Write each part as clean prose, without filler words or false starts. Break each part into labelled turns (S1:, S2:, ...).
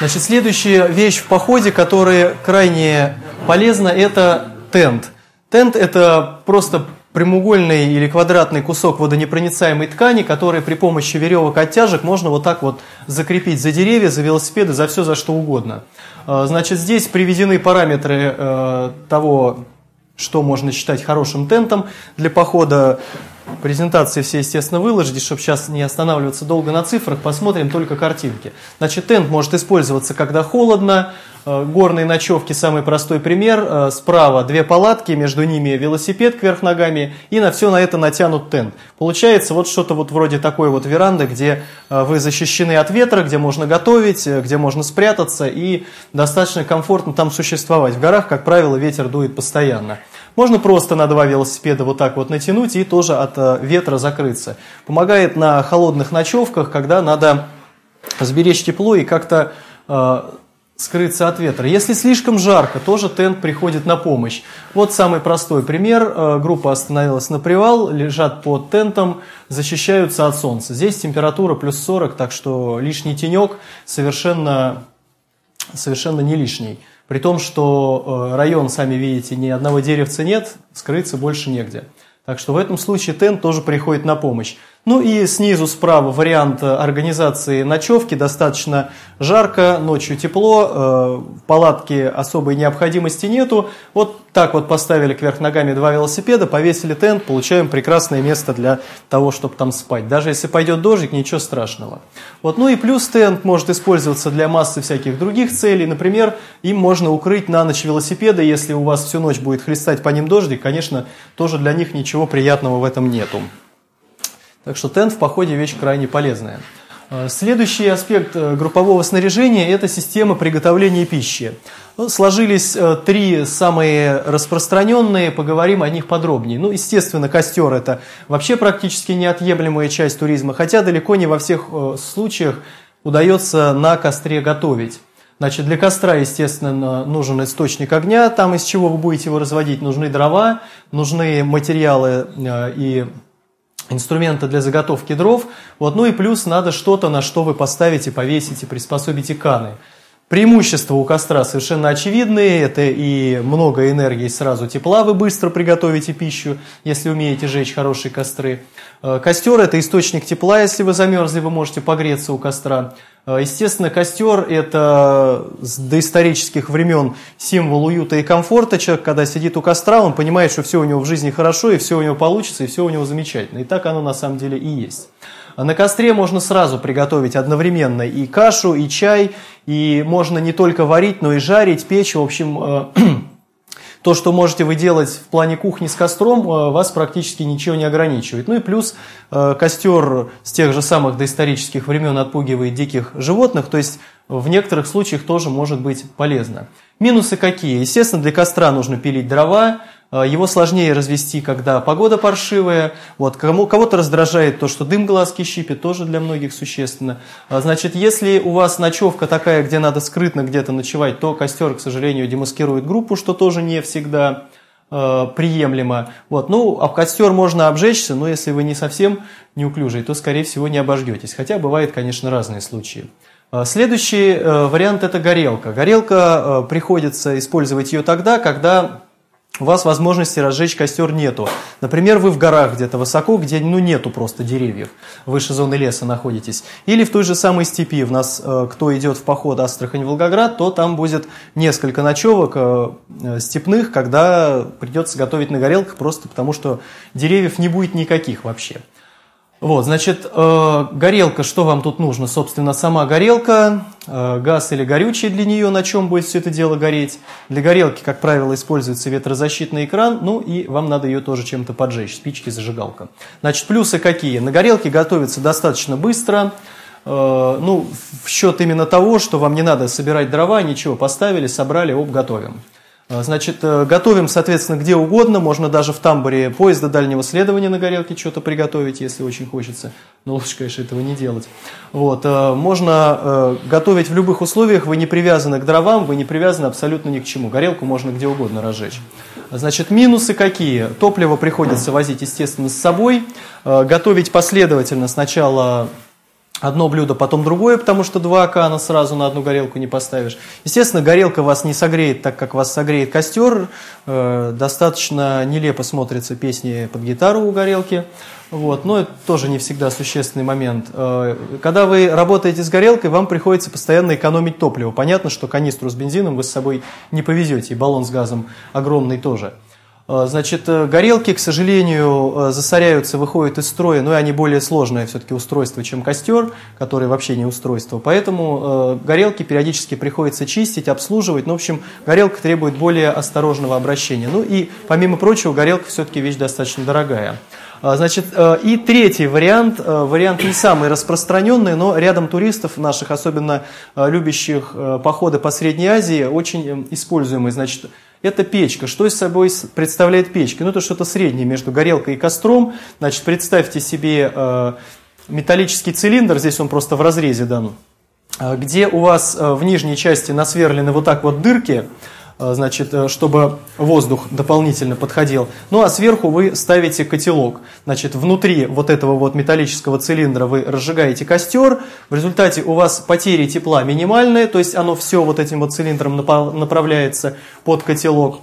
S1: Значит, следующая вещь в походе, которая крайне полезна, это тент. Тент – это просто прямоугольный или квадратный кусок водонепроницаемой ткани, который при помощи веревок оттяжек можно вот так вот закрепить за деревья, за велосипеды, за все, за что угодно. Значит, здесь приведены параметры того, что можно считать хорошим тентом для похода. Презентации все, естественно, выложите, чтобы сейчас не останавливаться долго на цифрах, посмотрим только картинки. Значит, тент может использоваться, когда холодно, горные ночевки, самый простой пример. Справа две палатки, между ними велосипед кверх ногами, и на все на это натянут тент. Получается вот что-то вот вроде такой вот веранды, где вы защищены от ветра, где можно готовить, где можно спрятаться и достаточно комфортно там существовать. В горах, как правило, ветер дует постоянно. Можно просто на два велосипеда вот так вот натянуть и тоже от ветра закрыться. Помогает на холодных ночевках, когда надо сберечь тепло и как-то скрыться от ветра. Если слишком жарко, тоже тент приходит на помощь. Вот самый простой пример. Группа остановилась на привал, лежат под тентом, защищаются от солнца. Здесь температура плюс 40, так что лишний тенек совершенно не лишний. При том, что район, сами видите, ни одного деревца нет, скрыться больше негде. Так что в этом случае тент тоже приходит на помощь. Ну и снизу справа вариант организации ночевки. Достаточно жарко, ночью тепло, в палатке особой необходимости нету. Вот так вот поставили кверх ногами два велосипеда, повесили тент, получаем прекрасное место для того, чтобы там спать. Даже если пойдет дождик, ничего страшного. Вот. Ну и плюс тент может использоваться для массы всяких других целей. Например, им можно укрыть на ночь велосипеды. Если у вас всю ночь будет хлестать по ним дождик, конечно, тоже для них ничего приятного в этом нету. Так что тент в походе вещь крайне полезная. Следующий аспект группового снаряжения – это система приготовления пищи. Сложились три самые распространенные, поговорим о них подробнее. Ну, естественно, костер – это вообще практически неотъемлемая часть туризма, хотя далеко не во всех случаях удается на костре готовить. Значит, для костра, естественно, нужен источник огня, там из чего вы будете его разводить, нужны дрова, нужны материалы и инструменты для заготовки дров. Вот. Ну и плюс надо что-то, на что вы поставите, повесите, приспособите каны. Преимущества у костра совершенно очевидные. Это и много энергии, сразу тепла, вы быстро приготовите пищу, если умеете жечь хорошие костры. Костер – это источник тепла, если вы замерзли, вы можете погреться у костра. Естественно, костер – это с доисторических времен символ уюта и комфорта. Человек, когда сидит у костра, он понимает, что все у него в жизни хорошо, и все у него получится, и все у него замечательно. И так оно на самом деле и есть. На костре можно сразу приготовить одновременно и кашу, и чай, и можно не только варить, но и жарить, печь. В общем, то, что можете вы делать в плане кухни с костром, вас практически ничего не ограничивает. Ну и плюс костер с тех же самых доисторических времен отпугивает диких животных, то есть в некоторых случаях тоже может быть полезно. Минусы какие? Естественно, для костра нужно пилить дрова, его сложнее развести, когда погода паршивая. Вот. Кого-то раздражает то, что дым глазки щипет, тоже для многих существенно. Значит, если у вас ночевка такая, где надо скрытно где-то ночевать, то костер, к сожалению, демаскирует группу, что тоже не всегда приемлемо. Вот. Ну, об костер можно обжечься, но если вы не совсем неуклюжий, то, скорее всего, не обожгетесь. Хотя бывают, конечно, разные случаи. Следующий вариант – это горелка. Горелка, приходится использовать ее тогда, когда у вас возможности разжечь костер нету. Например, вы в горах где-то высоко, где нету просто деревьев, выше зоны леса находитесь. Или в той же самой степи. У нас, кто идет в поход Астрахань-Волгоград, то там будет несколько ночевок степных, когда придется готовить на горелках, просто потому что деревьев не будет никаких вообще. Вот, значит, горелка, что вам тут нужно? Собственно, сама горелка, газ или горючее для нее, на чем будет все это дело гореть. Для горелки, как правило, используется ветрозащитный экран, ну и вам надо ее тоже чем-то поджечь, спички, зажигалка. Значит, плюсы какие? На горелке готовится достаточно быстро, ну, в счет именно того, что вам не надо собирать дрова, ничего, поставили, собрали, готовим. Значит, готовим, соответственно, где угодно, можно даже в тамбуре поезда дальнего следования на горелке что-то приготовить, если очень хочется, но лучше, конечно, этого не делать. Вот. Можно готовить в любых условиях, вы не привязаны к дровам, вы не привязаны абсолютно ни к чему, горелку можно где угодно разжечь. Значит, минусы какие? Топливо приходится возить, естественно, с собой, готовить последовательно, сначала одно блюдо, потом другое, потому что два кана сразу на одну горелку не поставишь. Естественно, горелка вас не согреет так, как вас согреет костер. Достаточно нелепо смотрятся песни под гитару у горелки. Вот. Но это тоже не всегда существенный момент. Когда вы работаете с горелкой, вам приходится постоянно экономить топливо. Понятно, что канистру с бензином вы с собой не повезете, и баллон с газом огромный тоже. Значит, горелки, к сожалению, засоряются, выходят из строя, но и они более сложное все-таки устройство, чем костер, который вообще не устройство. Поэтому горелки периодически приходится чистить, обслуживать. Ну, в общем, горелка требует более осторожного обращения. Ну и, помимо прочего, горелка все-таки вещь достаточно дорогая. Значит, и третий вариант, вариант не самый распространенный, но рядом туристов наших, особенно любящих походы по Средней Азии, очень используемый. Значит, это печка. Что из собой представляет печка? Ну, это что-то среднее между горелкой и костром. Значит, представьте себе металлический цилиндр, здесь он просто в разрезе дан, где у вас в нижней части насверлены вот так вот дырки, значит, чтобы воздух дополнительно подходил. Ну, а сверху вы ставите котелок. Значит, внутри вот этого вот металлического цилиндра вы разжигаете костер. В результате у вас потери тепла минимальные, то есть оно все вот этим вот цилиндром направляется под котелок.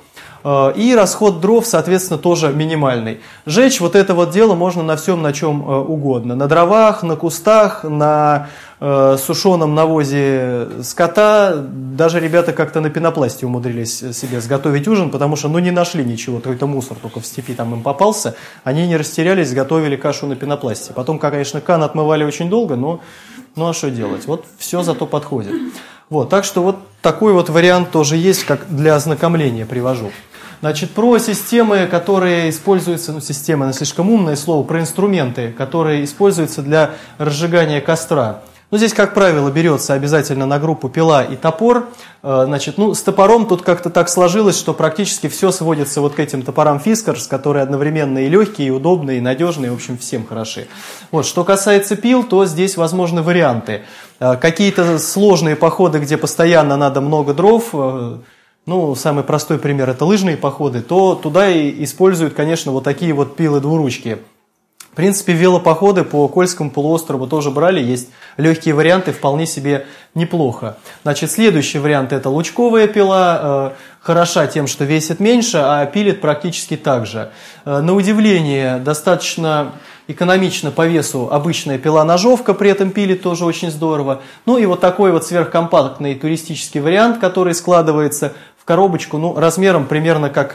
S1: И расход дров, соответственно, тоже минимальный. Жечь вот это вот дело можно на всем, на чем угодно. На дровах, на кустах, на сушеном навозе скота. Даже ребята как-то на пенопласте умудрились себе сготовить ужин, потому что не нашли ничего, какой-то мусор только в степи там им попался. Они не растерялись, сготовили кашу на пенопласте. Потом, конечно, кан отмывали очень долго, но а что делать? Вот все зато подходит. Вот, так что вот такой вот вариант тоже есть, как для ознакомления привожу. Значит, про системы, которые используются, системы, это слишком умное слово, про инструменты, которые используются для разжигания костра. Здесь, как правило, берется обязательно на группу пила и топор. Значит, с топором тут как-то так сложилось, что практически все сводится вот к этим топорам Fiskars, которые одновременно и легкие, и удобные, и надежные, в общем, всем хороши. Вот, что касается пил, то здесь возможны варианты. Какие-то сложные походы, где постоянно надо много дров, самый простой пример – это лыжные походы, то туда и используют, конечно, вот такие вот пилы-двуручки. В принципе, велопоходы по Кольскому полуострову тоже брали, есть легкие варианты, вполне себе неплохо. Значит, следующий вариант – это лучковая пила, хороша тем, что весит меньше, а пилит практически так же. На удивление, достаточно экономично по весу обычная пила-ножовка, при этом пилит тоже очень здорово. Ну и вот такой вот сверхкомпактный туристический вариант, который складывается в коробочку, размером примерно как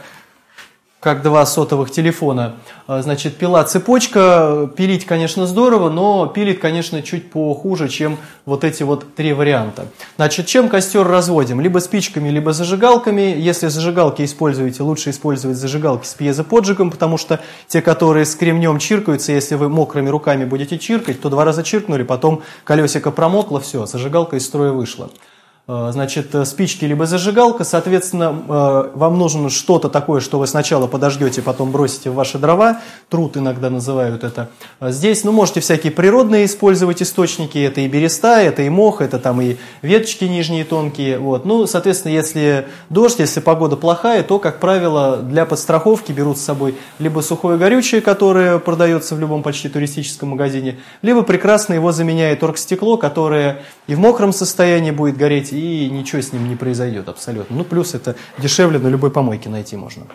S1: 2 сотовых телефона. Значит, пила-цепочка, пилить, конечно, здорово, но пилит, конечно, чуть похуже, чем вот эти вот 3 варианта. Значит, чем костер разводим? Либо спичками, либо зажигалками. Если зажигалки используете, лучше использовать зажигалки с пьезоподжигом, потому что те, которые с кремнем чиркаются, если вы мокрыми руками будете чиркать, то 2 раза чиркнули, потом колесико промокло, все, зажигалка из строя вышла. Значит, спички либо зажигалка, соответственно, вам нужно что-то такое, что вы сначала подождете, потом бросите в ваши дрова, труд иногда называют это. Здесь, можете всякие природные использовать источники, это и береста, это и мох, это там и веточки нижние тонкие, вот. Соответственно, если дождь, если погода плохая, то, как правило, для подстраховки берут с собой либо сухое горючее, которое продается в любом почти туристическом магазине, либо прекрасно его заменяет оргстекло, которое и в мокром состоянии будет гореть, и ничего с ним не произойдет абсолютно. Плюс это дешевле, на любой помойке найти можно.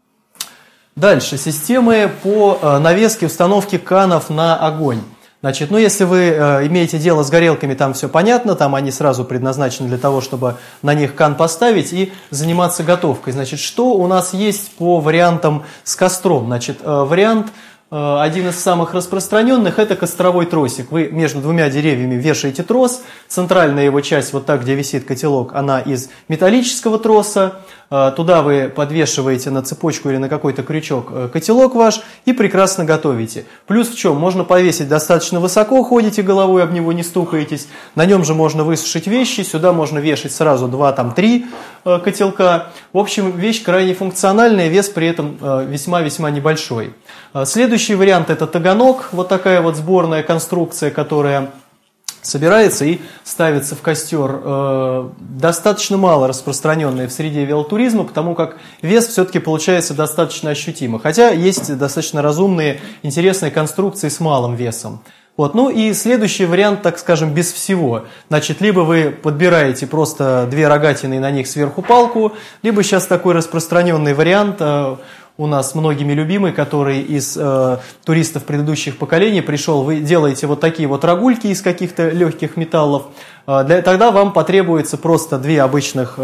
S1: Дальше. Системы по навеске, установке канов на огонь. Значит, если вы имеете дело с горелками, там все понятно, там они сразу предназначены для того, чтобы на них кан поставить и заниматься готовкой. Значит, что у нас есть по вариантам с костром? Значит, вариант один из самых распространенных – это костровой тросик. Вы между 2 деревьями вешаете трос, центральная его часть, вот так, где висит котелок, она из металлического троса, туда вы подвешиваете на цепочку или на какой-то крючок котелок ваш и прекрасно готовите. Плюс в чем? Можно повесить достаточно высоко, ходите головой, об него не стукаетесь, на нем же можно высушить вещи, сюда можно вешать сразу 2-3 котелка. В общем, вещь крайне функциональная, вес при этом весьма-весьма небольшой. Следующий вариант – это таганок, вот такая вот сборная конструкция, которая собирается и ставится в костер, достаточно мало распространенная в среде велотуризма, потому как вес все-таки получается достаточно ощутимо. Хотя есть достаточно разумные, интересные конструкции с малым весом. Вот. Ну и следующий вариант, так скажем, без всего. Значит, либо вы подбираете просто две рогатины и на них сверху палку, либо сейчас такой распространенный вариант, у нас многими любимый, который из туристов предыдущих поколений пришел. Вы делаете вот такие вот рогульки из каких-то легких металлов. Тогда вам потребуется просто две обычных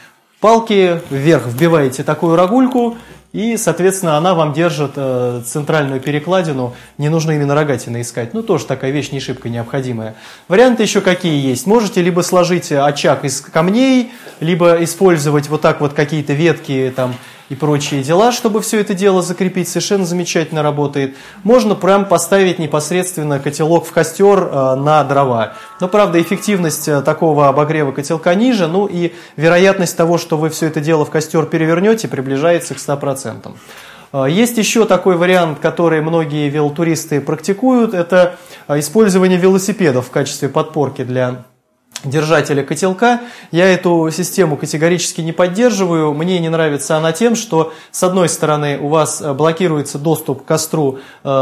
S1: палки, вверх вбиваете такую рогульку, и, соответственно, она вам держит центральную перекладину. Не нужно именно рогатины искать. Ну, тоже такая вещь не шибко необходимая. Варианты еще какие есть. Можете либо сложить очаг из камней, либо использовать вот так вот какие-то ветки там и прочие дела, чтобы все это дело закрепить. Совершенно замечательно работает. Можно прям поставить непосредственно котелок в костер на дрова. Но, правда, эффективность такого обогрева котелка ниже, ну и вероятность того, что вы все это дело в костер перевернете, приближается к 100%. Есть еще такой вариант, который многие велотуристы практикуют, это использование велосипедов в качестве подпорки для держателя котелка. Я эту систему категорически не поддерживаю. Мне не нравится она тем, что с одной стороны у вас блокируется доступ к костру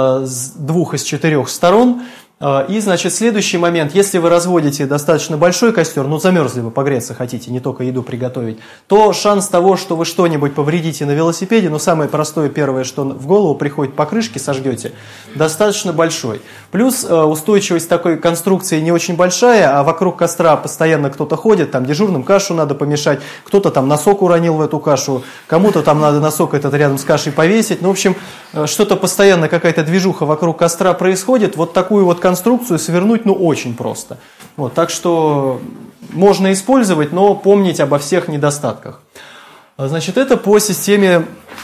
S1: с 2 из 4 сторон. И, значит, следующий момент, если вы разводите достаточно большой костер, ну, замерзли вы, погреться хотите, не только еду приготовить, то шанс того, что вы что-нибудь повредите на велосипеде, ну, самое простое первое, что в голову приходит, покрышки сожгете, достаточно большой. Плюс устойчивость такой конструкции не очень большая, а вокруг костра постоянно кто-то ходит, там дежурным кашу надо помешать, кто-то там носок уронил в эту кашу, кому-то там надо носок этот рядом с кашей повесить, ну, в общем, что-то постоянно, какая-то движуха вокруг костра происходит, вот такую вот конструкцию свернуть, ну, очень просто. Вот, так что можно использовать, но помнить обо всех недостатках. Значит, это по системе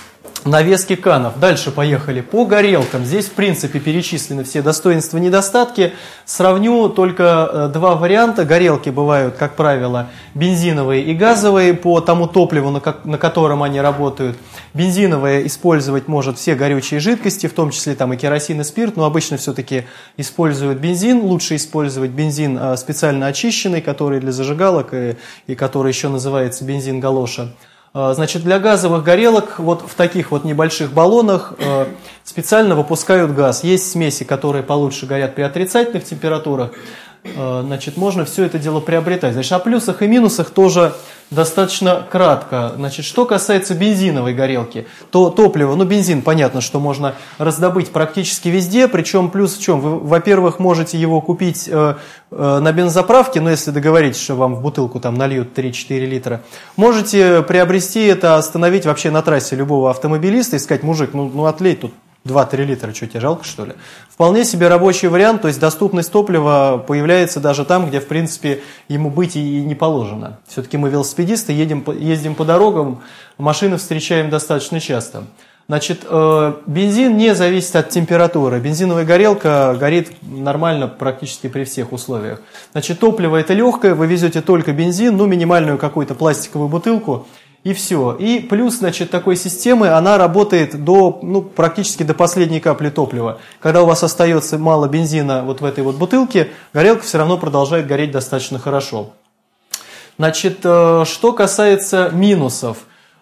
S1: навески канов. Дальше поехали. По горелкам. Здесь, в принципе, перечислены все достоинства и недостатки. Сравню только два варианта. Горелки бывают, как правило, бензиновые и газовые по тому топливу, на котором они работают. Бензиновые использовать может все горючие жидкости, в том числе там и керосин, и спирт, но обычно все-таки используют бензин. Лучше использовать бензин специально очищенный, который для зажигалок и который еще называется бензин галоша. Значит, для газовых горелок вот в таких вот небольших баллонах специально выпускают газ. Есть смеси, которые получше горят при отрицательных температурах. Значит, можно все это дело приобретать. Значит, о плюсах и минусах тоже достаточно кратко. Значит, что касается бензиновой горелки, то топливо, ну бензин, понятно, что можно раздобыть практически везде, причем плюс в чем? Вы, во-первых, можете его купить на бензоправке, но если договоритесь, что вам в бутылку там нальют 3-4 литра, можете приобрести это, остановить вообще на трассе любого автомобилиста и сказать: мужик, ну отлей тут 2-3 литра, что тебе жалко, что ли? Вполне себе рабочий вариант, то есть доступность топлива появляется даже там, где, в принципе, ему быть и не положено. Все-таки мы велосипедисты, ездим по дорогам, машины встречаем достаточно часто. Значит, бензин не зависит от температуры. Бензиновая горелка горит нормально практически при всех условиях. Значит, топливо это легкое, вы везете только бензин, ну, минимальную какую-то пластиковую бутылку, и все. И плюс, значит, такой системы, она работает практически до последней капли топлива. Когда у вас остается мало бензина вот в этой вот бутылке, горелка все равно продолжает гореть достаточно хорошо. Значит, что касается минусов.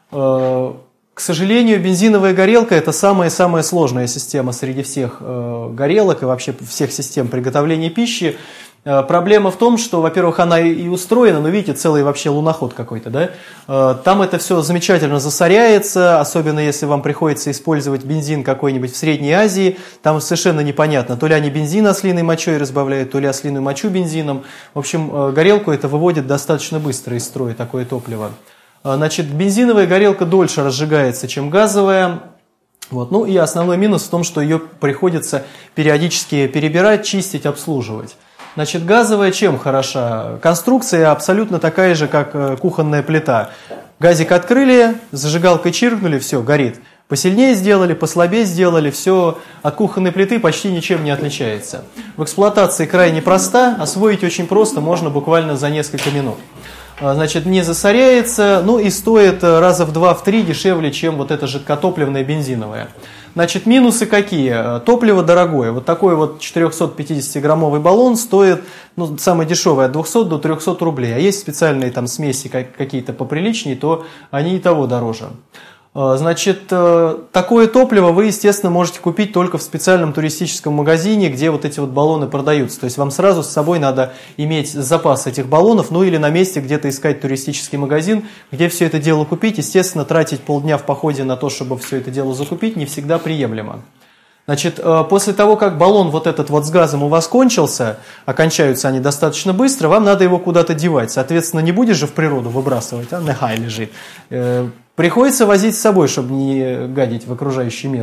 S1: К сожалению, бензиновая горелка – это самая-самая сложная система среди всех горелок и вообще всех систем приготовления пищи. Проблема в том, что, во-первых, она и устроена, но видите, целый вообще луноход какой-то, да? Там это все замечательно засоряется, особенно если вам приходится использовать бензин какой-нибудь в Средней Азии, там совершенно непонятно, то ли они бензин ослиной мочой разбавляют, то ли ослиную мочу бензином. В общем, горелку это выводит достаточно быстро из строя, такое топливо. Значит, бензиновая горелка дольше разжигается, чем газовая. Вот. Ну и основной минус в том, что ее приходится периодически перебирать, чистить, обслуживать. Значит, газовая чем хороша? Конструкция абсолютно такая же, как кухонная плита. Газик открыли, зажигалкой чиркнули, все, горит. Посильнее сделали, послабее сделали, все от кухонной плиты почти ничем не отличается. В эксплуатации крайне проста, освоить очень просто, можно буквально за несколько минут. Значит, не засоряется, ну и стоит раза в 2-3 дешевле, чем вот эта жидкотопливная бензиновая. Значит, минусы какие? Топливо дорогое. Вот такой вот 450-граммовый баллон стоит, ну, самое дешевое, от 200 до 300 рублей. А есть специальные там смеси какие-то поприличнее, то они и того дороже. Значит, такое топливо вы, естественно, можете купить только в специальном туристическом магазине, где вот эти вот баллоны продаются. То есть вам сразу с собой надо иметь запас этих баллонов, ну или на месте где-то искать туристический магазин, где все это дело купить. Естественно, тратить полдня в походе на то, чтобы все это дело закупить, не всегда приемлемо. Значит, после того, как баллон вот этот вот с газом у вас кончился, а кончаются они достаточно быстро, вам надо его куда-то девать. Соответственно, не будешь же в природу выбрасывать, а нехай лежит. Приходится возить с собой, чтобы не гадить в окружающий мир.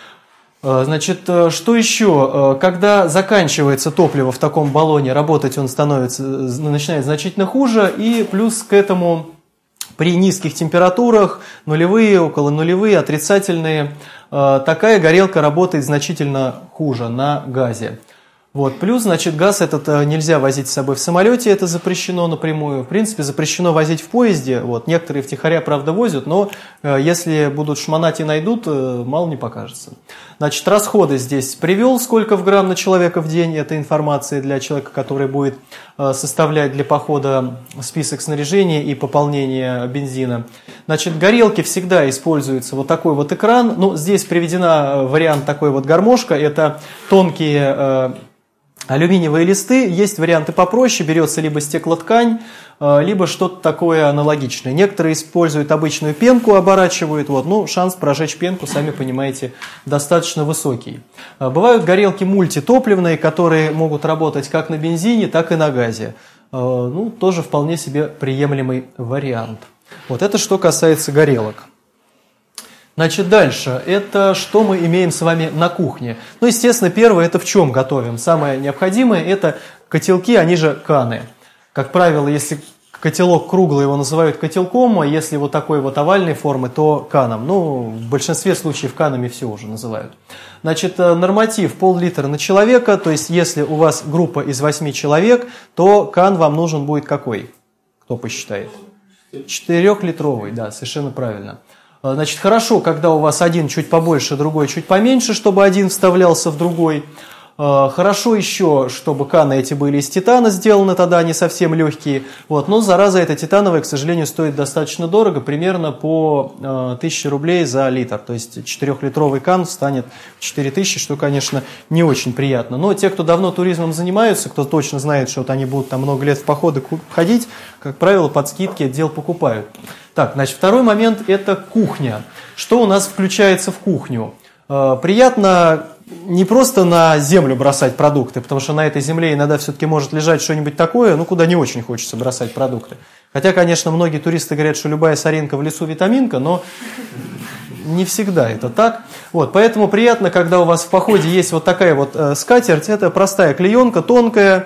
S1: Значит, что еще? Когда заканчивается топливо в таком баллоне, работать он начинает значительно хуже, и плюс к этому при низких температурах, нулевые, около нулевые, отрицательные, такая горелка работает значительно хуже на газе. Вот. Плюс, значит, газ этот нельзя возить с собой в самолете, это запрещено напрямую. В принципе, запрещено возить в поезде. Вот. Некоторые втихаря, правда, возят, но если будут шмонать и найдут, мало не покажется. Значит, расходы здесь привел, сколько в грамм на человека в день. Это информация для человека, который будет составлять для похода список снаряжения и пополнения бензина. Значит, горелки всегда используется вот такой вот экран. Ну, здесь приведена вариант такой вот гармошка. Это тонкие алюминиевые листы, есть варианты попроще, берется либо стеклоткань, либо что-то такое аналогичное. Некоторые используют обычную пенку, оборачивают, вот, ну, шанс прожечь пенку, сами понимаете, достаточно высокий. Бывают горелки мультитопливные, которые могут работать как на бензине, так и на газе. Ну, тоже вполне себе приемлемый вариант. Вот это что касается горелок. Значит, дальше, это что мы имеем с вами на кухне. Ну, естественно, первое, это в чем готовим. Самое необходимое, это котелки, они же каны. Как правило, если котелок круглый, его называют котелком, а если вот такой вот овальной формы, то каном. Ну, в большинстве случаев канами все уже называют. Значит, норматив пол-литра на человека, то есть если у вас группа из 8 человек, то кан вам нужен будет какой? Кто посчитает? 4-литровый, да, совершенно правильно. Значит, хорошо, когда у вас один чуть побольше, другой чуть поменьше, чтобы один вставлялся в другой. Хорошо еще, чтобы каны эти были из титана сделаны, тогда они совсем легкие. Вот. Но зараза эта титановая, к сожалению, стоит достаточно дорого, примерно по 1000 рублей за литр. То есть 4-литровый кан станет 4000, что, конечно, не очень приятно. Но те, кто давно туризмом занимаются, кто точно знает, что вот они будут там много лет в походы ходить, как правило, под скидки отдел покупают. Так, значит, второй момент – это кухня. Что у нас включается в кухню? Приятно не просто на землю бросать продукты, потому что на этой земле иногда все-таки может лежать что-нибудь такое, ну, куда не очень хочется бросать продукты. Хотя, конечно, многие туристы говорят, что любая соринка в лесу витаминка, но не всегда это так. Вот, поэтому приятно, когда у вас в походе есть вот такая вот скатерть, это простая клеенка, тонкая,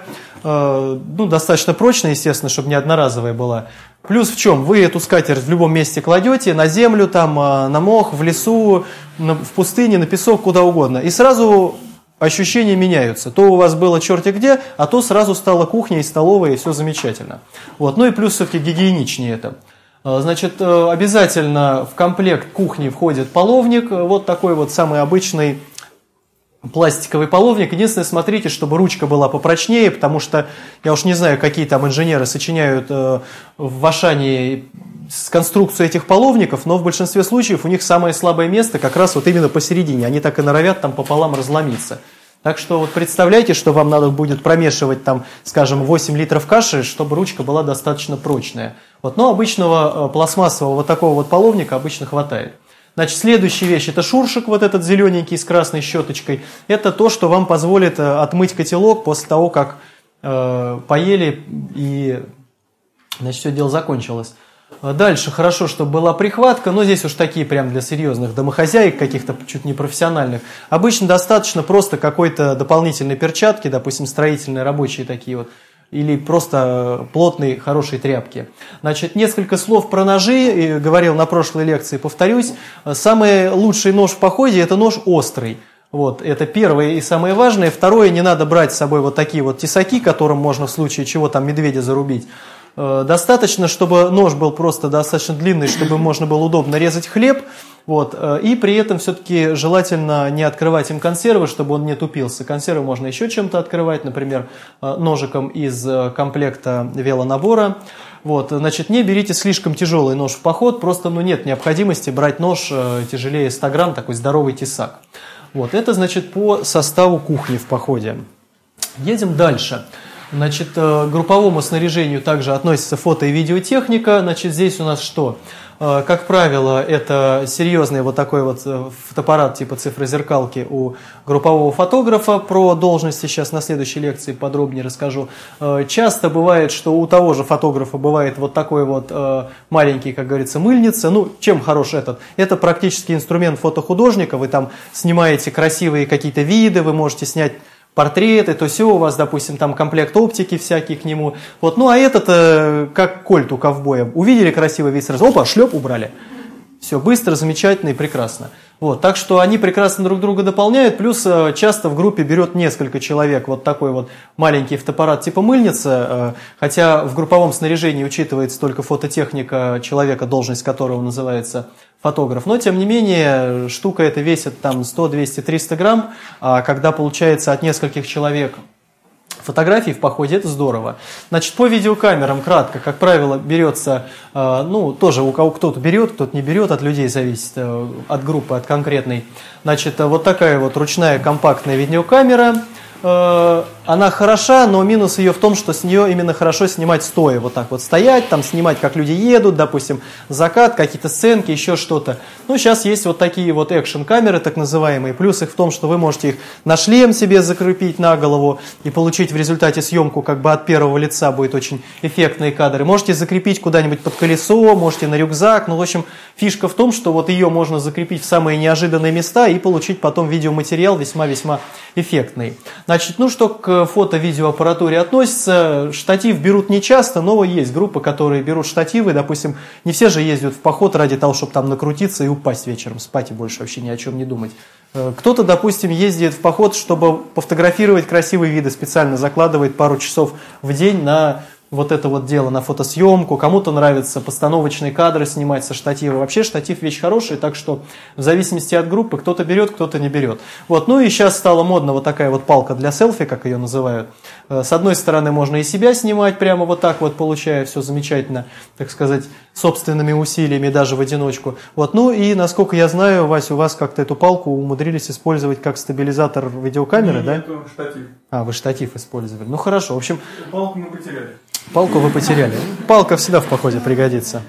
S1: ну, достаточно прочная, естественно, чтобы не одноразовая была. Плюс в чем? Вы эту скатерть в любом месте кладете, на землю, там, на мох, в лесу, в пустыне, на песок, куда угодно. И сразу ощущения меняются. То у вас было черти где, а то сразу стала кухня и столовая, и все замечательно. Вот. Ну и плюс все-таки гигиеничнее это. Значит, обязательно в комплект кухни входит половник, вот такой вот самый обычный пластиковый половник. Единственное, смотрите, чтобы ручка была попрочнее, потому что, я уж не знаю, какие там инженеры сочиняют в Ашане с конструкцией этих половников, но в большинстве случаев у них самое слабое место как раз вот именно посередине. Они так и норовят там пополам разломиться. Так что вот представляйте, что вам надо будет промешивать там, скажем, 8 литров каши, чтобы ручка была достаточно прочная. Вот, но обычного пластмассового вот такого вот половника обычно хватает. Значит, следующая вещь – это шуршик, вот этот зелененький с красной щеточкой. Это то, что вам позволит отмыть котелок после того, как поели и, значит, все дело закончилось. Дальше хорошо, чтобы была прихватка, но здесь уж такие прям для серьезных домохозяек, каких-то чуть не профессиональных. Обычно достаточно просто какой-то дополнительной перчатки, допустим, строительные, рабочие такие вот, или просто плотной, хорошей тряпки. Значит, несколько слов про ножи, говорил на прошлой лекции, повторюсь. Самый лучший нож в походе – это нож острый. Вот, это первое и самое важное. Второе, не надо брать с собой вот такие вот тесаки, которым можно в случае чего там медведя зарубить. Достаточно, чтобы нож был просто достаточно длинный, чтобы можно было удобно резать хлеб. Вот, и при этом все-таки желательно не открывать им консервы, чтобы он не тупился. Консервы можно еще чем-то открывать, например, ножиком из комплекта велонабора. Вот, значит, не берите слишком тяжелый нож в поход, просто нет необходимости брать нож тяжелее 100 грамм, такой здоровый тесак. Вот, это, значит, по составу кухни в походе. Едем дальше. Значит, к групповому снаряжению также относится фото- и видеотехника. Значит, здесь у нас что? Как правило, это серьезный вот такой вот фотоаппарат типа цифрозеркалки у группового фотографа. Про должности сейчас на следующей лекции подробнее расскажу. Часто бывает, что у того же фотографа бывает вот такой вот маленький, как говорится, мыльница. Ну, чем хорош этот? Это практически инструмент фотохудожника. Вы там снимаете красивые какие-то виды, вы можете снять портреты, то все, у вас, допустим, там комплект оптики всякий к нему. Вот, ну, а этот, как кольт у ковбоя. Увидели красивый вид, сразу, опа, шлеп, убрали. Все быстро, замечательно и прекрасно. Вот, так что они прекрасно друг друга дополняют, плюс часто в группе берет несколько человек вот такой вот маленький фотоаппарат типа мыльница, хотя в групповом снаряжении учитывается только фототехника человека, должность которого называется фотограф, но тем не менее штука эта весит там 100, 200, 300 грамм, а когда получается от нескольких человек фотографий в походе, это здорово. Значит, по видеокамерам кратко, как правило, берется, ну, тоже у кого кто-то берет, кто-то не берет, от людей зависит, от группы, от конкретной. Значит, вот такая вот ручная компактная видеокамера. Она хороша, но минус ее в том, что с нее именно хорошо снимать стоя. Вот так вот стоять, там снимать, как люди едут, допустим, закат, какие-то сценки, еще что-то. Ну, сейчас есть вот такие вот экшн-камеры, так называемые. Плюс их в том, что вы можете их на шлем себе закрепить на голову и получить в результате съемку как бы от первого лица, будет очень эффектные кадры. Можете закрепить куда-нибудь под колесо, можете на рюкзак. Ну, в общем, фишка в том, что вот ее можно закрепить в самые неожиданные места и получить потом видеоматериал весьма-весьма эффектный. Значит, ну что к фото-видеоаппаратуре относится, штатив берут не часто, но есть группы, которые берут штативы, допустим, не все же ездят в поход ради того, чтобы там накрутиться и упасть вечером, спать и больше вообще ни о чем не думать. Кто-то, допустим, ездит в поход, чтобы пофотографировать красивые виды, специально закладывает пару часов в день на вот это вот дело, на фотосъемку. Кому-то нравится постановочные кадры снимать со штатива. Вообще штатив вещь хорошая, так что в зависимости от группы кто-то берет, кто-то не берет. Вот. Ну и сейчас стала модна вот такая вот палка для селфи, как ее называют. С одной стороны можно и себя снимать прямо вот так вот, получая все замечательно, так сказать, собственными усилиями, даже в одиночку. Вот. Ну и, насколько я знаю, Вася, у вас как-то эту палку умудрились использовать как стабилизатор видеокамеры, да?
S2: Нет, это штатив.
S1: А, вы штатив использовали. Ну хорошо, в общем...
S2: Палку мы потеряли.
S1: Палку вы потеряли. Палка всегда в походе пригодится.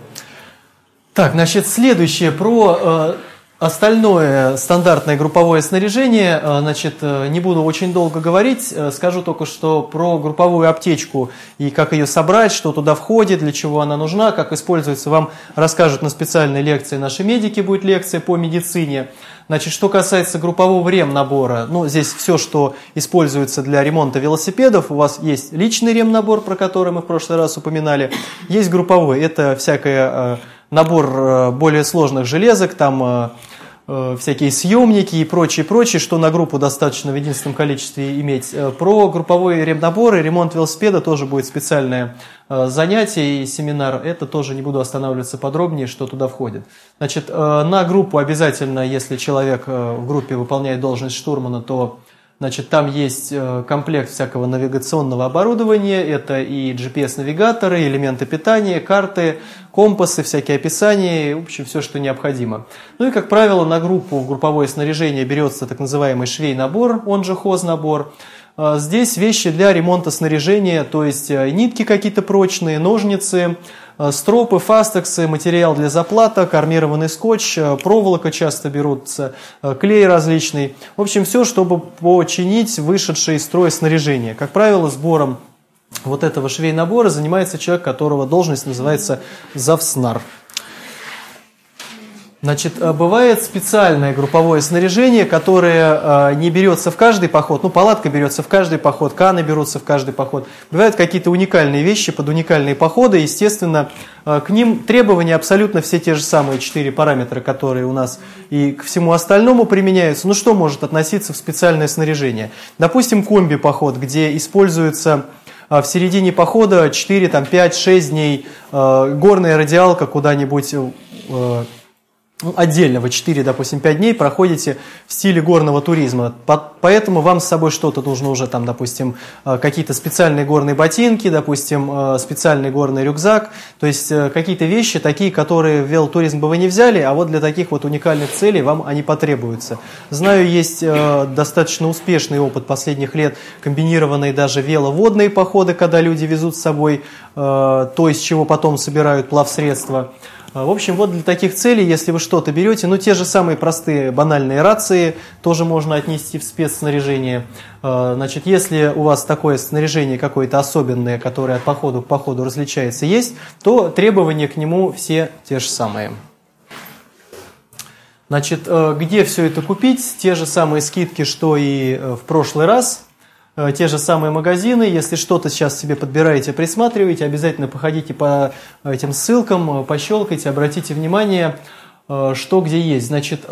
S1: Так, значит, следующее про остальное стандартное групповое снаряжение. Значит, не буду очень долго говорить, скажу только, что про групповую аптечку и как ее собрать, что туда входит, для чего она нужна, как используется, вам расскажут на специальной лекции наши медики, будет лекция по медицине. Значит, что касается группового ремнабора, ну, здесь все, что используется для ремонта велосипедов, у вас есть личный ремнабор, про который мы в прошлый раз упоминали, есть групповой, это всякий набор более сложных железок, там всякие съемники и прочее, что на группу достаточно в единственном количестве иметь. Про групповой ремнабор и ремонт велосипеда тоже будет специальное занятие и семинар. Это тоже не буду останавливаться подробнее, что туда входит. Значит, на группу обязательно, если человек в группе выполняет должность штурмана, то значит, там есть комплект всякого навигационного оборудования, это и GPS-навигаторы, элементы питания, карты, компасы, всякие описания, в общем, все, что необходимо. Ну и, как правило, на группу, в групповое снаряжение берется так называемый швей-набор, он же хознабор. Здесь вещи для ремонта снаряжения, то есть нитки какие-то прочные, ножницы, стропы, фастексы, материал для заплаток, армированный скотч, проволока часто берутся, клей различный. В общем, все, чтобы починить вышедшее из строя снаряжение. Как правило, сбором вот этого швей-набора занимается человек, которого должность называется завснар. Значит, бывает специальное групповое снаряжение, которое не берется в каждый поход. Ну, палатка берется в каждый поход, каны берутся в каждый поход. Бывают какие-то уникальные вещи под уникальные походы. Естественно, к ним требования абсолютно все те же самые 4 параметра, которые у нас и к всему остальному применяются. Ну, что может относиться в специальное снаряжение? Допустим, комби-поход, где используется в середине похода 4, 5, 6 дней горная радиалка куда-нибудь отдельно, вы 4, допустим, 5 дней проходите в стиле горного туризма. Поэтому вам с собой что-то нужно уже, там, допустим, какие-то специальные горные ботинки, допустим, специальный горный рюкзак. То есть какие-то вещи, такие, которые в велотуризм бы вы не взяли, а вот для таких вот уникальных целей вам они потребуются. Знаю, есть достаточно успешный опыт последних лет, комбинированные даже веловодные походы, когда люди везут с собой то, из чего потом собирают плавсредства. В общем, вот для таких целей, если вы что-то берете, ну, те же самые простые банальные рации тоже можно отнести в спецснаряжение. Значит, если у вас такое снаряжение какое-то особенное, которое от похода к походу различается, есть, то требования к нему все те же самые. Значит, где все это купить? Те же самые скидки, что и в прошлый раз. Те же самые магазины. Если что-то сейчас себе подбираете, присматриваете, обязательно походите по этим ссылкам, пощелкайте, обратите внимание, что где есть. Значит,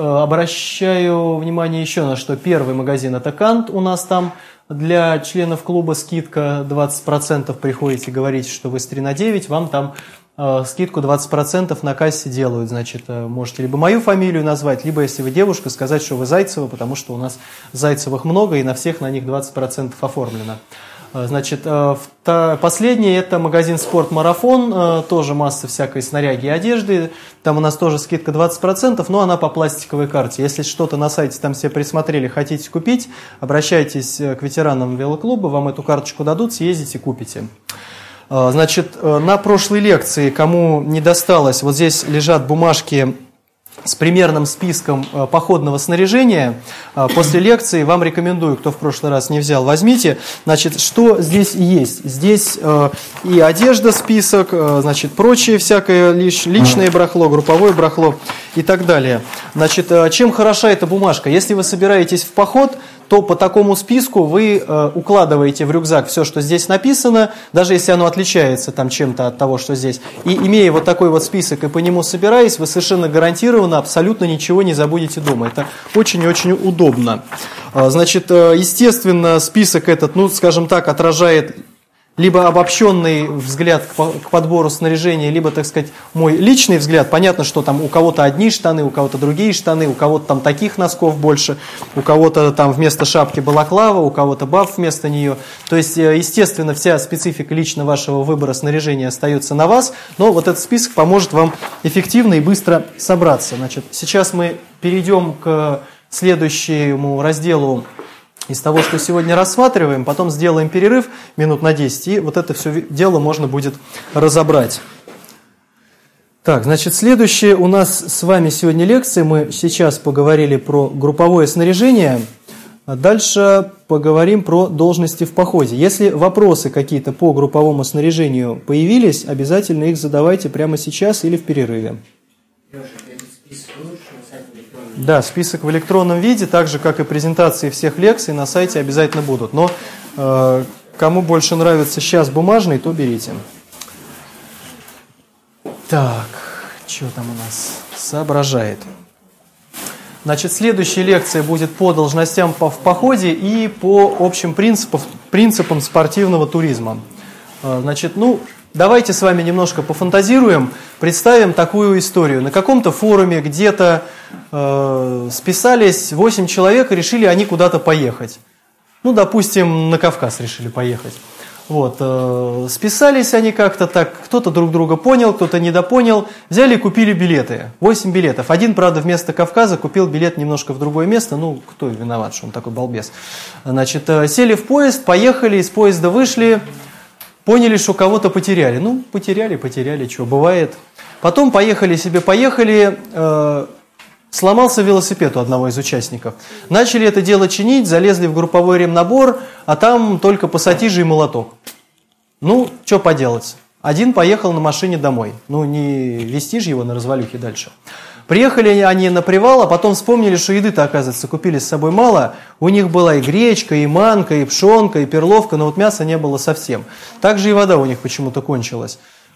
S1: обращаю внимание еще на что. Первый магазин — это Кант. У нас там для членов клуба скидка 20%. Приходите, говорите, что вы с 3 на 9, вам там скидку 20% на кассе делают. Значит, можете либо мою фамилию назвать, либо, если вы девушка, сказать, что вы Зайцева, потому что у нас Зайцевых много, и на всех на них 20% оформлено. Значит, последний — это магазин «Спорт-марафон», тоже масса всякой снаряги и одежды. Там у нас тоже скидка 20%, но она по пластиковой карте. Если что-то на сайте там себе присмотрели, хотите купить, обращайтесь к ветеранам велоклуба, вам эту карточку дадут, съездите, купите. Значит, на прошлой лекции, кому не досталось, вот здесь лежат бумажки с примерным списком походного снаряжения. После лекции вам рекомендую, кто в прошлый раз не взял, возьмите. Значит, что здесь есть? Здесь и одежда, список, значит, прочее всякое личное барахло, групповое барахло и так далее. Значит, чем хороша эта бумажка? Если вы собираетесь в поход, то по такому списку вы укладываете в рюкзак все, что здесь написано, даже если оно отличается там чем-то от того, что здесь. И имея вот такой вот список и по нему собираясь, вы совершенно гарантированно абсолютно ничего не забудете дома. Это очень и очень удобно. Значит, естественно, список этот, ну, скажем так, отражает либо обобщенный взгляд к подбору снаряжения, либо, так сказать, мой личный взгляд. Понятно, что там у кого-то одни штаны, у кого-то другие штаны, у кого-то там таких носков больше, у кого-то там вместо шапки балаклава, у кого-то баф вместо нее. То есть, естественно, вся специфика лично вашего выбора снаряжения остается на вас, но вот этот список поможет вам эффективно и быстро собраться. Значит, сейчас мы перейдем к следующему разделу из того, что сегодня рассматриваем, потом сделаем перерыв минут на 10, и вот это все дело можно будет разобрать. Так, значит, следующая у нас с вами сегодня лекция. Мы сейчас поговорили про групповое снаряжение, а дальше поговорим про должности в походе. Если вопросы какие-то по групповому снаряжению появились, обязательно их задавайте прямо сейчас или в перерыве. Да, список в электронном виде, так же, как и презентации всех лекций, на сайте обязательно будут. Но кому больше нравится сейчас бумажный, то берите. Так, что там у нас соображает? Значит, следующая лекция будет по должностям в походе и по общим принципам спортивного туризма. Значит, давайте с вами немножко пофантазируем, представим такую историю. На каком-то форуме где-то списались 8 человек и решили они куда-то поехать. Допустим, на Кавказ решили поехать. Вот, списались они как-то так, кто-то друг друга понял, кто-то недопонял, взяли и купили билеты, 8 билетов. Один, правда, вместо Кавказа купил билет немножко в другое место, кто виноват, что он такой балбес. Значит, сели в поезд, поехали, из поезда вышли, поняли, что кого-то потеряли. Потеряли, что бывает. Потом поехали, сломался велосипед у одного из участников. Начали это дело чинить, залезли в групповой ремнабор, а там только пассатижи и молоток. Что поделать? Один поехал на машине домой. Не везти же его на развалюхе дальше. Приехали они на привал, а потом вспомнили, что еды-то, оказывается, купили с собой мало. У них была и гречка, и манка, и пшенка, и перловка, но вот мяса не было совсем. Также и вода у них почему-то кончилась.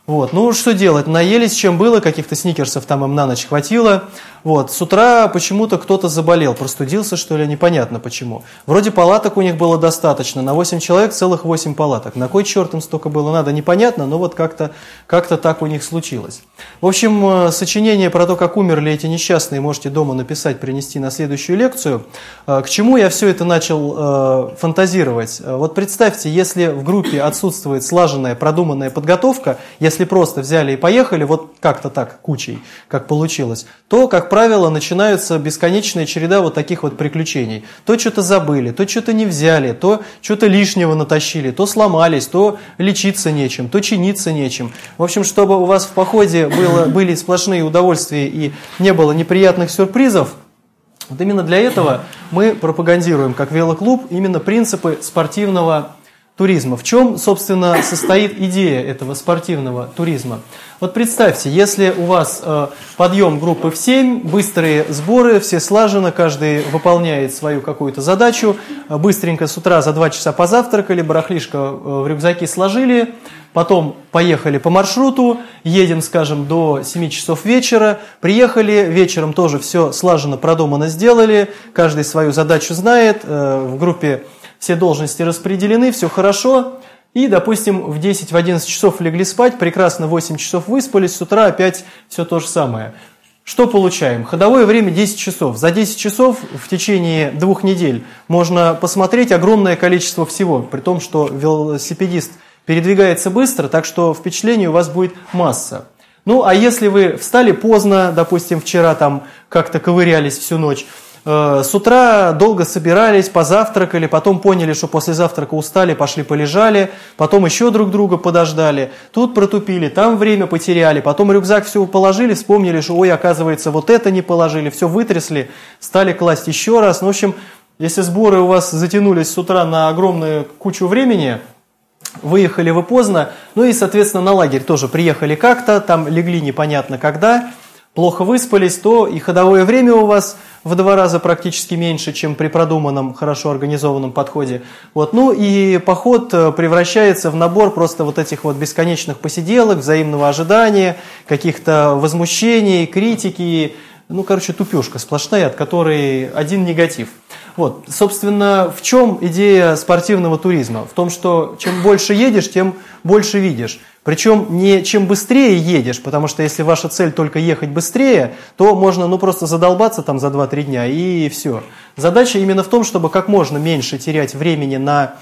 S1: Вот. Ну, что делать? Наелись, чем было, каких-то сникерсов там им на ночь хватило. Вот. С утра почему-то кто-то заболел, простудился, что ли, непонятно почему. Вроде палаток у них было достаточно, на 8 человек целых 8 палаток. На кой черт им столько было надо, непонятно, но вот как-то так у них случилось. В общем, сочинение про то, как умерли эти несчастные, можете дома написать, принести на следующую лекцию. К чему я все это начал фантазировать? Вот представьте, если в группе отсутствует слаженная, продуманная подготовка, если просто взяли и поехали, вот как-то так, кучей, как получилось, то, как правило, начинается бесконечная череда вот таких вот приключений. То что-то забыли, то что-то не взяли, то что-то лишнего натащили, то сломались, то лечиться нечем, то чиниться нечем. В общем, чтобы у вас в походе были сплошные удовольствия и не было неприятных сюрпризов, вот именно для этого мы пропагандируем, как велоклуб, именно принципы спортивного туризма. В чем, собственно, состоит идея этого спортивного туризма? Вот представьте, если у вас подъем группы в 7, быстрые сборы, все слаженно, каждый выполняет свою какую-то задачу, быстренько с утра за 2 часа позавтракали, барахлишко в рюкзаки сложили, потом поехали по маршруту, едем, скажем, до 7 часов вечера, приехали, вечером тоже все слаженно, продуманно сделали, каждый свою задачу знает, в группе все должности распределены, все хорошо, и, допустим, в 10-11 часов легли спать, прекрасно 8 часов выспались, с утра опять все то же самое. Что получаем? Ходовое время 10 часов. За 10 часов в течение 2 недель можно посмотреть огромное количество всего, при том, что велосипедист передвигается быстро, так что впечатлений у вас будет масса. Ну, а если вы встали поздно, допустим, вчера там как-то ковырялись всю ночь, с утра долго собирались, позавтракали, потом поняли, что после завтрака устали, пошли полежали, потом еще друг друга подождали, тут протупили, там время потеряли, потом рюкзак все положили, вспомнили, что, ой, оказывается, вот это не положили, все вытрясли, стали класть еще раз. Ну, в общем, если сборы у вас затянулись с утра на огромную кучу времени, выехали вы поздно, ну и, соответственно, на лагерь тоже приехали как-то, там легли непонятно когда, плохо выспались, то и ходовое время у вас в 2 раза практически меньше, чем при продуманном, хорошо организованном подходе. Вот. Ну и поход превращается в набор просто вот этих вот бесконечных посиделок, взаимного ожидания, каких-то возмущений, критики. Ну, короче, тупюшка сплошная, от которой один негатив. Вот. Собственно, в чем идея спортивного туризма? В том, что чем больше едешь, тем больше видишь. Причем не чем быстрее едешь, потому что если ваша цель только ехать быстрее, то можно просто задолбаться там за 2-3 дня и все. Задача именно в том, чтобы как можно меньше терять времени на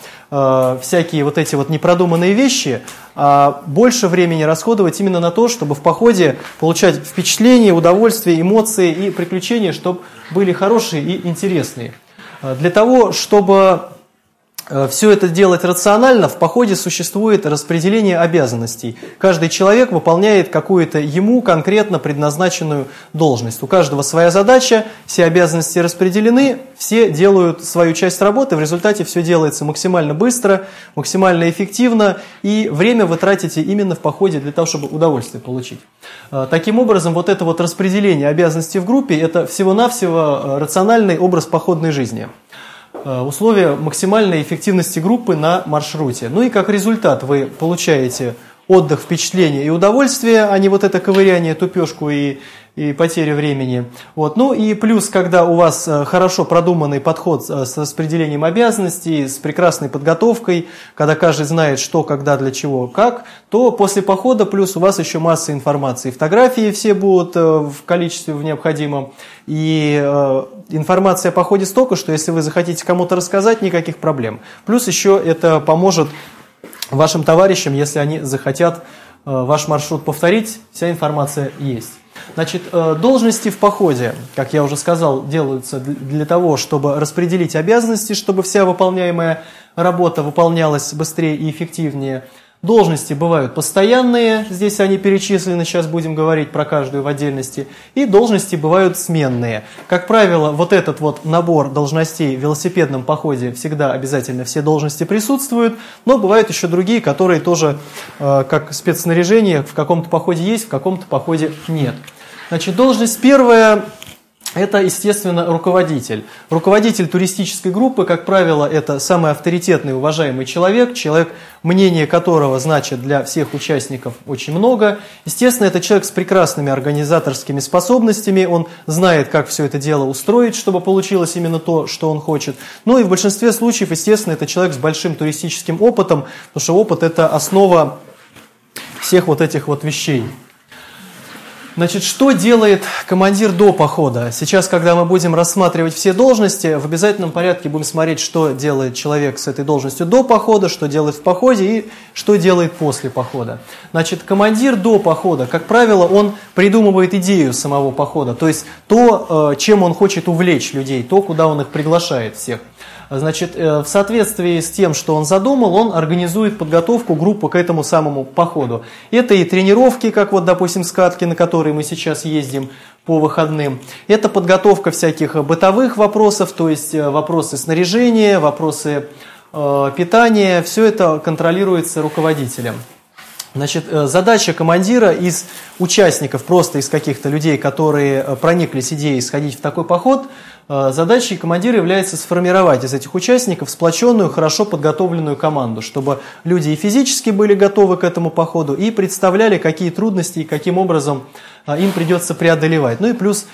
S1: всякие вот эти вот непродуманные вещи, а больше времени расходовать именно на то, чтобы в походе получать впечатления, удовольствие, эмоции и приключения, чтобы были хорошие и интересные. Для того, чтобы все это делать рационально, в походе существует распределение обязанностей. Каждый человек выполняет какую-то ему конкретно предназначенную должность. У каждого своя задача, все обязанности распределены, все делают свою часть работы, в результате все делается максимально быстро, максимально эффективно, и время вы тратите именно в походе для того, чтобы удовольствие получить. Таким образом, вот это вот распределение обязанностей в группе – это всего-навсего рациональный образ походной жизни. Условия максимальной эффективности группы на маршруте. Ну и как результат вы получаете отдых, впечатление и удовольствие, а не вот это ковыряние, тупешку и потерю времени. Вот. Ну и плюс, когда у вас хорошо продуманный подход с распределением обязанностей, с прекрасной подготовкой, когда каждый знает, что, когда, для чего, как, то после похода плюс у вас еще масса информации. Фотографии все будут в количестве необходимом. И информация о походе столько, что если вы захотите кому-то рассказать, никаких проблем. Плюс еще это поможет вашим товарищам, если они захотят ваш маршрут повторить, вся информация есть. Значит, должности в походе, как я уже сказал, делаются для того, чтобы распределить обязанности, чтобы вся выполняемая работа выполнялась быстрее и эффективнее. Должности бывают постоянные, здесь они перечислены, сейчас будем говорить про каждую в отдельности, и должности бывают сменные. Как правило, вот этот вот набор должностей в велосипедном походе всегда обязательно все должности присутствуют, но бывают еще другие, которые тоже как спецснаряжение в каком-то походе есть, в каком-то походе нет. Значит, должность первая это, естественно, руководитель. Руководитель туристической группы, как правило, это самый авторитетный, уважаемый человек, мнение которого значит для всех участников очень много. Естественно, это человек с прекрасными организаторскими способностями, он знает, как все это дело устроить, чтобы получилось именно то, что он хочет. Ну и в большинстве случаев, естественно, это человек с большим туристическим опытом, потому что опыт – это основа всех вот этих вот вещей. Значит, что делает командир до похода? Сейчас, когда мы будем рассматривать все должности, в обязательном порядке будем смотреть, что делает человек с этой должностью до похода, что делает в походе и что делает после похода. Значит, командир до похода, как правило, он придумывает идею самого похода, то есть то, чем он хочет увлечь людей, то, куда он их приглашает всех. Значит, в соответствии с тем, что он задумал, он организует подготовку группы к этому самому походу. Это и тренировки, как вот, допустим, скатки, на которые мы сейчас ездим по выходным. Это подготовка всяких бытовых вопросов, то есть вопросы снаряжения, вопросы питания. Все это контролируется руководителем. Значит, задача командира из участников, просто из каких-то людей, которые прониклись идеей сходить в такой поход, задачей командира является сформировать из этих участников сплоченную, хорошо подготовленную команду, чтобы люди и физически были готовы к этому походу и представляли, какие трудности и каким образом им придется преодолевать. Ну и плюс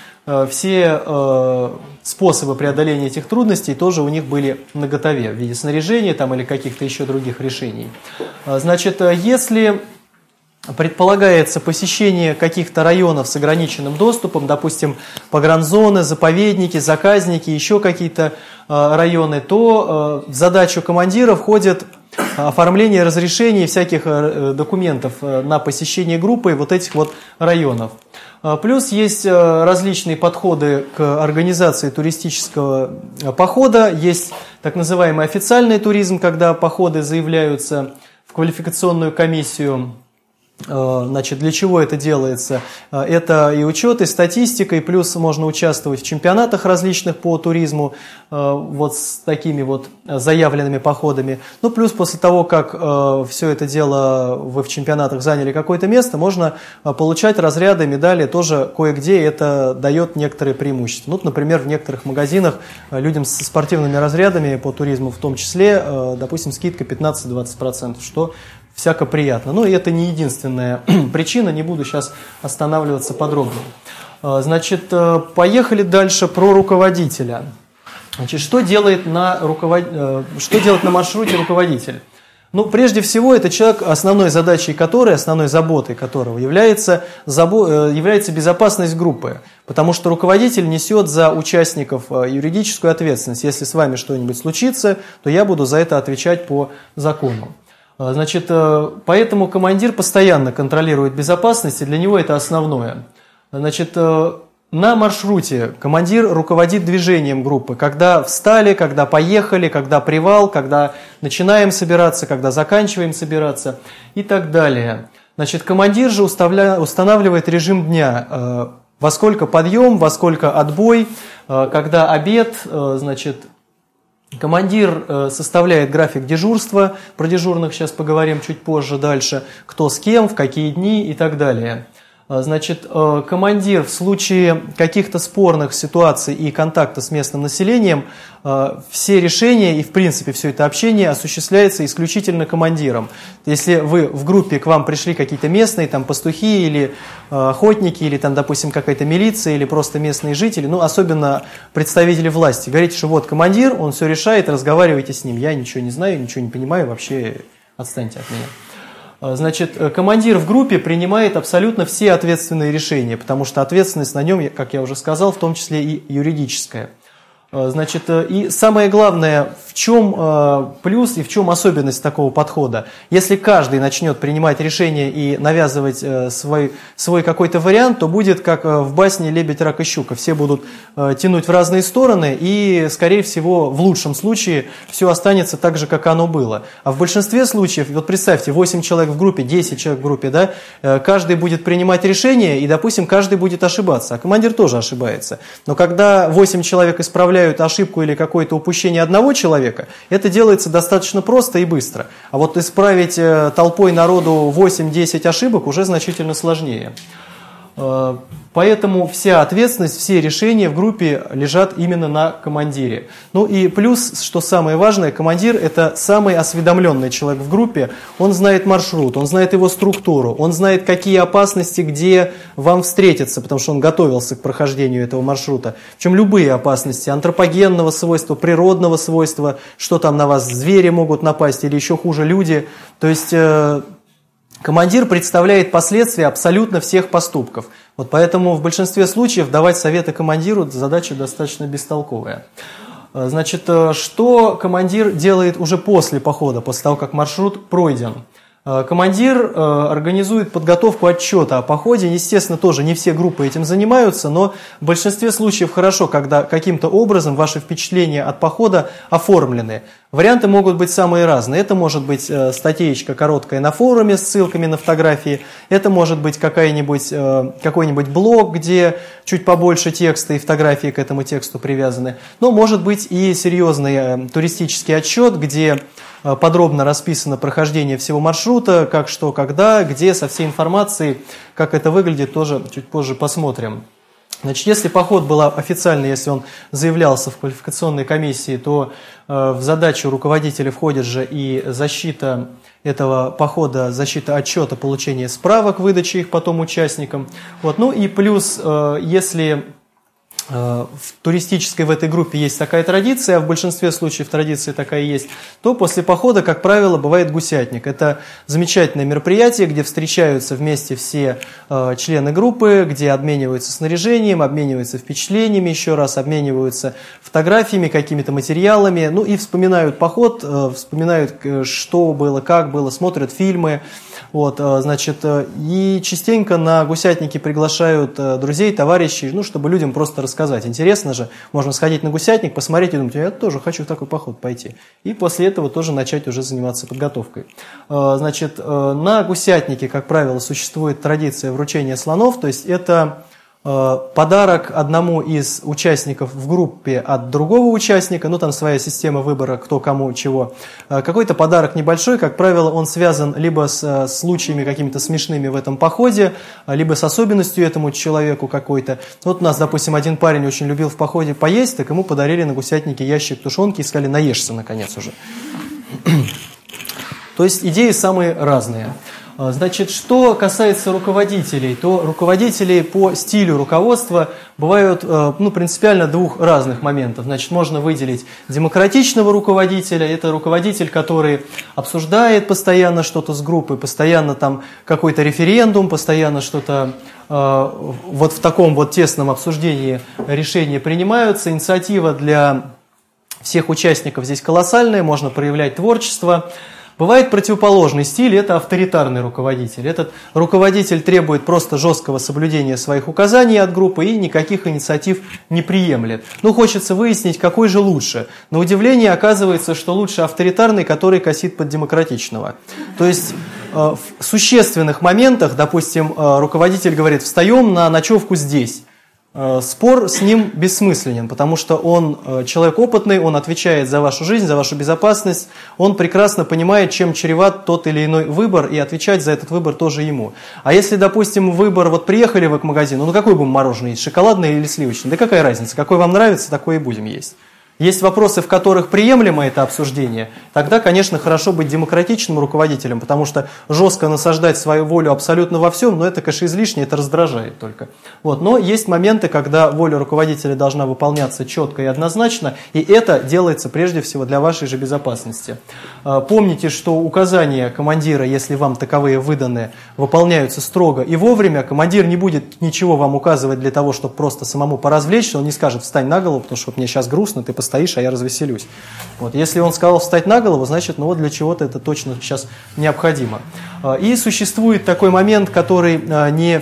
S1: все способы преодоления этих трудностей тоже у них были наготове в виде снаряжения там, или каких-то еще других решений. Значит, если предполагается посещение каких-то районов с ограниченным доступом, допустим, погранзоны, заповедники, заказники, еще какие-то районы, то в задачу командира входит оформление разрешений и всяких документов на посещение группы вот этих вот районов. Плюс есть различные подходы к организации туристического похода, есть так называемый официальный туризм, когда походы заявляются в квалификационную комиссию. Значит, для чего это делается? Это и учет, и статистика, и плюс можно участвовать в чемпионатах различных по туризму, вот с такими вот заявленными походами. Ну, плюс после того, как все это дело вы в чемпионатах заняли какое-то место, можно получать разряды, медали, тоже кое-где это дает некоторые преимущества. Ну, например, в некоторых магазинах людям с спортивными разрядами по туризму в том числе, допустим, скидка 15-20%, что всяко приятно. Ну и это не единственная причина, не буду сейчас останавливаться подробно. Значит, поехали дальше про руководителя. Значит, что делает на маршруте руководитель? Ну, прежде всего, это человек, основной задачей которой, основной заботой которого является безопасность группы. Потому что руководитель несет за участников юридическую ответственность. Если с вами что-нибудь случится, то я буду за это отвечать по закону. Значит, поэтому командир постоянно контролирует безопасность, и для него это основное. Значит, на маршруте командир руководит движением группы, когда встали, когда поехали, когда привал, когда начинаем собираться, когда заканчиваем собираться и так далее. Значит, командир же устанавливает режим дня, во сколько подъем, во сколько отбой, когда обед, значит. Командир составляет график дежурства, про дежурных сейчас поговорим чуть позже дальше, кто с кем, в какие дни и так далее. Значит, командир в случае каких-то спорных ситуаций и контакта с местным населением, все решения и, в принципе, все это общение осуществляется исключительно командиром. Если вы в группе, к вам пришли какие-то местные, там, пастухи или охотники, или, там, допустим, какая-то милиция, или просто местные жители, ну, особенно представители власти, говорите, что вот командир, он все решает, разговаривайте с ним, я ничего не знаю, ничего не понимаю, вообще отстаньте от меня. Значит, командир в группе принимает абсолютно все ответственные решения, потому что ответственность на нем, как я уже сказал, в том числе и юридическая. Значит, и самое главное, в чем плюс и в чем особенность такого подхода? Если каждый начнет принимать решения и навязывать свой какой-то вариант, то будет как в басне «Лебедь, рак и щука». Все будут тянуть в разные стороны, и, скорее всего, в лучшем случае все останется так же, как оно было. А в большинстве случаев, вот представьте, 8 человек в группе, 10 человек в группе, да, каждый будет принимать решения, и, допустим, каждый будет ошибаться, а командир тоже ошибается. Но когда 8 человек исправляют ошибку или какое-то упущение одного человека, это делается достаточно просто и быстро. А вот исправить толпой народу 8-10 ошибок уже значительно сложнее. Поэтому вся ответственность, все решения в группе лежат именно на командире. Ну и плюс, что самое важное, командир – это самый осведомленный человек в группе. Он знает маршрут, он знает его структуру, он знает, какие опасности, где вам встретиться, потому что он готовился к прохождению этого маршрута. Причем любые опасности антропогенного свойства, природного свойства, что там на вас звери могут напасть или еще хуже люди. То есть командир представляет последствия абсолютно всех поступков. Вот поэтому в большинстве случаев давать советы командиру задача достаточно бестолковая. Значит, что командир делает уже после похода, после того, как маршрут пройден? Командир организует подготовку отчета о походе. Естественно, тоже не все группы этим занимаются, но в большинстве случаев хорошо, когда каким-то образом ваши впечатления от похода оформлены. Варианты могут быть самые разные. Это может быть статейка короткая на форуме с ссылками на фотографии. Это может быть какой-нибудь блог, где чуть побольше текста и фотографии к этому тексту привязаны. Но может быть и серьезный туристический отчет, где подробно расписано прохождение всего маршрута, как, что, когда, где, со всей информацией, как это выглядит, тоже чуть позже посмотрим. Значит, если поход был официальный, если он заявлялся в квалификационной комиссии, то в задачу руководителя входит же и защита этого похода, защита отчета, получение справок, выдачи их потом участникам. Вот. Ну и плюс, если в туристической в этой группе есть такая традиция, а в большинстве случаев традиция такая есть, то после похода, как правило, бывает гусятник. Это замечательное мероприятие, где встречаются вместе все члены группы, где обмениваются снаряжением, обмениваются впечатлениями еще раз, обмениваются фотографиями, какими-то материалами, ну и вспоминают поход, вспоминают, что было, как было, смотрят фильмы. Вот, значит, и частенько на гусятники приглашают друзей, товарищей, ну, чтобы людям просто рассказать. Интересно же, можно сходить на гусятник, посмотреть и думать, я тоже хочу в такой поход пойти. И после этого тоже начать уже заниматься подготовкой. Значит, на гусятнике, как правило, существует традиция вручения слонов, то есть это подарок одному из участников в группе от другого участника, ну там своя система выбора, кто кому чего. Какой-то подарок небольшой, как правило, он связан либо с случаями какими-то смешными в этом походе, либо с особенностью этому человеку какой-то. Вот у нас, допустим, один парень очень любил в походе поесть, так ему подарили на гусятнике ящик тушенки и сказали, наешься наконец уже. То есть идеи самые разные. Значит, что касается руководителей, то руководители по стилю руководства бывают принципиально двух разных моментов. Значит, можно выделить демократичного руководителя, это руководитель, который обсуждает постоянно что-то с группой, постоянно там какой-то референдум, постоянно что-то вот в таком вот тесном обсуждении решения принимаются. Инициатива для всех участников здесь колоссальная, можно проявлять творчество. Бывает противоположный стиль, это авторитарный руководитель. Этот руководитель требует просто жесткого соблюдения своих указаний от группы и никаких инициатив не приемлет. Ну, хочется выяснить, какой же лучше. На удивление оказывается, что лучше авторитарный, который косит под демократичного. То есть в существенных моментах, допустим, руководитель говорит, встаем на ночевку здесь. Спор с ним бессмысленен, потому что он человек опытный, он отвечает за вашу жизнь, за вашу безопасность, он прекрасно понимает, чем чреват тот или иной выбор, и отвечать за этот выбор тоже ему. А если, допустим, выбор, вот приехали вы к магазину, ну какой будем мороженое есть, шоколадное или сливочное? Да какая разница, какой вам нравится, такой и будем есть. Есть вопросы, в которых приемлемо это обсуждение, тогда, конечно, хорошо быть демократичным руководителем, потому что жестко насаждать свою волю абсолютно во всем, но это, конечно, излишне, это раздражает только. Вот. Но есть моменты, когда воля руководителя должна выполняться четко и однозначно, и это делается прежде всего для вашей же безопасности. Помните, что указания командира, если вам таковые выданы, выполняются строго и вовремя. Командир не будет ничего вам указывать для того, чтобы просто самому поразвлечься, он не скажет «встань на голову, потому что вот мне сейчас грустно, ты стоишь, а я развеселюсь». Вот. Если он сказал встать на голову, значит, ну вот для чего-то это точно сейчас необходимо. И существует такой момент, который не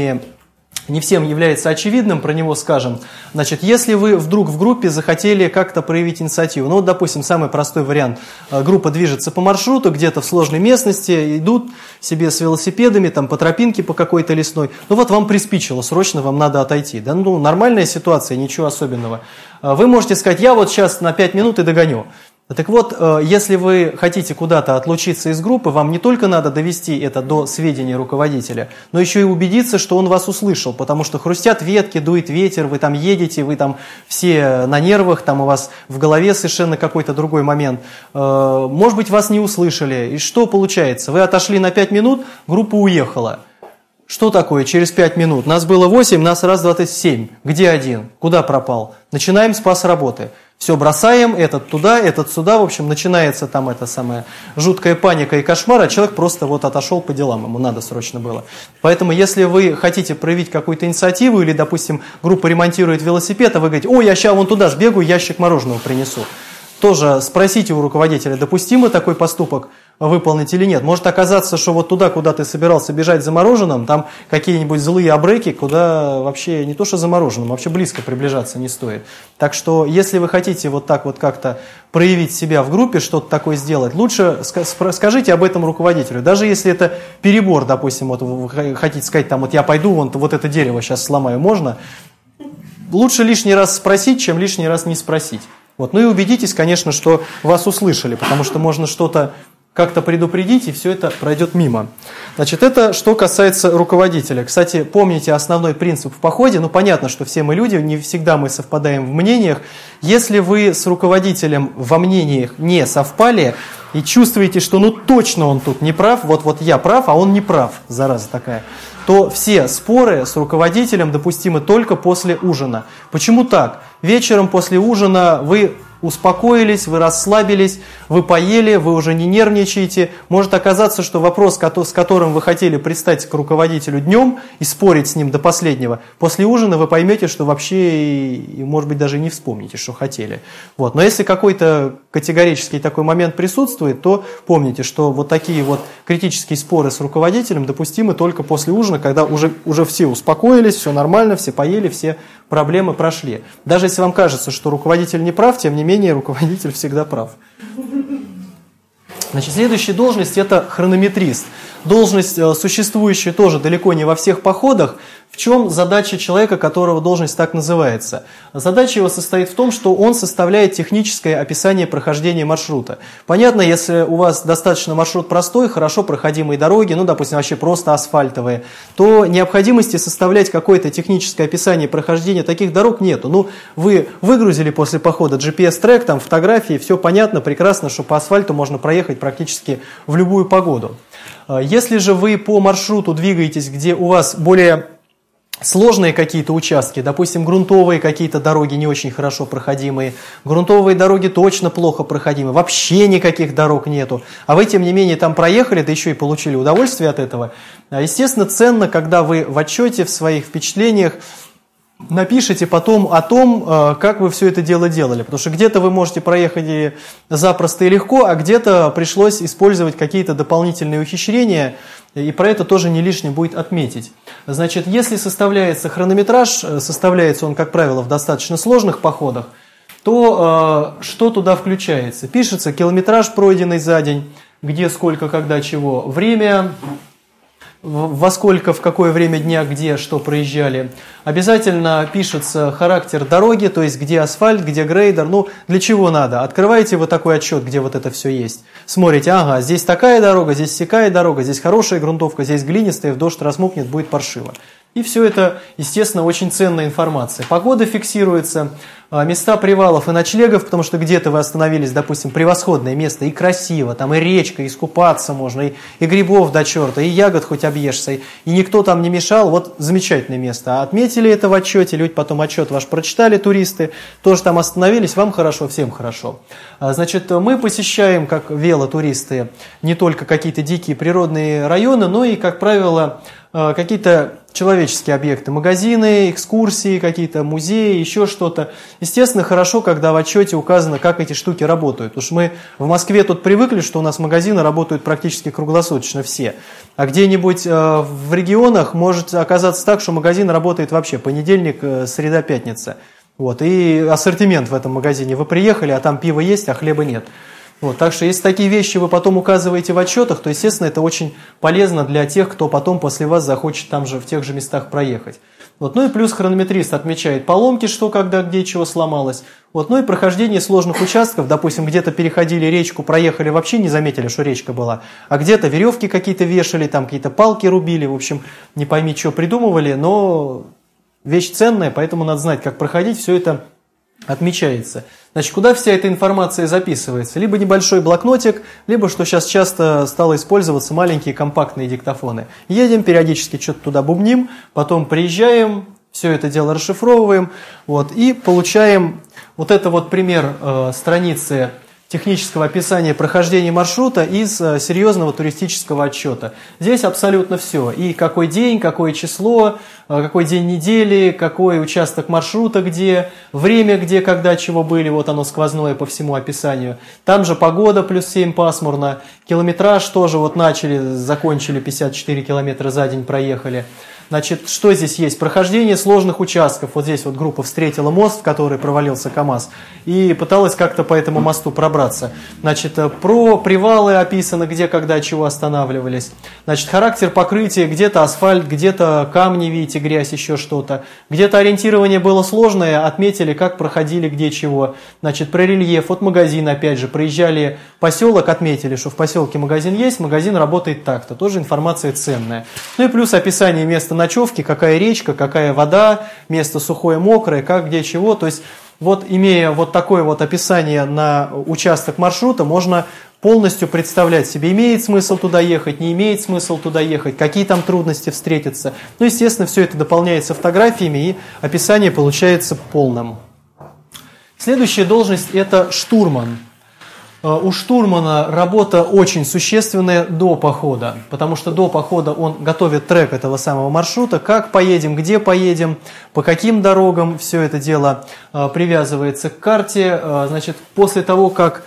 S1: всем является очевидным, про него скажем. Значит, если вы вдруг в группе захотели как-то проявить инициативу, ну вот, допустим, самый простой вариант, группа движется по маршруту, где-то в сложной местности, идут себе с велосипедами, там, по тропинке по какой-то лесной, ну вот вам приспичило, срочно вам надо отойти, да, ну нормальная ситуация, ничего особенного. Вы можете сказать, я вот сейчас на 5 минут и догоню. Так вот, если вы хотите куда-то отлучиться из группы, вам не только надо довести это до сведения руководителя, но еще и убедиться, что он вас услышал, потому что хрустят ветки, дует ветер, вы там едете, вы там все на нервах, там у вас в голове совершенно какой-то другой момент. Может быть, вас не услышали, и что получается? Вы отошли на 5 минут, группа уехала. Что такое через 5 минут? Нас было 8, нас раз, два, три, 7. Где один? Куда пропал? Начинаем с пас работы. Все бросаем, этот туда, этот сюда. В общем, начинается там эта самая жуткая паника и кошмар, а человек просто вот отошел по делам, ему надо срочно было. Поэтому, если вы хотите проявить какую-то инициативу, или, допустим, группа ремонтирует велосипед, а вы говорите: о, я сейчас вон туда сбегаю, ящик мороженого принесу. Тоже спросите у руководителя, допустимо такой поступок выполнить или нет. Может оказаться, что вот туда, куда ты собирался бежать за мороженым, там какие-нибудь злые абреки, куда вообще не то что за мороженым, вообще близко приближаться не стоит. Так что, если вы хотите вот так вот как-то проявить себя в группе, что-то такое сделать, лучше скажите об этом руководителю. Даже если это перебор, допустим, вот вы хотите сказать, там, вот я пойду, вот это дерево сейчас сломаю, можно? Лучше лишний раз спросить, чем лишний раз не спросить. Вот. Ну и убедитесь, конечно, что вас услышали, потому что можно что-то как-то предупредить, и все это пройдет мимо. Значит, это что касается руководителя. Кстати, помните основной принцип в походе. Ну, понятно, что все мы люди, не всегда мы совпадаем в мнениях. Если вы с руководителем во мнениях не совпали и чувствуете, что ну точно он тут не прав, вот я прав, а он не прав, зараза такая, то все споры с руководителем допустимы только после ужина. Почему так? Вечером после ужина вы успокоились, вы расслабились, вы поели, вы уже не нервничаете. Может оказаться, что вопрос, с которым вы хотели пристать к руководителю днем и спорить с ним до последнего, после ужина вы поймете, что вообще, и, может быть, даже не вспомните, что хотели. Вот. Но если какой-то категорический такой момент присутствует, то помните, что вот такие вот критические споры с руководителем допустимы только после ужина, когда уже все успокоились, все нормально, все поели, все проблемы прошли. Даже если вам кажется, что руководитель не прав, тем не менее руководитель всегда прав. Значит, следующая должность – это хронометрист. Должность, существующая тоже далеко не во всех походах. В чем задача человека, которого должность так называется? Задача его состоит в том, что он составляет техническое описание прохождения маршрута. Понятно, если у вас достаточно маршрут простой, хорошо проходимые дороги, ну, допустим, вообще просто асфальтовые, то необходимости составлять какое-то техническое описание прохождения таких дорог нету. Ну, вы выгрузили после похода GPS-трек, там фотографии, все понятно, прекрасно, что по асфальту можно проехать практически в любую погоду. Если же вы по маршруту двигаетесь, где у вас более сложные какие-то участки, допустим, грунтовые какие-то дороги не очень хорошо проходимые, грунтовые дороги точно плохо проходимые, вообще никаких дорог нету, а вы, тем не менее, там проехали, да еще и получили удовольствие от этого, естественно, ценно, когда вы в отчете, в своих впечатлениях напишите потом о том, как вы все это дело делали. Потому что где-то вы можете проехать запросто и легко, а где-то пришлось использовать какие-то дополнительные ухищрения, и про это тоже не лишним будет отметить. Значит, если составляется хронометраж, составляется он, как правило, в достаточно сложных походах, то что туда включается? Пишется километраж, пройденный за день, где, сколько, когда, чего, время, во сколько, в какое время дня, где, что проезжали. Обязательно пишется характер дороги, то есть где асфальт, где грейдер. Ну, для чего надо? Открываете вот такой отчет, где вот это все есть. Смотрите, ага, здесь такая дорога, здесь сякая дорога, здесь хорошая грунтовка, здесь глинистая, в дождь размокнет, будет паршиво. И все это, естественно, очень ценная информация. Погода фиксируется, места привалов и ночлегов, потому что где-то вы остановились, допустим, превосходное место, и красиво, там и речка, и искупаться можно, и грибов до черта, и ягод хоть объешься, и никто там не мешал, вот замечательное место. А отметили это в отчете, люди потом отчет ваш прочитали, туристы, тоже там остановились, вам хорошо, всем хорошо. Значит, мы посещаем, как велотуристы, не только какие-то дикие природные районы, но и, как правило, какие-то человеческие объекты, магазины, экскурсии, какие-то музеи, еще что-то. Естественно, хорошо, когда в отчете указано, как эти штуки работают. Потому что мы в Москве тут привыкли, что у нас магазины работают практически круглосуточно все. А где-нибудь в регионах может оказаться так, что магазин работает вообще понедельник, среда, пятница. Вот, и ассортимент в этом магазине. Вы приехали, а там пиво есть, а хлеба нет. Вот, так что если такие вещи вы потом указываете в отчетах, то, естественно, это очень полезно для тех, кто потом после вас захочет там же в тех же местах проехать. Вот. Ну и плюс хронометрист отмечает поломки, что, когда, где, чего сломалось. Вот. Ну и прохождение сложных участков, допустим, где-то переходили речку, проехали, вообще не заметили, что речка была, а где-то веревки какие-то вешали, там какие-то палки рубили, в общем, не пойми, что придумывали, но вещь ценная, поэтому надо знать, как проходить, все это отмечается. Значит, куда вся эта информация записывается? Либо небольшой блокнотик, либо, что сейчас часто стало использоваться, маленькие компактные диктофоны. Едем, периодически что-то туда бубним, потом приезжаем, все это дело расшифровываем, вот, и получаем вот это вот пример страницы технического описания прохождения маршрута из серьезного туристического отчета. Здесь абсолютно все. И какой день, какое число, какой день недели, какой участок маршрута где, время где, когда, чего были, вот оно сквозное по всему описанию. Там же погода +7 пасмурно, километраж тоже вот начали, закончили 54 километра за день проехали. Значит, что здесь есть? Прохождение сложных участков. Вот здесь вот группа встретила мост, в который провалился КАМАЗ, и пыталась как-то по этому мосту пробраться. Значит, про привалы описано, где, когда, чего останавливались. Значит, характер покрытия, где-то асфальт, где-то камни, видите, грязь, еще что-то. Где-то ориентирование было сложное, отметили, как проходили, где, чего. Значит, про рельеф, вот магазин, опять же, проезжали поселок, отметили, что в поселке магазин есть, магазин работает так-то. Тоже информация ценная. Ну и плюс описание места ночевки, какая речка, какая вода, место сухое, мокрое, как, где, чего. То есть, вот имея вот такое вот описание на участок маршрута, можно полностью представлять себе, имеет смысл туда ехать, не имеет смысл туда ехать, какие там трудности встретятся. Ну, естественно, все это дополняется фотографиями, и описание получается полным. Следующая должность – это штурман. У штурмана работа очень существенная до похода, потому что до похода он готовит трек этого самого маршрута, как поедем, где поедем, по каким дорогам, все это дело привязывается к карте. Значит, после того, как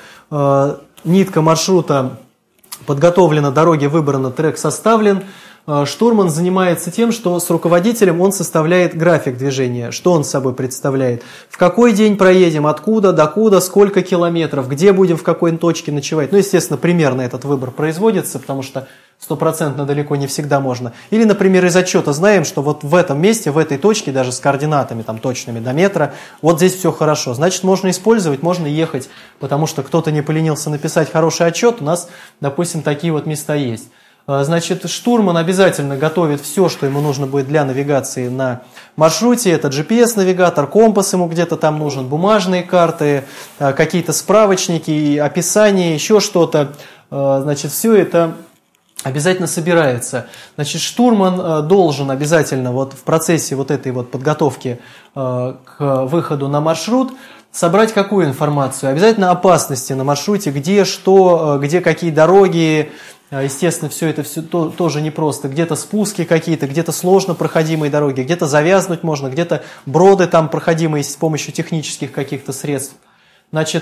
S1: нитка маршрута подготовлена, дороги выбраны, трек составлен, штурман занимается тем, что с руководителем он составляет график движения, что он собой представляет, в какой день проедем, откуда, докуда, сколько километров, где будем, в какой точке ночевать. Ну, естественно, примерно этот выбор производится, потому что 100% далеко не всегда можно. Или, например, из отчета знаем, что вот в этом месте, в этой точке, даже с координатами там, точными до метра, вот здесь все хорошо. Значит, можно использовать, можно ехать, потому что кто-то не поленился написать хороший отчет, у нас, допустим, такие вот места есть. Значит, штурман обязательно готовит все, что ему нужно будет для навигации на маршруте. Это GPS-навигатор, компас ему где-то там нужен, бумажные карты, какие-то справочники, описание, еще что-то. Значит, все это обязательно собирается. Значит, штурман должен обязательно вот в процессе вот этой вот подготовки к выходу на маршрут собрать какую информацию? Обязательно опасности на маршруте, где что, где какие дороги. Естественно, все это тоже непросто. Где-то спуски какие-то, где-то сложно проходимые дороги, где-то завязнуть можно, где-то броды там проходимые с помощью технических каких-то средств. Значит,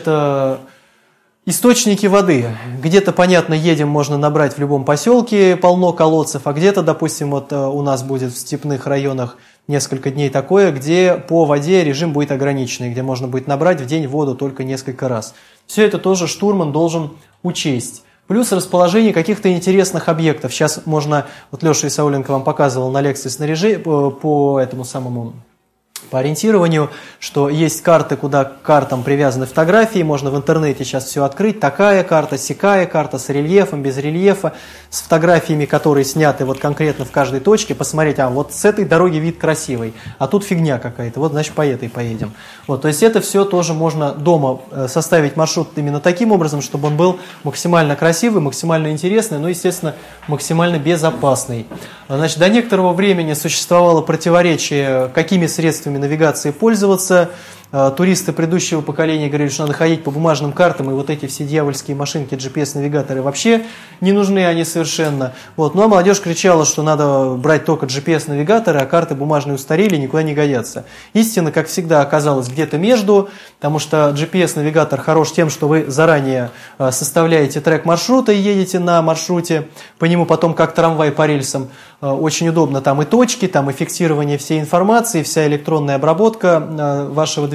S1: источники воды. Где-то, понятно, едем, можно набрать в любом поселке, полно колодцев, а где-то, допустим, вот у нас будет в степных районах несколько дней такое, где по воде режим будет ограниченный, где можно будет набрать в день воду только несколько раз. Все это тоже штурман должен учесть. Плюс расположение каких-то интересных объектов. Сейчас можно, вот Леша Исауленко вам показывал на лекции снаряжения по этому самому, по ориентированию, что есть карты, куда к картам привязаны фотографии, можно в интернете сейчас все открыть, такая карта, сякая карта, с рельефом, без рельефа, с фотографиями, которые сняты вот конкретно в каждой точке, посмотреть, а вот с этой дороги вид красивый, а тут фигня какая-то, вот значит по этой поедем. Вот, то есть это все тоже можно дома составить маршрут именно таким образом, чтобы он был максимально красивый, максимально интересный, но, естественно, максимально безопасный. Значит, до некоторого времени существовало противоречие, какими средствами навигации пользоваться. Туристы предыдущего поколения говорили, что надо ходить по бумажным картам, и вот эти все дьявольские машинки, GPS-навигаторы вообще не нужны они совершенно. Вот. Ну а молодежь кричала, что надо брать только GPS-навигаторы, а карты бумажные устарели, никуда не годятся. Истина, как всегда, оказалась где-то между, потому что GPS-навигатор хорош тем, что вы заранее составляете трек маршрута и едете на маршруте, по нему потом как трамвай по рельсам. Очень удобно, там и точки, там и фиксирование всей информации, вся электронная обработка вашего движения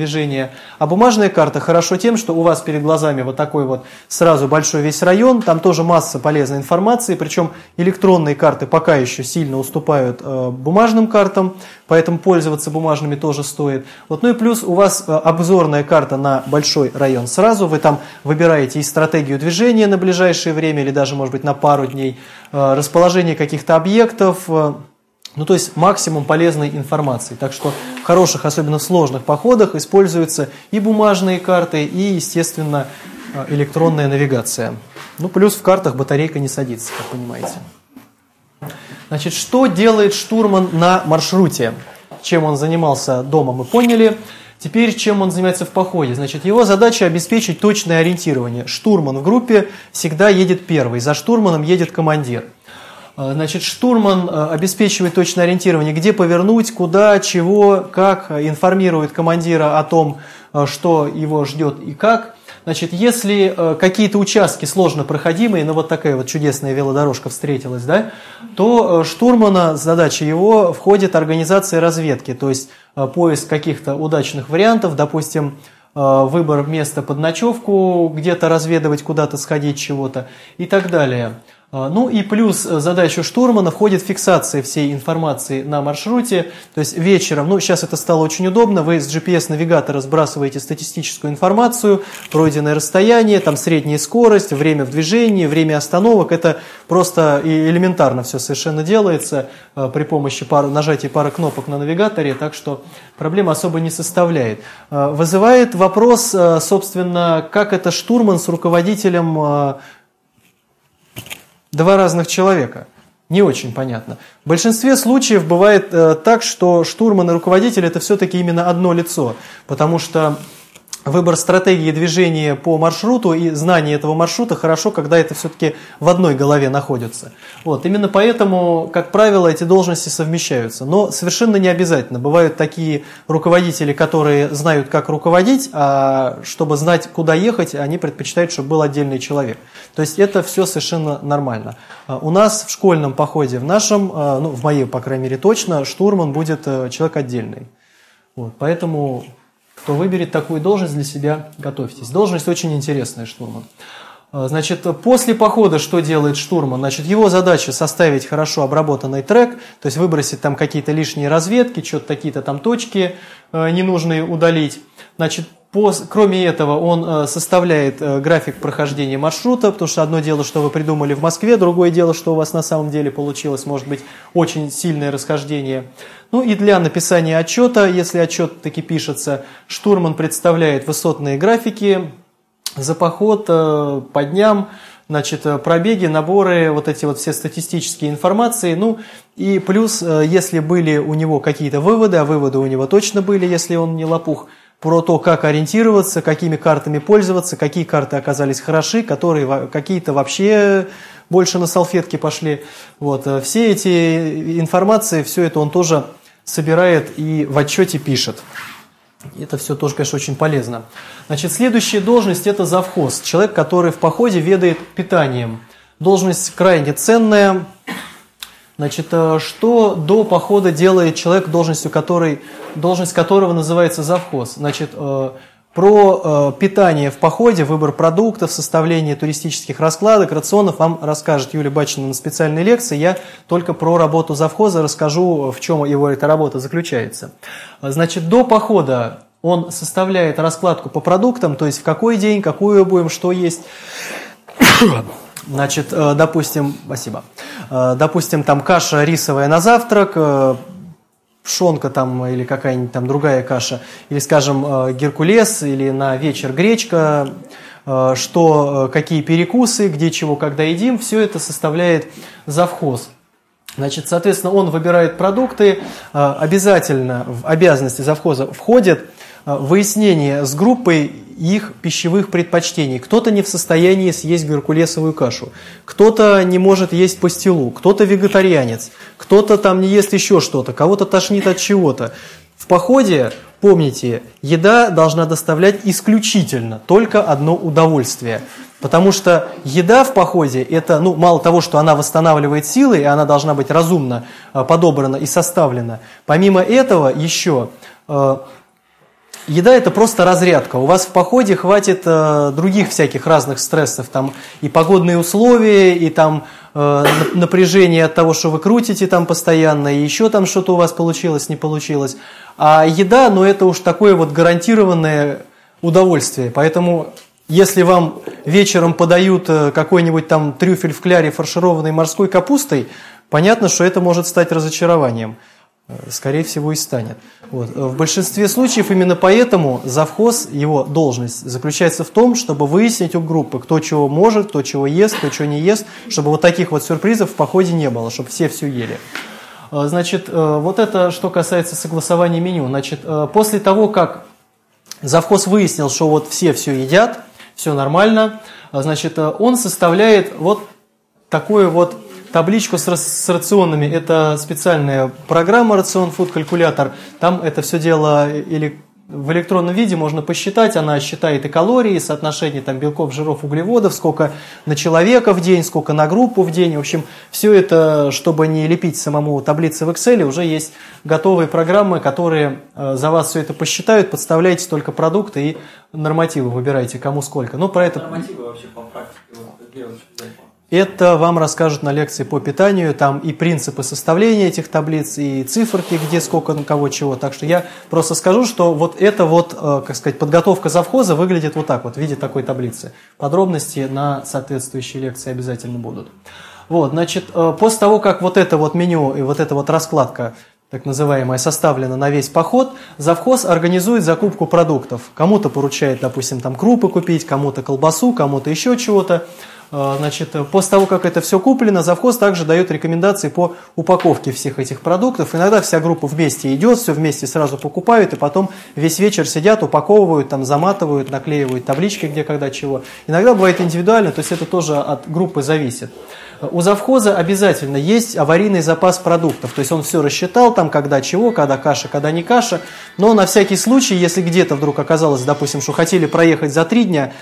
S1: движения. А бумажная карта хорошо тем, что у вас перед глазами вот такой вот сразу большой весь район, там тоже масса полезной информации, причем электронные карты пока еще сильно уступают бумажным картам, поэтому пользоваться бумажными тоже стоит. Вот, ну и плюс у вас обзорная карта на большой район сразу, вы там выбираете и стратегию движения на ближайшее время или даже, может быть, на пару дней, расположение каких-то объектов, ну, то есть максимум полезной информации. Так что в хороших, особенно в сложных походах используются и бумажные карты, и, естественно, электронная навигация. Ну, плюс в картах батарейка не садится, как понимаете. Значит, что делает штурман на маршруте? Чем он занимался дома, мы поняли. Теперь, чем он занимается в походе? Значит, его задача обеспечить точное ориентирование. Штурман в группе всегда едет первый, за штурманом едет командир. Значит, штурман обеспечивает точное ориентирование, где повернуть, куда, чего, как, информирует командира о том, что его ждет и как. Значит, если какие-то участки сложно проходимые, ну вот такая вот чудесная велодорожка встретилась, да, то штурмана, задача его, входит организация разведки, то есть поиск каких-то удачных вариантов, допустим, выбор места под ночевку, где-то разведывать, куда-то сходить, чего-то и так далее. Ну и плюс задачу штурмана входит фиксация всей информации на маршруте, то есть вечером, ну сейчас это стало очень удобно, вы с GPS-навигатора сбрасываете статистическую информацию, пройденное расстояние, там средняя скорость, время в движении, время остановок, это просто и элементарно все совершенно делается при помощи нажатия пары кнопок на навигаторе, так что проблема особо не составляет. Вызывает вопрос, собственно, как это штурман с руководителем два разных человека. Не очень понятно. В большинстве случаев бывает так, что штурман и руководитель это все-таки именно одно лицо, потому что выбор стратегии движения по маршруту и знание этого маршрута хорошо, когда это все-таки в одной голове находится. Вот. Именно поэтому, как правило, эти должности совмещаются. Но совершенно не обязательно. Бывают такие руководители, которые знают, как руководить, а чтобы знать, куда ехать, они предпочитают, чтобы был отдельный человек. То есть это все совершенно нормально. У нас в школьном походе, в нашем, ну, в моей, по крайней мере, точно, штурман будет человек отдельный. Вот. Поэтому кто выберет такую должность для себя, готовьтесь. Должность очень интересная, штурман. Значит, после похода что делает штурман? Значит, его задача составить хорошо обработанный трек, то есть выбросить там какие-то лишние разведки, что-то какие-то там точки ненужные удалить. Значит, кроме этого он составляет график прохождения маршрута, потому что одно дело, что вы придумали в Москве, другое дело, что у вас на самом деле получилось, может быть, очень сильное расхождение. Ну и для написания отчета, если отчет таки пишется, штурман представляет высотные графики за поход по дням, значит, пробеги, наборы, вот эти вот все статистические информации. Ну и плюс, если были у него какие-то выводы, а выводы у него точно были, если он не лопух, про то, как ориентироваться, какими картами пользоваться, какие карты оказались хороши, которые какие-то вообще больше на салфетке пошли. Вот. Все эти информации, все это он тоже собирает и в отчете пишет. Это все тоже, конечно, очень полезно. Значит, следующая должность – это завхоз. Человек, который в походе ведает питанием. Должность крайне ценная. Значит, что до похода делает человек, должность которого называется завхоз? Значит, про питание в походе, выбор продуктов, составление туристических раскладок, рационов вам расскажет Юлия Бачина на специальной лекции. Я только про работу завхоза расскажу, в чем его эта работа заключается. Значит, до похода он составляет раскладку по продуктам, то есть в какой день, какую будем, что есть. Значит, допустим, спасибо. Допустим, там каша рисовая на завтрак, пшенка там или какая-нибудь там другая каша, или, скажем, геркулес, или на вечер гречка, какие перекусы, где чего, когда едим, все это составляет завхоз. Значит, соответственно, он выбирает продукты, обязательно в обязанности завхоза входит выяснение с группой их пищевых предпочтений. Кто-то не в состоянии съесть геркулесовую кашу, кто-то не может есть пастилу, кто-то вегетарианец, кто-то там не ест еще что-то, кого-то тошнит от чего-то. В походе, помните, еда должна доставлять исключительно только одно удовольствие. Потому что еда в походе, это, мало того, что она восстанавливает силы, и она должна быть разумно подобрана и составлена, помимо этого еще еда – это просто разрядка. У вас в походе хватит других всяких разных стрессов. Там и погодные условия, и там напряжение от того, что вы крутите там постоянно, и еще там что-то у вас получилось, не получилось. А еда, ну это уж такое вот гарантированное удовольствие. Поэтому, если вам вечером подают какой-нибудь там трюфель в кляре, фаршированный морской капустой, понятно, что это может стать разочарованием. Скорее всего и станет. Вот. В большинстве случаев именно поэтому завхоз, его должность заключается в том, чтобы выяснить у группы, кто чего может, кто чего ест, кто чего не ест, чтобы вот таких вот сюрпризов в походе не было, чтобы все ели. Значит, вот это что касается согласования меню. Значит, после того, как завхоз выяснил, что вот все едят, все нормально, значит, он составляет вот такую вот табличку с рационами. Это специальная программа «Рацион Food Calculator». Там это все дело или в электронном виде можно посчитать. Она считает и калории, и соотношение там, белков, жиров, углеводов, сколько на человека в день, сколько на группу в день. В общем, все это, чтобы не лепить самому таблицы в Excel, уже есть готовые программы, которые за вас все это посчитают. Подставляете только продукты и нормативы выбираете, кому сколько. Но про это... Нормативы вообще по практике, где лучше взять? Это вам расскажут на лекции по питанию, там и принципы составления этих таблиц, и циферки, где сколько на кого чего. Так что я просто скажу, что вот эта вот, как сказать, подготовка завхоза выглядит вот так вот, в виде такой таблицы. Подробности на соответствующей лекции обязательно будут. Вот, значит, после того, как вот это вот меню и вот эта вот раскладка, так называемая, составлена на весь поход, завхоз организует закупку продуктов. Кому-то поручает, допустим, там крупы купить, кому-то колбасу, кому-то еще чего-то. Значит, после того, как это все куплено, завхоз также дает рекомендации по упаковке всех этих продуктов. Иногда вся группа вместе идет, все вместе сразу покупают, и потом весь вечер сидят, упаковывают, там, заматывают, наклеивают таблички, где, когда, чего. Иногда бывает индивидуально, то есть это тоже от группы зависит. У завхоза обязательно есть аварийный запас продуктов, то есть он все рассчитал, там, когда чего, когда каша, когда не каша, но на всякий случай, если где-то вдруг оказалось, допустим, что хотели проехать за 3 дня,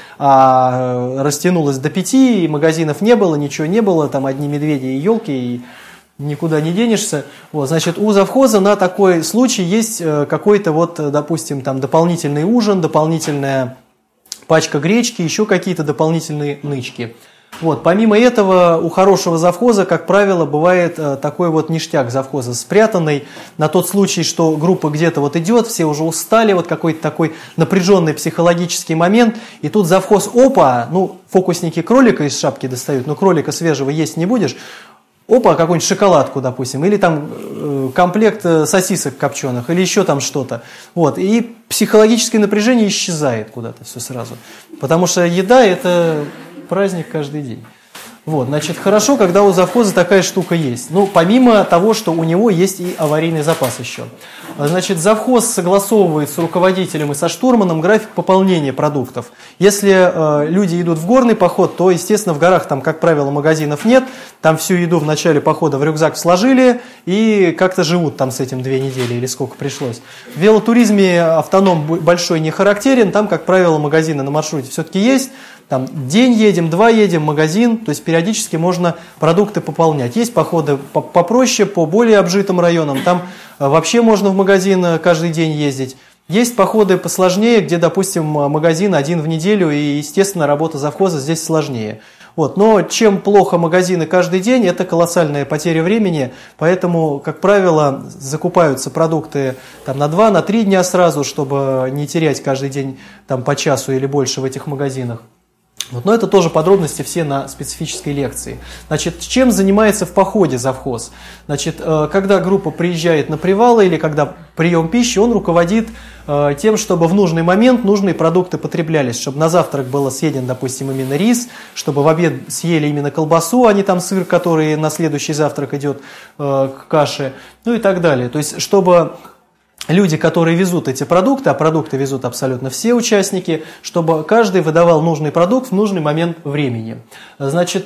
S1: а растянулось до 5, и магазинов не было, ничего не было, там одни медведи и елки, и никуда не денешься. Вот, значит, у завхоза на такой случай есть какой-то вот, допустим, там дополнительный ужин, дополнительная пачка гречки, еще какие-то дополнительные нычки. Вот, помимо этого, у хорошего завхоза, как правило, бывает такой вот ништяк завхоза, спрятанный на тот случай, что группа где-то вот идет, все уже устали, вот какой-то такой напряженный психологический момент, и тут завхоз, опа, ну, фокусники кролика из шапки достают, но кролика свежего есть не будешь, опа, какую-нибудь шоколадку, допустим, или там комплект сосисок копченых, или еще там что-то. Вот, и психологическое напряжение исчезает куда-то все сразу, потому что еда – это... праздник каждый день. Вот, значит, хорошо, когда у завхоза такая штука есть. Ну, помимо того, что у него есть и аварийный запас еще. Значит, завхоз согласовывает с руководителем и со штурманом график пополнения продуктов. Если люди идут в горный поход, то, естественно, в горах там, как правило, магазинов нет. Там всю еду в начале похода в рюкзак сложили и как-то живут там с этим 2 недели или сколько пришлось. В велотуризме автоном большой не характерен. Там, как правило, магазины на маршруте все-таки есть. Там день едем, 2 едем, магазин, то есть периодически можно продукты пополнять. Есть походы попроще, по более обжитым районам, там вообще можно в магазин каждый день ездить. Есть походы посложнее, где, допустим, магазин один в неделю, и, естественно, работа завхоза здесь сложнее. Вот. Но чем плохо магазины каждый день, это колоссальная потеря времени, поэтому, как правило, закупаются продукты там, на 2-3 дня сразу, чтобы не терять каждый день там, по часу или больше в этих магазинах. Вот, но это тоже подробности все на специфической лекции. Значит, чем занимается в походе завхоз? Значит, когда группа приезжает на привалы или когда прием пищи, он руководит тем, чтобы в нужный момент нужные продукты потреблялись, чтобы на завтрак было съеден, допустим, именно рис, чтобы в обед съели именно колбасу, а не там сыр, который на следующий завтрак идет к каше, ну и так далее. То есть, чтобы... люди, которые везут эти продукты, а продукты везут абсолютно все участники, чтобы каждый выдавал нужный продукт в нужный момент времени. Значит,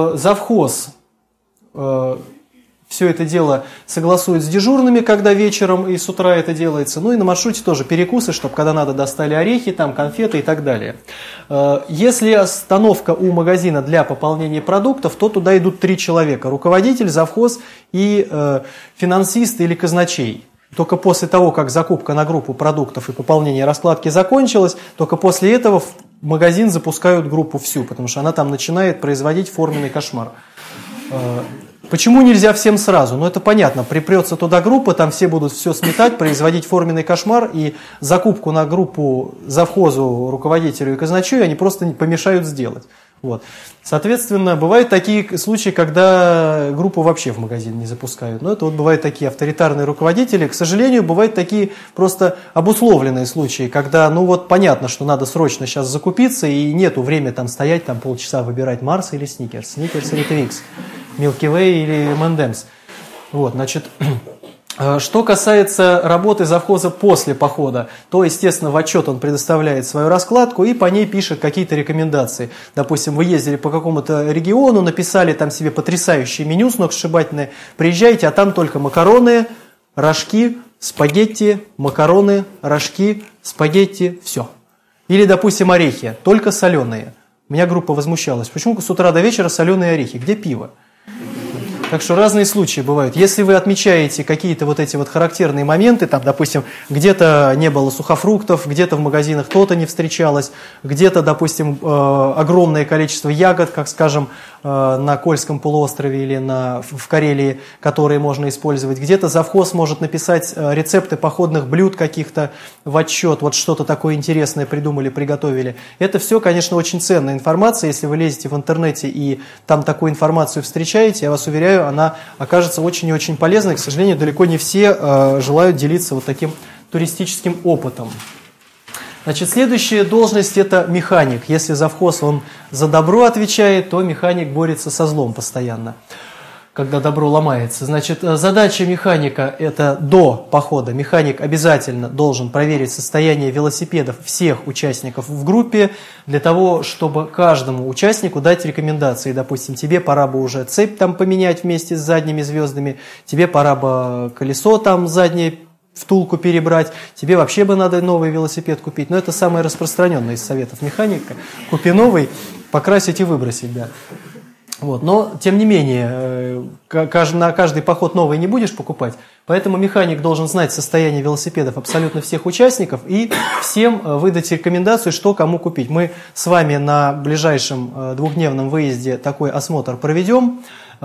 S1: завхоз все это дело согласует с дежурными, когда вечером и с утра это делается. Ну и на маршруте тоже перекусы, чтобы когда надо достали орехи, там, конфеты и так далее. Если остановка у магазина для пополнения продуктов, то туда идут 3 человека. Руководитель, завхоз и финансист или казначей. Только после того, как закупка на группу продуктов и пополнение раскладки закончилась, только после этого в магазин запускают группу всю, потому что она там начинает производить форменный кошмар. Почему нельзя всем сразу? Ну, это понятно. Припрется туда группа, там все будут все сметать, производить форменный кошмар, и закупку на группу завхозу, руководителю и казначею они просто помешают сделать. Вот. Соответственно, бывают такие случаи, когда группу вообще в магазин не запускают. Но это вот бывают такие авторитарные руководители. К сожалению, бывают такие просто обусловленные случаи, когда, ну вот понятно, что надо срочно сейчас закупиться, и нету времени там стоять, там полчаса выбирать Марс или Сникерс, Сникерс или Твикс, Milky Way или M&M's. Вот, значит... Что касается работы завхоза после похода, то, естественно, в отчет он предоставляет свою раскладку и по ней пишет какие-то рекомендации. Допустим, вы ездили по какому-то региону, написали там себе потрясающее меню сногсшибательное, приезжаете, а там только макароны, рожки, спагетти, макароны, рожки, спагетти, все. Или, допустим, орехи, только соленые. У меня группа возмущалась. Почему с утра до вечера соленые орехи? Где пиво? Так что разные случаи бывают. Если вы отмечаете какие-то вот эти вот характерные моменты, там, допустим, где-то не было сухофруктов, где-то в магазинах то-то не встречалось, где-то, допустим, огромное количество ягод, как, скажем, на Кольском полуострове или в Карелии, которые можно использовать, где-то завхоз может написать рецепты походных блюд каких-то в отчет, вот что-то такое интересное придумали, приготовили. Это все, конечно, очень ценная информация. Если вы лезете в интернете и там такую информацию встречаете, я вас уверяю, она окажется очень и очень полезной. К сожалению, далеко не все желают делиться вот таким туристическим опытом. Значит, следующая должность – это механик. Если завхоз он за добро отвечает, то механик борется со злом постоянно, когда добро ломается. Значит, задача механика – это до похода. Механик обязательно должен проверить состояние велосипедов всех участников в группе, для того, чтобы каждому участнику дать рекомендации. Допустим, тебе пора бы уже цепь там поменять вместе с задними звездами, тебе пора бы колесо там заднее втулку перебрать, тебе вообще бы надо новый велосипед купить. Но это самое распространенное из советов механика. Купи новый, покрасить и выбросить, да. Вот. Но, тем не менее, на каждый поход новый не будешь покупать, поэтому механик должен знать состояние велосипедов абсолютно всех участников и всем выдать рекомендацию, что кому купить. Мы с вами на ближайшем двухдневном выезде такой осмотр проведем,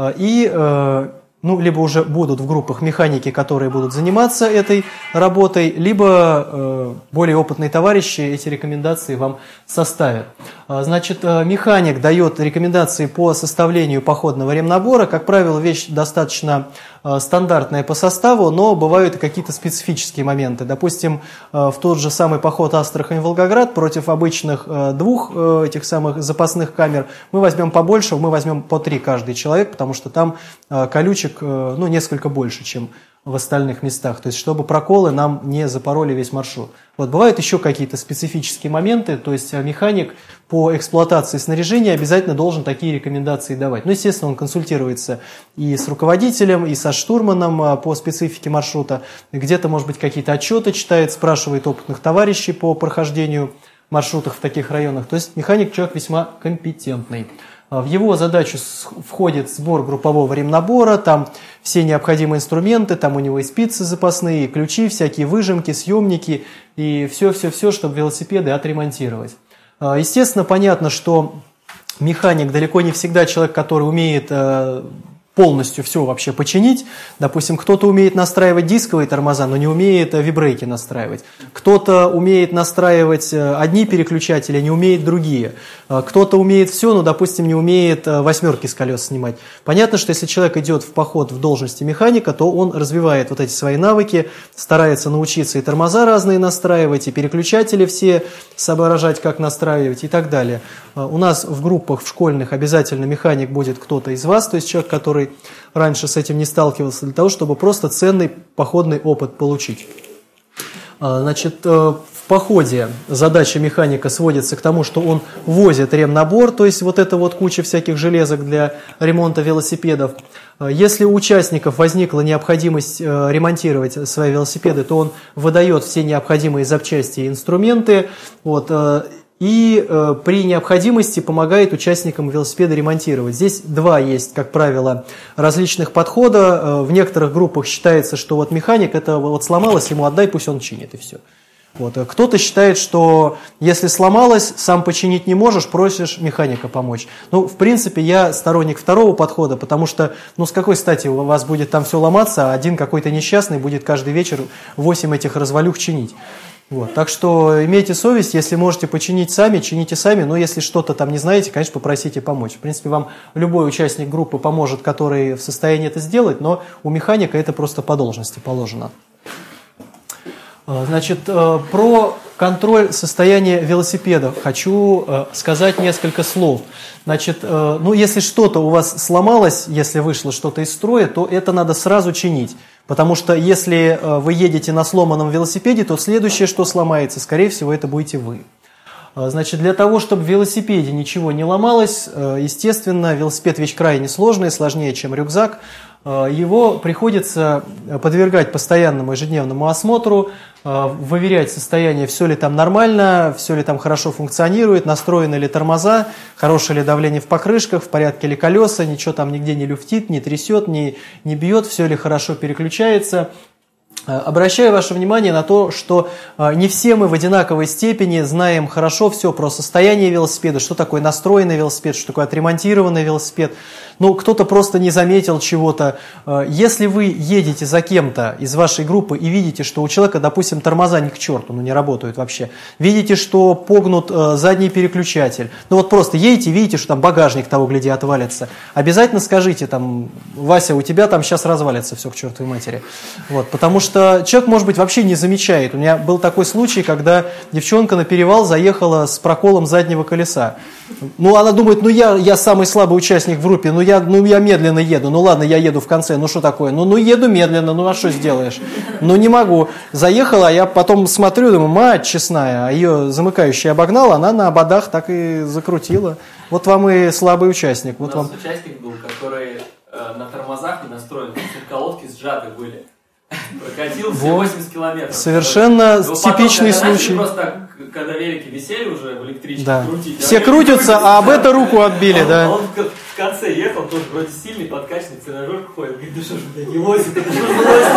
S1: и либо уже будут в группах механики, которые будут заниматься этой работой, либо более опытные товарищи эти рекомендации вам составят. Значит, механик дает рекомендации по составлению походного ремнабора. Как правило, вещь достаточно стандартная по составу, но бывают и какие-то специфические моменты. Допустим, в тот же самый поход Астрахань-Волгоград против обычных двух этих самых запасных камер мы возьмем побольше, мы возьмем по 3 каждый человек, потому что там колючек несколько больше, чем в остальных местах, то есть чтобы проколы нам не запороли весь маршрут. Вот, бывают еще какие-то специфические моменты, то есть механик по эксплуатации снаряжения обязательно должен такие рекомендации давать. Естественно, он консультируется и с руководителем, и со штурманом по специфике маршрута, где-то, может быть, какие-то отчеты читает, спрашивает опытных товарищей по прохождению маршрутов в таких районах. То есть механик человек весьма компетентный. В его задачу входит сбор группового ремнабора, там все необходимые инструменты, там у него и спицы запасные, и ключи, всякие выжимки, съемники и все-все-все, чтобы велосипеды отремонтировать. Естественно, понятно, что механик далеко не всегда человек, который умеет полностью все вообще починить. Допустим, кто-то умеет настраивать дисковые тормоза, но не умеет вибрейки настраивать. Кто-то умеет настраивать одни переключатели, не умеет другие. Кто-то умеет все, но, допустим, не умеет восьмерки с колес снимать. Понятно, что если человек идет в поход в должности механика, то он развивает вот эти свои навыки, старается научиться и тормоза разные настраивать, и переключатели все соображать, как настраивать и так далее. У нас в группах в школьных обязательно механик будет кто-то из вас, то есть человек, который раньше с этим не сталкивался, для того, чтобы просто ценный походный опыт получить. Значит, в походе задача механика сводится к тому, что он возит ремнабор, то есть вот эта вот куча всяких железок для ремонта велосипедов. Если у участников возникла необходимость ремонтировать свои велосипеды, то он выдает все необходимые запчасти и инструменты. и при необходимости помогает участникам велосипеда ремонтировать. Здесь два есть, как правило, различных подхода. В некоторых группах считается, что вот механик, это вот сломалось, ему отдай, пусть он чинит, и все. Вот. Кто-то считает, что если сломалось, сам починить не можешь, просишь механика помочь. Ну, в принципе, я сторонник второго подхода, потому что, ну, с какой стати у вас будет там все ломаться, а один какой-то несчастный будет каждый вечер 8 этих развалюх чинить. Вот. Так что имейте совесть, если можете починить сами, чините сами, но если что-то там не знаете, конечно, попросите помочь. В принципе, вам любой участник группы поможет, который в состоянии это сделать, но у механика это просто по должности положено. Значит, про контроль состояния велосипеда хочу сказать несколько слов. Значит, ну, если что-то у вас сломалось, если вышло что-то из строя, то это надо сразу чинить. Потому что если вы едете на сломанном велосипеде, то следующее, что сломается, скорее всего, это будете вы. Значит, для того, чтобы в велосипеде ничего не ломалось, естественно, велосипед вещь крайне сложная, сложнее, чем рюкзак. Его приходится подвергать постоянному ежедневному осмотру, выверять состояние, все ли там нормально, все ли там хорошо функционирует, настроены ли тормоза, хорошее ли давление в покрышках, в порядке ли колеса, ничего там нигде не люфтит, не трясет, не бьет, все ли хорошо переключается. Обращаю ваше внимание на то, что не все мы в одинаковой степени знаем хорошо все про состояние велосипеда, что такое настроенный велосипед, что такое отремонтированный велосипед. Ну, кто-то просто не заметил чего-то. Если вы едете за кем-то из вашей группы и видите, что у человека, допустим, тормоза ни к черту, ну не работают вообще, видите, что погнут задний переключатель, ну вот просто едете, видите, что там багажник того гляди отвалится, обязательно скажите там: Вася, у тебя там сейчас развалится все к чертовой матери. Вот, потому что человек, может быть, вообще не замечает. У меня был такой случай, когда девчонка на перевал заехала с проколом заднего колеса. Ну, она думает, ну я самый слабый участник в группе, ну я медленно еду, ну ладно, я еду в конце, ну что такое, ну еду медленно, ну а что сделаешь, ну не могу. Заехала, я потом смотрю, думаю, мать честная, а ее замыкающая обогнала, она на ободах так и закрутила. Вот вам и слабый участник. Вот
S2: у нас
S1: вам
S2: участник был, который на тормозах не настроен, колодки сжаты были. Прокатил все 80 километров.
S1: Совершенно типичный случай.
S2: Просто так, когда велики висели уже в электричке,
S1: да.
S2: крутить.
S1: Все крутятся, а об это руку отбили, да.
S2: Он в конце ехал, тоже вроде сильный, подкачанный, тренажер ходит. Говорит, да что ж, не возит, это что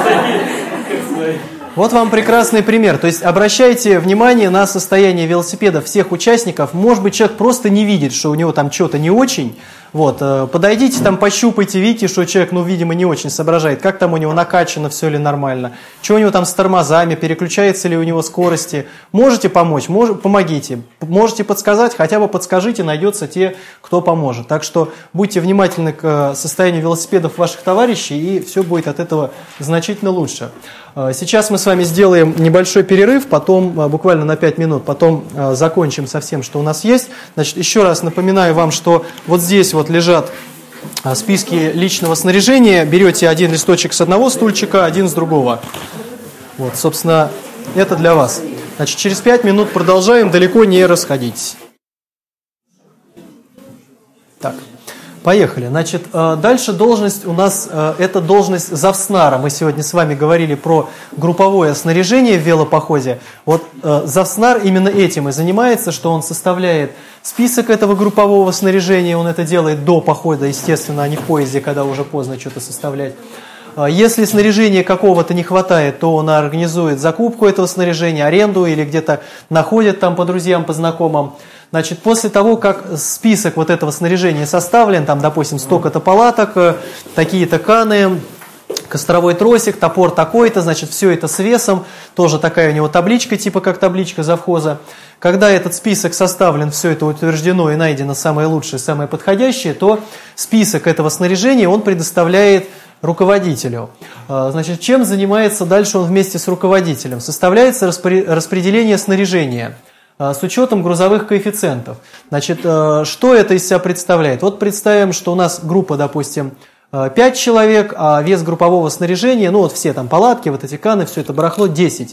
S2: возит такие.
S1: Вот вам прекрасный пример. То есть обращайте внимание на состояние велосипеда всех участников. Может быть, человек просто не видит, что у него там что-то не очень. Вот, подойдите, там пощупайте, видите, что человек, ну, видимо, не очень соображает, как там у него накачано, все ли нормально, что у него там с тормозами, переключается ли у него скорости. Можете помочь, помогите. Можете подсказать, хотя бы подскажите, найдется те, кто поможет. Так что будьте внимательны к состоянию велосипедов ваших товарищей, и все будет от этого значительно лучше. Сейчас мы с вами сделаем небольшой перерыв, потом буквально на 5 минут, потом закончим со всем, что у нас есть. Значит, еще раз напоминаю вам, что вот здесь вот лежат списки личного снаряжения. Берете один листочек с одного стульчика, один с другого. Вот, собственно, это для вас. Значит, через 5 минут продолжаем, далеко не расходитесь. Так. Поехали. Значит, дальше должность у нас, это должность завснара. Мы сегодня с вами говорили про групповое снаряжение в велопоходе. Вот завснар именно этим и занимается, что он составляет список этого группового снаряжения, он это делает до похода, естественно, а не в поезде, когда уже поздно что-то составлять. Если снаряжения какого-то не хватает, то он организует закупку этого снаряжения, аренду или где-то находит там по друзьям, по знакомым. Значит, после того, как список вот этого снаряжения составлен, там, допустим, столько-то палаток, такие-то каны, костровой тросик, топор такой-то, значит, все это с весом, тоже такая у него табличка, типа как табличка завхоза. Когда этот список составлен, все это утверждено и найдено самое лучшее, самое подходящее, то список этого снаряжения он предоставляет руководителю. Значит, чем занимается дальше он вместе с руководителем? Составляется распределение снаряжения с учетом грузовых коэффициентов. Значит, что это из себя представляет? Вот представим, что у нас группа, допустим, 5 человек, а вес группового снаряжения, ну вот все там палатки, вот эти каны, все это барахло 10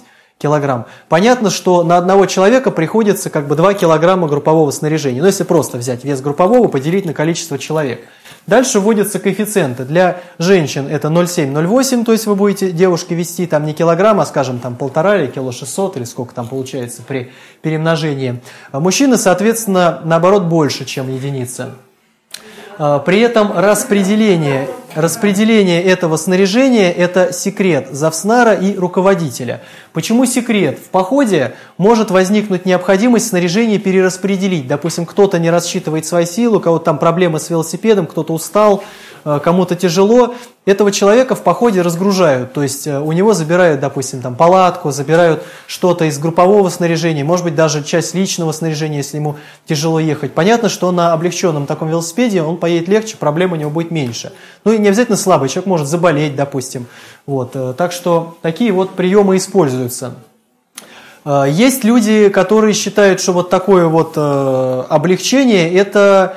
S1: килограмм. Понятно, что на одного человека приходится как бы 2 килограмма группового снаряжения. Но если просто взять вес группового, поделить на количество человек. Дальше вводятся коэффициенты. Для женщин это 0,7-0,8, то есть вы будете девушке вести там не килограмм, а скажем там 1,5 или кило 600, или сколько там получается при перемножении. А мужчины, соответственно, наоборот больше, чем единица. При этом распределение этого снаряжения – это секрет завснара и руководителя. Почему секрет? В походе может возникнуть необходимость снаряжение перераспределить. Допустим, кто-то не рассчитывает свои силы, у кого-то там проблемы с велосипедом, кто-то устал, кому-то тяжело. Этого человека в походе разгружают, то есть у него забирают, допустим, там палатку, забирают что-то из группового снаряжения, может быть, даже часть личного снаряжения, если ему тяжело ехать. Понятно, что на облегченном таком велосипеде он поедет легче, проблем у него будет меньше. Ну и не обязательно слабый, человек может заболеть, допустим. Вот. Так что такие вот приемы используются. Есть люди, которые считают, что вот такое вот облегчение – это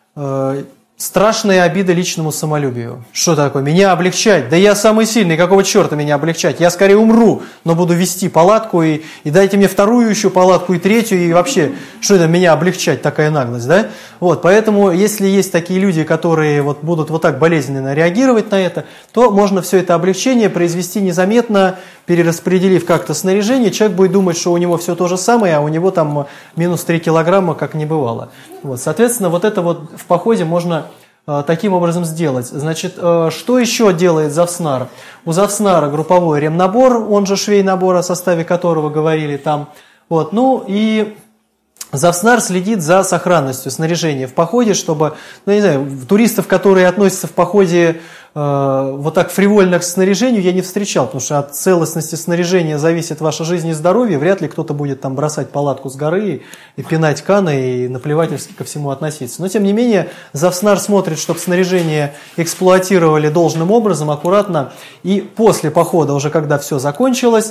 S1: страшная обида личному самолюбию. Что такое? Меня облегчать? Да я самый сильный, какого черта меня облегчать? Я скорее умру, но буду вести палатку, и дайте мне вторую еще палатку, и третью, и вообще, что это меня облегчать, такая наглость, да? Вот, поэтому, если есть такие люди, которые вот будут вот так болезненно реагировать на это, то можно все это облегчение произвести незаметно, перераспределив как-то снаряжение, человек будет думать, что у него все то же самое, а у него там минус 3 килограмма, как не бывало. Вот, соответственно, вот это вот в походе можно таким образом сделать. Значит, что еще делает завснар? У завснара групповой ремнабор, он же швей-набор, о составе которого говорили там. Вот, ну и завснар следит за сохранностью снаряжения в походе, чтобы, ну не знаю, туристов, которые относятся в походе вот так фривольно к снаряжению, я не встречал, потому что от целостности снаряжения зависит ваша жизнь и здоровье, вряд ли кто-то будет там бросать палатку с горы и пинать каны и наплевательски ко всему относиться. Но тем не менее, завснар смотрит, чтобы снаряжение эксплуатировали должным образом, аккуратно, и после похода, уже когда все закончилось,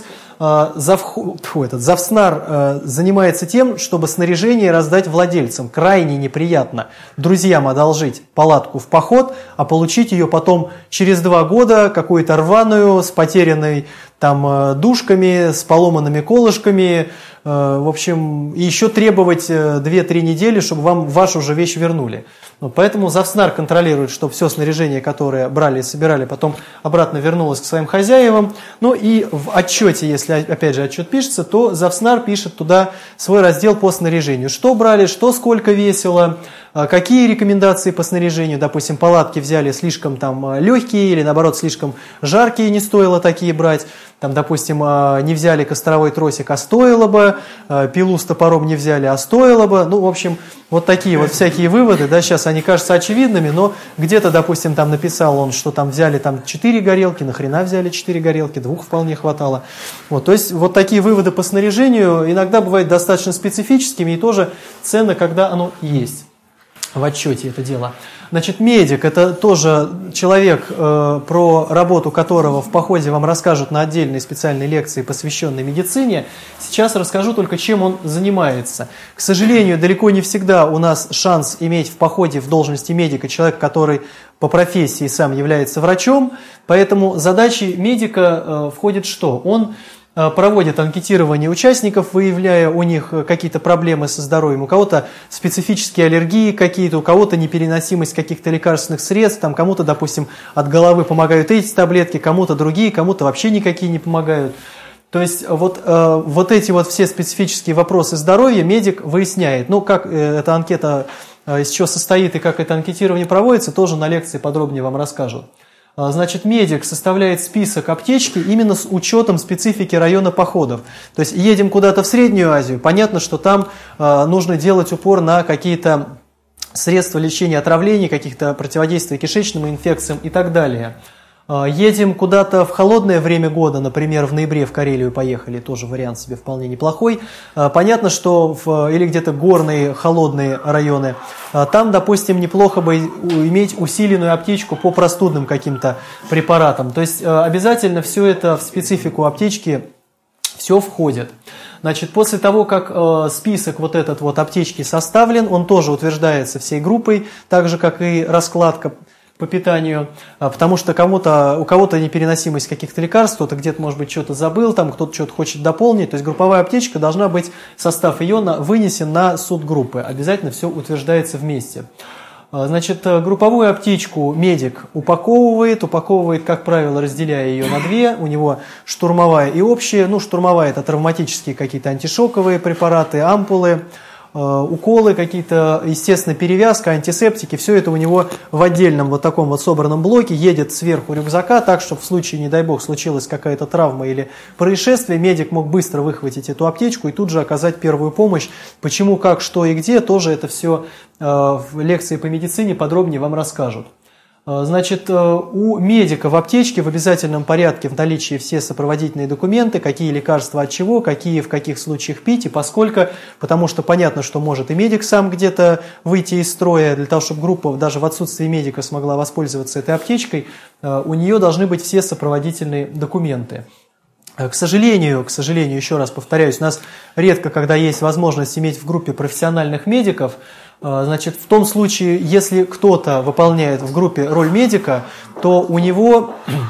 S1: завснар занимается тем, чтобы снаряжение раздать владельцам. Крайне неприятно друзьям одолжить палатку в поход, а получить ее потом через 2 года, какую-то рваную, с потерянной там дужками, с поломанными колышками, в общем, и еще требовать 2-3 недели, чтобы вам вашу же вещь вернули. Вот, поэтому завснар контролирует, чтобы все снаряжение, которое брали и собирали, потом обратно вернулось к своим хозяевам. Ну и в отчете, если опять же отчет пишется, то завснар пишет туда свой раздел по снаряжению. Что брали, что сколько весило, какие рекомендации по снаряжению. Допустим, палатки взяли слишком там легкие или наоборот слишком жаркие, не стоило такие брать. Там, допустим, не взяли костровой тросик, а стоило бы, пилу с топором не взяли, а стоило бы. Ну, в общем, вот такие вот всякие выводы, да, сейчас они кажутся очевидными, но где-то, допустим, там написал он, что там взяли там 4 горелки, нахрена взяли 4 горелки, 2 вполне хватало. Вот, то есть, вот такие выводы по снаряжению иногда бывают достаточно специфическими и тоже ценно, когда оно есть. В отчете это дело. Значит, медик – это тоже человек, про работу которого в походе вам расскажут на отдельной специальной лекции, посвященной медицине. Сейчас расскажу только, чем он занимается. К сожалению, далеко не всегда у нас шанс иметь в походе в должности медика человек, который по профессии сам является врачом. Поэтому задачей медика входит что? Он проводит анкетирование участников, выявляя у них какие-то проблемы со здоровьем. У кого-то специфические аллергии какие-то, у кого-то непереносимость каких-то лекарственных средств, там кому-то, допустим, от головы помогают эти таблетки, кому-то другие, кому-то вообще никакие не помогают. То есть вот эти вот все специфические вопросы здоровья медик выясняет. Ну, как эта анкета из чего состоит и как это анкетирование проводится, тоже на лекции подробнее вам расскажут. Значит, медик составляет список аптечки именно с учетом специфики района походов. То есть едем куда-то в Среднюю Азию, понятно, что там нужно делать упор на какие-то средства лечения отравлений, каких-то противодействия кишечным инфекциям и так далее. Едем куда-то в холодное время года, например, в ноябре в Карелию поехали, тоже вариант себе вполне неплохой. Понятно, что или где-то горные, холодные районы, там, допустим, неплохо бы иметь усиленную аптечку по простудным каким-то препаратам. То есть обязательно все это в специфику аптечки все входит. Значит, после того, как список вот этот вот аптечки составлен, он тоже утверждается всей группой, так же, как и раскладка. по питанию, потому что у кого-то непереносимость каких-то лекарств, кто-то где-то, может быть, что-то забыл, там кто-то что-то хочет дополнить. То есть групповая аптечка должна быть, состав ее вынесен на суд группы. Обязательно все утверждается вместе. Значит, групповую аптечку медик упаковывает, как правило, разделяя ее на две. У него штурмовая и общая. Ну, штурмовая – это травматические какие-то антишоковые препараты, ампулы, уколы какие-то, естественно, перевязка, антисептики. Все это у него в отдельном вот таком вот собранном блоке едет сверху рюкзака, так, чтобы в случае, не дай бог, случилась какая-то травма или происшествие, медик мог быстро выхватить эту аптечку и тут же оказать первую помощь. Почему, как, что и где, тоже это все в лекции по медицине подробнее вам расскажут. Значит, у медика в аптечке в обязательном порядке в наличии все сопроводительные документы, какие лекарства от чего, какие в каких случаях пить и поскольку, потому что понятно, что может и медик сам где-то выйти из строя, для того, чтобы группа даже в отсутствии медика смогла воспользоваться этой аптечкой, у нее должны быть все сопроводительные документы. К сожалению, еще раз повторяюсь, у нас редко, когда есть возможность иметь в группе профессиональных медиков. Значит, в том случае, если кто-то выполняет в группе роль медика, то у него,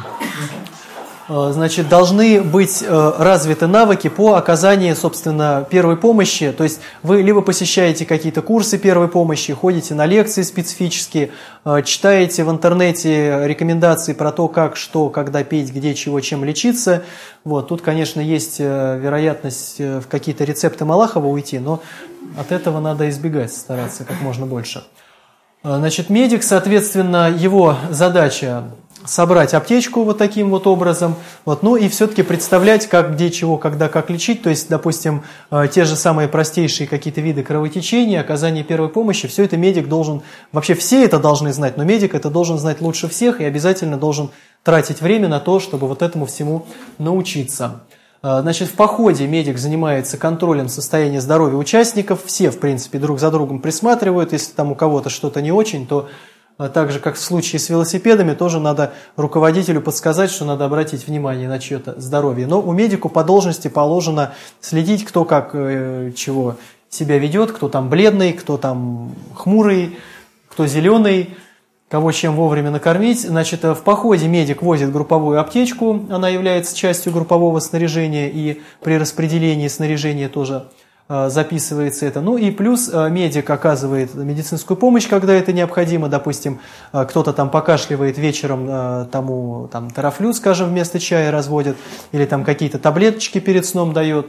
S1: значит, должны быть развиты навыки по оказанию, собственно, первой помощи. То есть вы либо посещаете какие-то курсы первой помощи, ходите на лекции специфические, читаете в интернете рекомендации про то, как, что, когда пить, где, чего, чем лечиться. Вот. Тут, конечно, есть вероятность в какие-то рецепты Малахова уйти, но от этого надо избегать, стараться как можно больше. Значит, медик, соответственно, его задача собрать аптечку вот таким вот образом, вот, ну и все-таки представлять, как, где, чего, когда, как лечить, то есть, допустим, те же самые простейшие какие-то виды кровотечения, оказание первой помощи, все это медик должен, вообще все это должны знать, но медик это должен знать лучше всех и обязательно должен тратить время на то, чтобы вот этому всему научиться. Значит, в походе медик занимается контролем состояния здоровья участников, все, в принципе, друг за другом присматривают, если там у кого-то что-то не очень, то так же, как в случае с велосипедами, тоже надо руководителю подсказать, что надо обратить внимание на чье-то здоровье. Но у медику по должности положено следить, кто как, чего себя ведет, кто там бледный, кто там хмурый, кто зеленый, кого чем вовремя накормить. Значит, в походе медик возит групповую аптечку, она является частью группового снаряжения, и при распределении снаряжения тоже записывается это. Ну и плюс медик оказывает медицинскую помощь, когда это необходимо. Допустим, кто-то там покашливает вечером, тому там тарафлю, скажем, вместо чая разводит, или там какие-то таблеточки перед сном дает.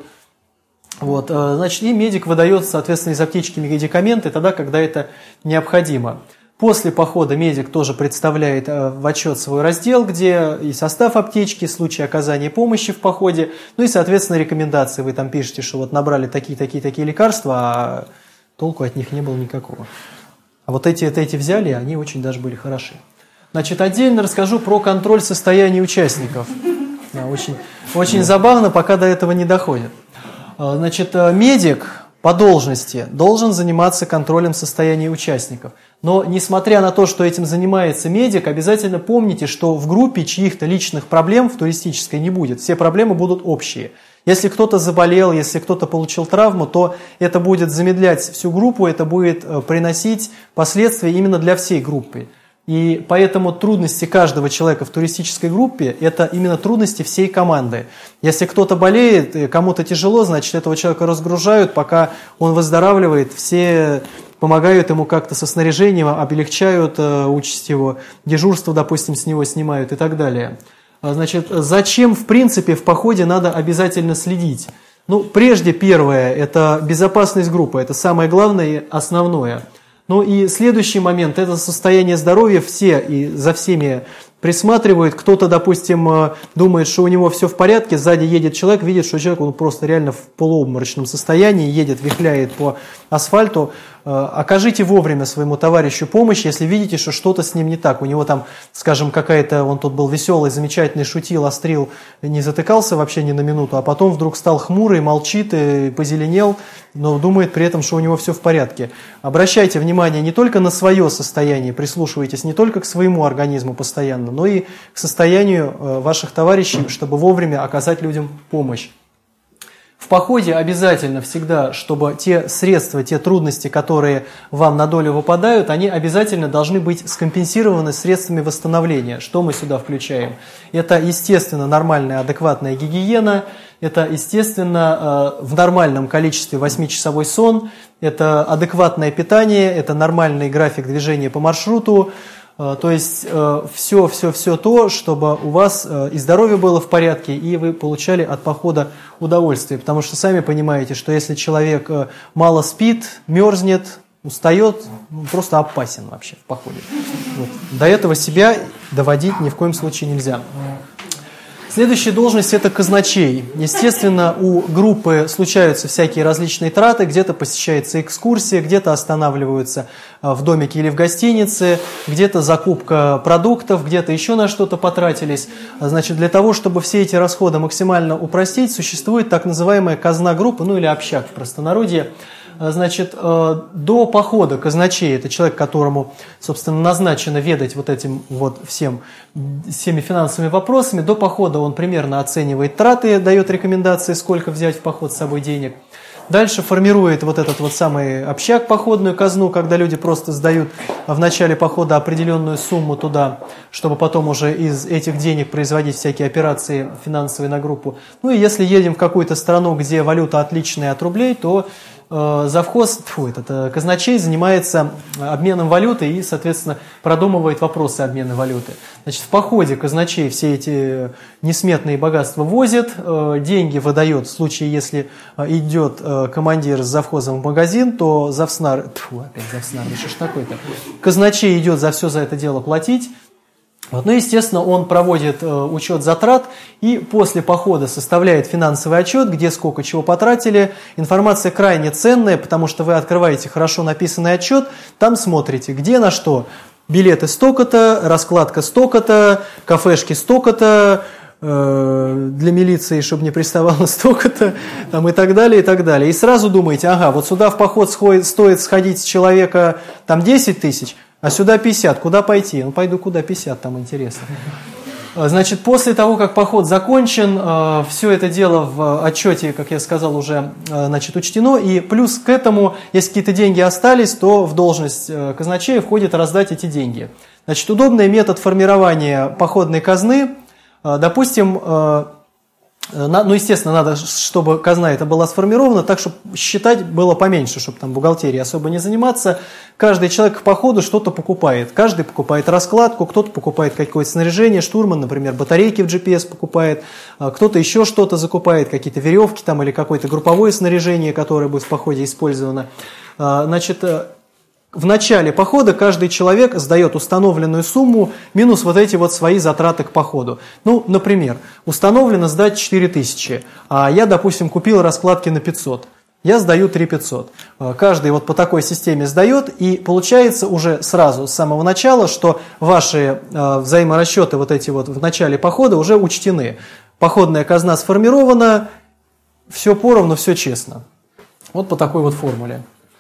S1: Вот, значит, и медик выдает, соответственно, из аптечки медикаменты тогда, когда это необходимо. После похода медик тоже представляет в отчет свой раздел, где и состав аптечки, случай оказания помощи в походе, ну и, соответственно, рекомендации. Вы там пишете, что вот набрали такие лекарства, а толку от них не было никакого. А вот эти взяли, они очень даже были хороши. Значит, отдельно расскажу про контроль состояния участников. Да, очень забавно, пока до этого не доходит. Значит, медик по должности должен заниматься контролем состояния участников. Но, несмотря на то, что этим занимается медик, обязательно помните, что в группе чьих-то личных проблем в туристической не будет. Все проблемы будут общие. Если кто-то заболел, если кто-то получил травму, то это будет замедлять всю группу, это будет приносить последствия именно для всей группы. И поэтому трудности каждого человека в туристической группе – это именно трудности всей команды. Если кто-то болеет, кому-то тяжело, значит, этого человека разгружают, пока он выздоравливает, все помогают ему как-то со снаряжением, облегчают участь его, дежурство, допустим, с него снимают и так далее. Значит, зачем, в принципе, в походе надо обязательно следить? Ну, прежде первое – это безопасность группы, это самое главное и основное. Ну и следующий момент – это состояние здоровья. Все и за всеми присматривают. Кто-то, допустим, думает, что у него все в порядке, сзади едет человек, видит, что человек он просто реально в полуобморочном состоянии, едет, вихляет по асфальту. Окажите вовремя своему товарищу помощь, если видите, что что-то с ним не так. У него там, скажем, какая-то, он тут был веселый, замечательный, шутил, острил, не затыкался вообще ни на минуту, а потом вдруг стал хмурый, молчит и позеленел, но думает при этом, что у него все в порядке. Обращайте внимание не только на свое состояние, прислушивайтесь не только к своему организму постоянно, но и к состоянию ваших товарищей, чтобы вовремя оказать людям помощь. В походе обязательно всегда, чтобы те средства, те трудности, которые вам на долю выпадают, они обязательно должны быть скомпенсированы средствами восстановления. Что мы сюда включаем? Это, естественно, нормальная, адекватная гигиена, это, естественно, в нормальном количестве 8-часовой сон, это адекватное питание, это нормальный график движения по маршруту. То есть все то, чтобы у вас и здоровье было в порядке, и вы получали от похода удовольствие. Потому что сами понимаете, что если человек мало спит, мерзнет, устает, просто опасен вообще в походе. Вот. До этого себя доводить ни в коем случае нельзя. Следующая должность – это казначей. Естественно, у группы случаются всякие различные траты, где-то посещается экскурсия, где-то останавливаются в домике или в гостинице, где-то закупка продуктов, где-то еще на что-то потратились. Значит, для того, чтобы все эти расходы максимально упростить, существует так называемая казна группы, ну или общак в простонародье. Значит, до похода казначей, это человек, которому, собственно, назначено ведать вот этим вот всеми финансовыми вопросами, до похода он примерно оценивает траты, дает рекомендации, сколько взять в поход с собой денег. Дальше формирует вот этот вот самый общак, походную казну, когда люди просто сдают в начале похода определенную сумму туда, чтобы потом уже из этих денег производить всякие операции финансовые на группу. Ну и если едем в какую-то страну, где валюта отличная от рублей, то завхоз, казначей занимается обменом валюты и, соответственно, продумывает вопросы обмена валюты. Значит, в походе казначей все эти несметные богатства возит, деньги выдает в случае, если идет командир с завхозом в магазин, то завснар, что ж такое-то, казначей идет за все за это дело платить. Вот. Ну, естественно, он проводит учет затрат и после похода составляет финансовый отчет, где сколько чего потратили. Информация крайне ценная, потому что вы открываете хорошо написанный отчет, там смотрите, где на что. Билеты столько-то, раскладка столько-то, кафешки столько-то, для милиции, чтобы не приставало столько-то, там, и так далее, и так далее. И сразу думаете, ага, вот сюда в поход стоит сходить с человека там 10 тысяч, а сюда 50, куда пойти? Ну, пойду куда 50, там интересно. Значит, после того, как поход закончен, все это дело в отчете, как я сказал, уже учтено. И плюс к этому, если какие-то деньги остались, то в должность казначея входит раздать эти деньги. Значит, удобный метод формирования походной казны. Допустим, ну, естественно, надо, чтобы казна эта была сформирована, так, чтобы считать было поменьше, чтобы там бухгалтерией особо не заниматься. Каждый человек к походу что-то покупает. Каждый покупает раскладку, кто-то покупает какое-то снаряжение, штурман, например, батарейки в GPS покупает, кто-то еще что-то закупает, какие-то веревки там или какое-то групповое снаряжение, которое будет в походе использовано. Значит, в начале похода каждый человек сдает установленную сумму минус вот эти вот свои затраты к походу. Ну, например, установлено сдать 4000, а я, допустим, купил раскладки на 500. Я сдаю 3500. Каждый вот по такой системе сдает, и получается уже сразу с самого начала, что ваши взаиморасчеты вот эти вот в начале похода уже учтены. Походная казна сформирована, все поровну, все честно. Вот по такой вот формуле.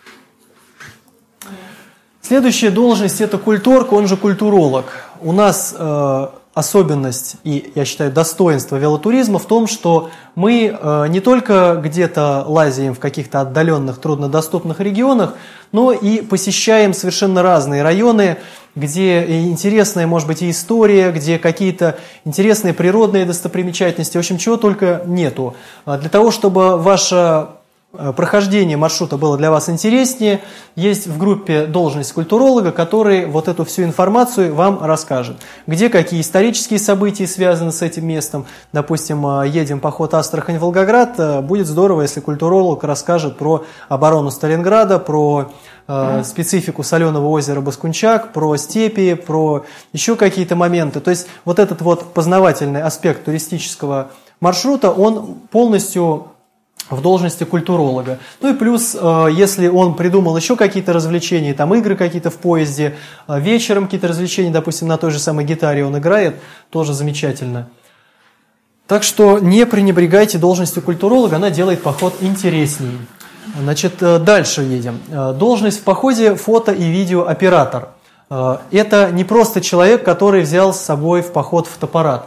S1: Следующая должность – это культург, он же культуролог. У нас особенность и, я считаю, достоинство велотуризма в том, что мы не только где-то лазим в каких-то отдаленных, труднодоступных регионах, но и посещаем совершенно разные районы, где интересная, может быть, и история, где какие-то интересные природные достопримечательности, в общем, чего только нету. Для того, чтобы ваше прохождение маршрута было для вас интереснее, есть в группе должность культуролога, который вот эту всю информацию вам расскажет. Где какие исторические события связаны с этим местом. Допустим, едем поход Астрахань-Волгоград, будет здорово, если культуролог расскажет про оборону Сталинграда, про специфику соленого озера Баскунчак, про степи, про еще какие-то моменты. То есть вот этот вот познавательный аспект туристического маршрута, он полностью в должности культуролога. Ну и плюс, если он придумал еще какие-то развлечения, там игры какие-то в поезде, вечером какие-то развлечения, допустим, на той же самой гитаре он играет, тоже замечательно. Так что не пренебрегайте должностью культуролога, она делает поход интереснее. Значит, дальше едем. Должность в походе фото- и видеооператор. Это не просто человек, который взял с собой в поход фотоаппарат.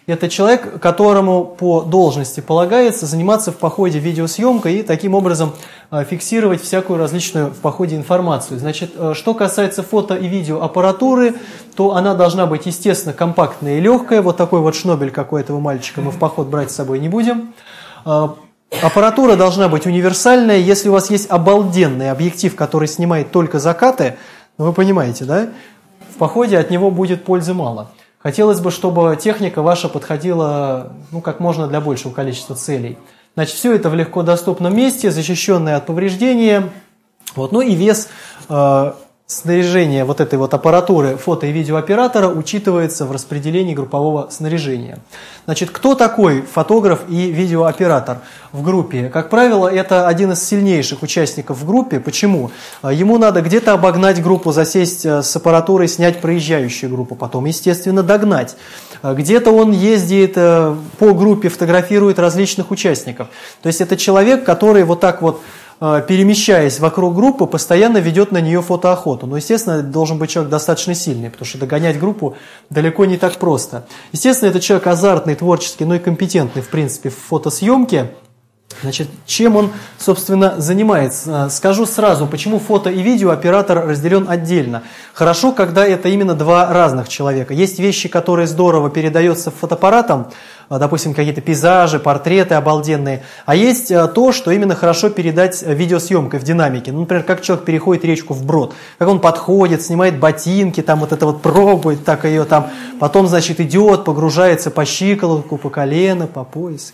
S1: Это человек, которому по должности полагается заниматься в походе видеосъемкой и таким образом фиксировать всякую различную в походе информацию. Значит, что касается фото- и видеоаппаратуры, то она должна быть, естественно, компактная и легкая. Вот такой вот шнобель, как у этого мальчика, мы в поход брать с собой не будем. Аппаратура должна быть универсальная. Если у вас есть обалденный объектив, который снимает только закаты, ну вы понимаете, да? В походе от него будет пользы мало. Хотелось бы, чтобы техника ваша подходила как можно для большего количества целей. Значит, все это в легко доступном месте, защищенное от повреждения. Вот. Ну и вес снаряжения вот этой вот аппаратуры фото- и видеооператора учитывается в распределении группового снаряжения. Значит, кто такой фотограф и видеооператор в группе? Как правило, это один из сильнейших участников в группе. Почему? Ему надо где-то обогнать группу, засесть с аппаратурой, снять проезжающую группу, потом, естественно, догнать. Где-то он ездит по группе, фотографирует различных участников. То есть это человек, который вот так вот, перемещаясь вокруг группы, постоянно ведет на нее фотоохоту. Но, естественно, должен быть человек достаточно сильный, потому что догонять группу далеко не так просто. Естественно, это человек азартный, творческий, но и компетентный, в принципе, в фотосъемке. Значит, чем он, собственно, занимается? Скажу сразу, почему фото- и видеооператор разделен отдельно. Хорошо, когда это именно два разных человека. Есть вещи, которые здорово передаются фотоаппаратом, допустим, какие-то пейзажи, портреты обалденные. А есть то, что именно хорошо передать видеосъемкой в динамике. Ну, например, как человек переходит речку вброд, как он подходит, снимает ботинки, там вот это вот пробует, так ее там, потом, значит, идет, погружается по щиколотку, по колено, по пояс.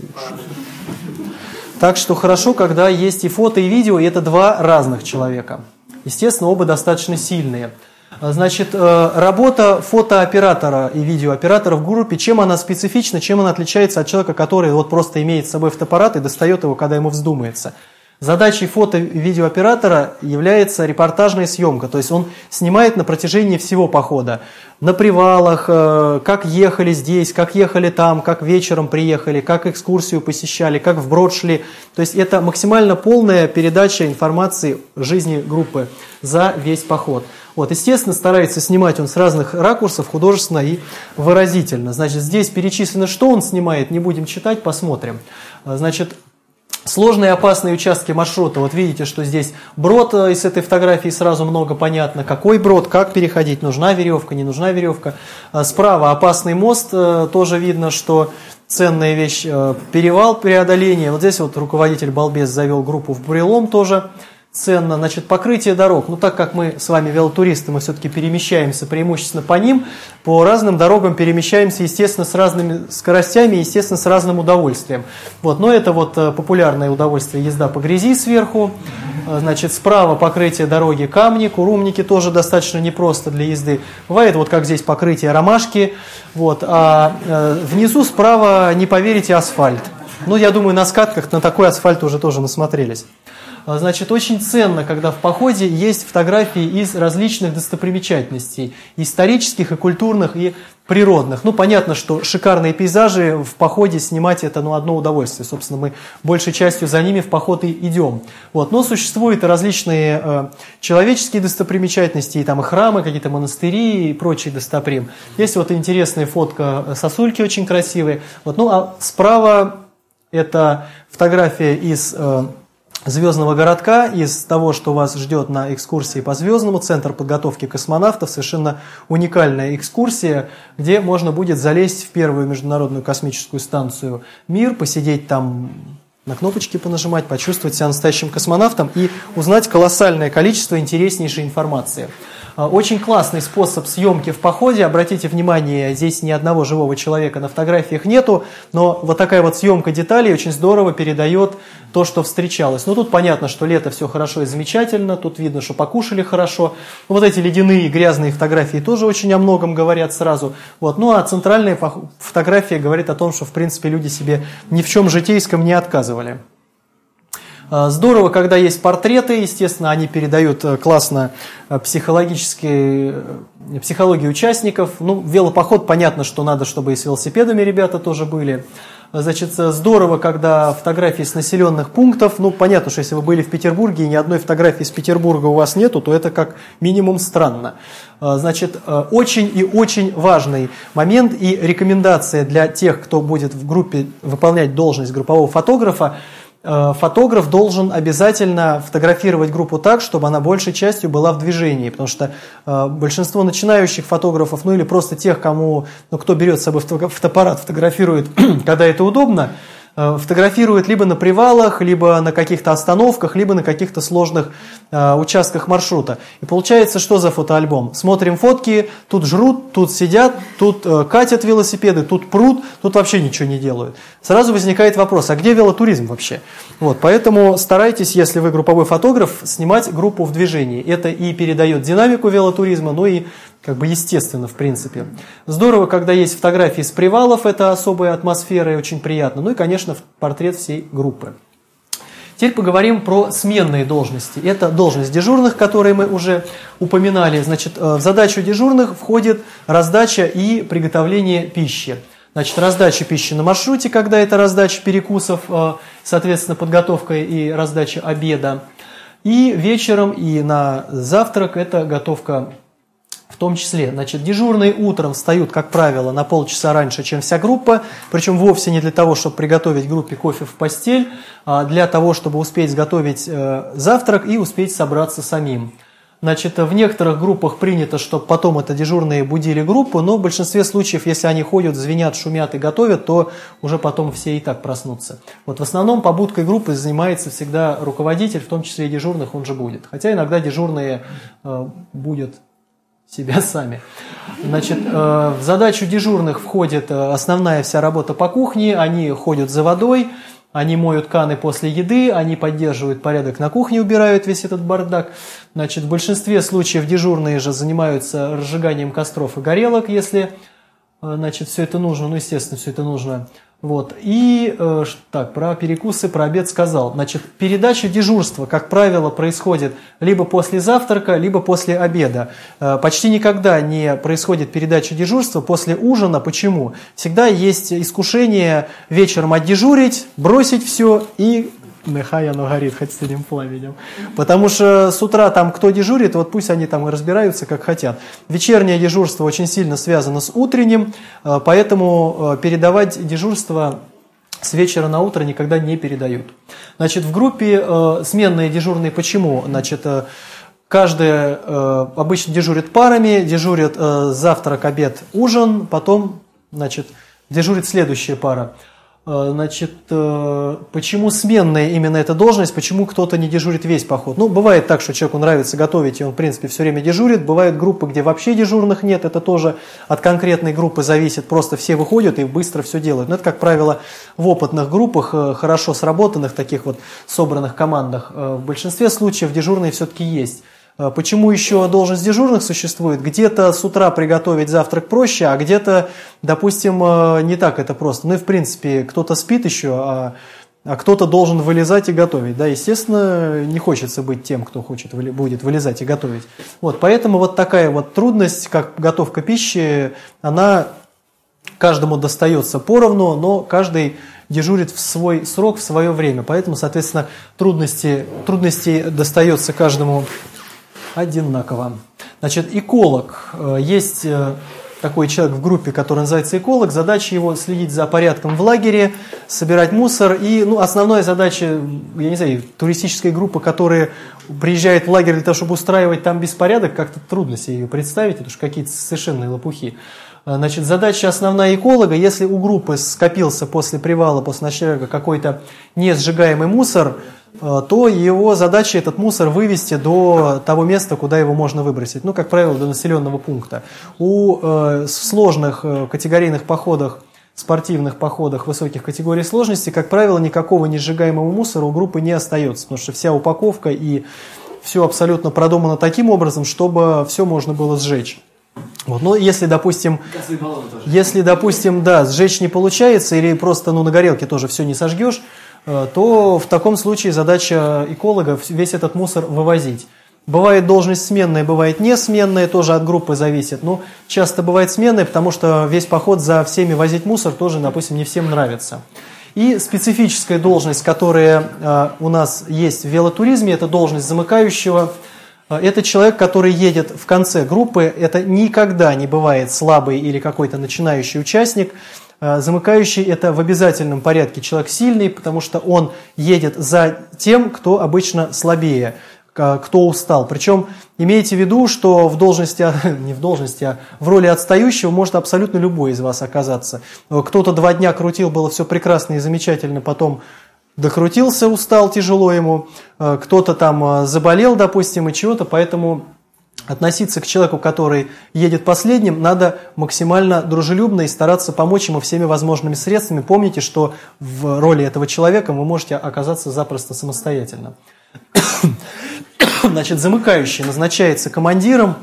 S1: Так что хорошо, когда есть и фото, и видео, и это два разных человека. Естественно, оба достаточно сильные. Значит, работа фотооператора и видеооператора в группе, чем она специфична, чем она отличается от человека, который вот просто имеет с собой фотоаппарат и достает его, когда ему вздумается. Задачей фото- и видеооператора является репортажная съемка, то есть он снимает на протяжении всего похода. На привалах, как ехали здесь, как ехали там, как вечером приехали, как экскурсию посещали, как вброд шли. То есть это максимально полная передача информации жизни группы за весь поход. Вот, естественно, старается снимать он с разных ракурсов, художественно и выразительно. Значит, здесь перечислено, что он снимает, не будем читать, посмотрим. Значит, сложные и опасные участки маршрута. Вот видите, что здесь брод, из этой фотографии сразу много понятно. Какой брод, как переходить, нужна веревка, не нужна веревка. Справа опасный мост, тоже видно, что ценная вещь, перевал преодоления. Вот здесь вот руководитель Балбес завел группу в Бурелом, тоже ценно. Значит, покрытие дорог. Ну, так как мы с вами велотуристы, мы все-таки перемещаемся преимущественно по ним, по разным дорогам перемещаемся, естественно, с разными скоростями, естественно, с разным удовольствием. Вот, но это вот популярное удовольствие езда по грязи сверху. Значит, справа покрытие дороги камни, курумники тоже достаточно непросто для езды. Бывает вот как здесь покрытие ромашки. Вот, а внизу справа, не поверите, асфальт. Ну, я думаю, на скатках на такой асфальт уже тоже насмотрелись. Значит, очень ценно, когда в походе есть фотографии из различных достопримечательностей, исторических и культурных, и природных. Ну, понятно, что шикарные пейзажи в походе снимать это одно удовольствие. Собственно, мы большей частью за ними в поход и идем. Вот. Но существуют и различные человеческие достопримечательности, и там и храмы, какие-то монастыри и прочий достоприм. Есть вот интересная фотка сосульки очень красивые. Вот. Ну, а справа это фотография из Звездного городка, из того, что вас ждет на экскурсии по Звездному, центр подготовки космонавтов, совершенно уникальная экскурсия, где можно будет залезть в первую международную космическую станцию «Мир», посидеть там, на кнопочки понажимать, почувствовать себя настоящим космонавтом и узнать колоссальное количество интереснейшей информации. Очень классный способ съемки в походе. Обратите внимание, здесь ни одного живого человека на фотографиях нету, но вот такая вот съемка деталей очень здорово передает то, что встречалось. Ну, тут понятно, что лето, все хорошо и замечательно, тут видно, что покушали хорошо. Вот эти ледяные грязные фотографии тоже очень о многом говорят сразу. Вот. Ну, а центральная фотография говорит о том, что, в принципе, люди себе ни в чем житейском не отказывали. Здорово, когда есть портреты, естественно, они передают классно психологию участников. Ну, велопоход, понятно, что надо, чтобы и с велосипедами ребята тоже были. Значит, здорово, когда фотографии с населенных пунктов. Ну, понятно, что если вы были в Петербурге и ни одной фотографии из Петербурга у вас нету, то это как минимум странно. Значит, очень и очень важный момент и рекомендация для тех, кто будет в группе выполнять должность группового фотографа. Фотограф должен обязательно фотографировать группу так, чтобы она большей частью была в движении, потому что большинство начинающих фотографов, ну или просто тех, кто берет с собой фотоаппарат, фотографирует, когда это удобно, фотографирует либо на привалах, либо на каких-то остановках, либо на каких-то сложных участках маршрута. И получается, что за фотоальбом? Смотрим фотки, тут жрут, тут сидят, тут катят велосипеды, тут прут, тут вообще ничего не делают. Сразу возникает вопрос, а где велотуризм вообще? Вот, поэтому старайтесь, если вы групповой фотограф, снимать группу в движении. Это и передает динамику велотуризма, но и как бы естественно, в принципе. Здорово, когда есть фотографии с привалов, это особая атмосфера и очень приятно. Ну и, конечно, портрет всей группы. Теперь поговорим про сменные должности. Это должность дежурных, которые мы уже упоминали. Значит, в задачу дежурных входит раздача и приготовление пищи. Значит, раздача пищи на маршруте, когда это раздача перекусов, соответственно, подготовка и раздача обеда. И вечером, и на завтрак это готовка. В том числе, значит, дежурные утром встают, как правило, на полчаса раньше, чем вся группа, причем вовсе не для того, чтобы приготовить группе кофе в постель, а для того, чтобы успеть сготовить завтрак и успеть собраться самим. Значит, в некоторых группах принято, чтобы потом это дежурные будили группу, но в большинстве случаев, если они ходят, звенят, шумят и готовят, то уже потом все и так проснутся. Вот в основном побудкой группы занимается всегда руководитель, в том числе и дежурных он же будет. Хотя иногда дежурные будут себя сами. Значит, в задачу дежурных входит основная вся работа по кухне, они ходят за водой, они моют каны после еды, они поддерживают порядок на кухне, убирают весь этот бардак. Значит, в большинстве случаев дежурные же занимаются разжиганием костров и горелок, если, значит, все это нужно, ну, естественно, все это нужно. Вот. И так, про перекусы, про обед сказал. Значит, передача дежурства, как правило, происходит либо после завтрака, либо после обеда. Почти никогда не происходит передача дежурства после ужина. Почему? Всегда есть искушение вечером отдежурить, бросить все и... Нехай оно горит хоть синим пламенем. Потому что с утра там кто дежурит, вот пусть они там и разбираются, как хотят. Вечернее дежурство очень сильно связано с утренним, поэтому передавать дежурство с вечера на утро никогда не передают. Значит, в группе сменные дежурные почему? Значит, каждый обычно дежурит парами, дежурит завтрак, обед, ужин, потом, значит, дежурит следующая пара. Значит, почему сменная именно эта должность, почему кто-то не дежурит весь поход? Ну, бывает так, что человеку нравится готовить, и он, в принципе, все время дежурит. Бывают группы, где вообще дежурных нет, это тоже от конкретной группы зависит, просто все выходят и быстро все делают. Но это, как правило, в опытных группах, хорошо сработанных, таких вот собранных командах. В большинстве случаев дежурные все-таки есть. Почему еще должность дежурных существует? Где-то с утра приготовить завтрак проще, а где-то, допустим, не так это просто. Ну и в принципе, кто-то спит еще, а кто-то должен вылезать и готовить. Да, естественно, не хочется быть тем, кто будет вылезать и готовить. Вот, поэтому вот такая вот трудность, как готовка пищи, она каждому достается поровну, но каждый дежурит в свой срок, в свое время. Поэтому, соответственно, трудностей достается каждому одинаково. Значит, эколог. Есть такой человек в группе, который называется эколог. Задача его следить за порядком в лагере, собирать мусор. И основная задача, я не знаю, туристической группы, которая приезжает в лагерь для того, чтобы устраивать там беспорядок, как-то трудно себе ее представить, это уж какие-то совершенные лопухи. Значит, задача основная эколога, если у группы скопился после привала, после ночлега какой-то несжигаемый мусор, то его задача этот мусор вывести до того места, куда его можно выбросить. Ну, как правило, до населенного пункта. У сложных категорийных походах, спортивных походах высоких категорий сложности, как правило, никакого несжигаемого мусора у группы не остается, потому что вся упаковка и все абсолютно продумано таким образом, чтобы все можно было сжечь. Вот. Но если, допустим, да, сжечь не получается, или просто на горелке тоже все не сожгешь, то в таком случае задача эколога весь этот мусор вывозить. Бывает должность сменная, бывает несменная, тоже от группы зависит. Но часто бывает сменная, потому что весь поход за всеми возить мусор тоже, допустим, не всем нравится. И специфическая должность, которая у нас есть в велотуризме, это должность замыкающего. Это человек, который едет в конце группы. Это никогда не бывает слабый или какой-то начинающий участник. Замыкающий – это в обязательном порядке человек сильный, потому что он едет за тем, кто обычно слабее, кто устал. Причем имейте в виду, что в должности, не в должности, а в роли отстающего может абсолютно любой из вас оказаться. Кто-то 2 дня крутил, было все прекрасно и замечательно, потом докрутился, устал, тяжело ему, кто-то там заболел, допустим, и чего-то, поэтому относиться к человеку, который едет последним, надо максимально дружелюбно и стараться помочь ему всеми возможными средствами. Помните, что в роли этого человека вы можете оказаться запросто самостоятельно. Значит, замыкающий назначается командиром.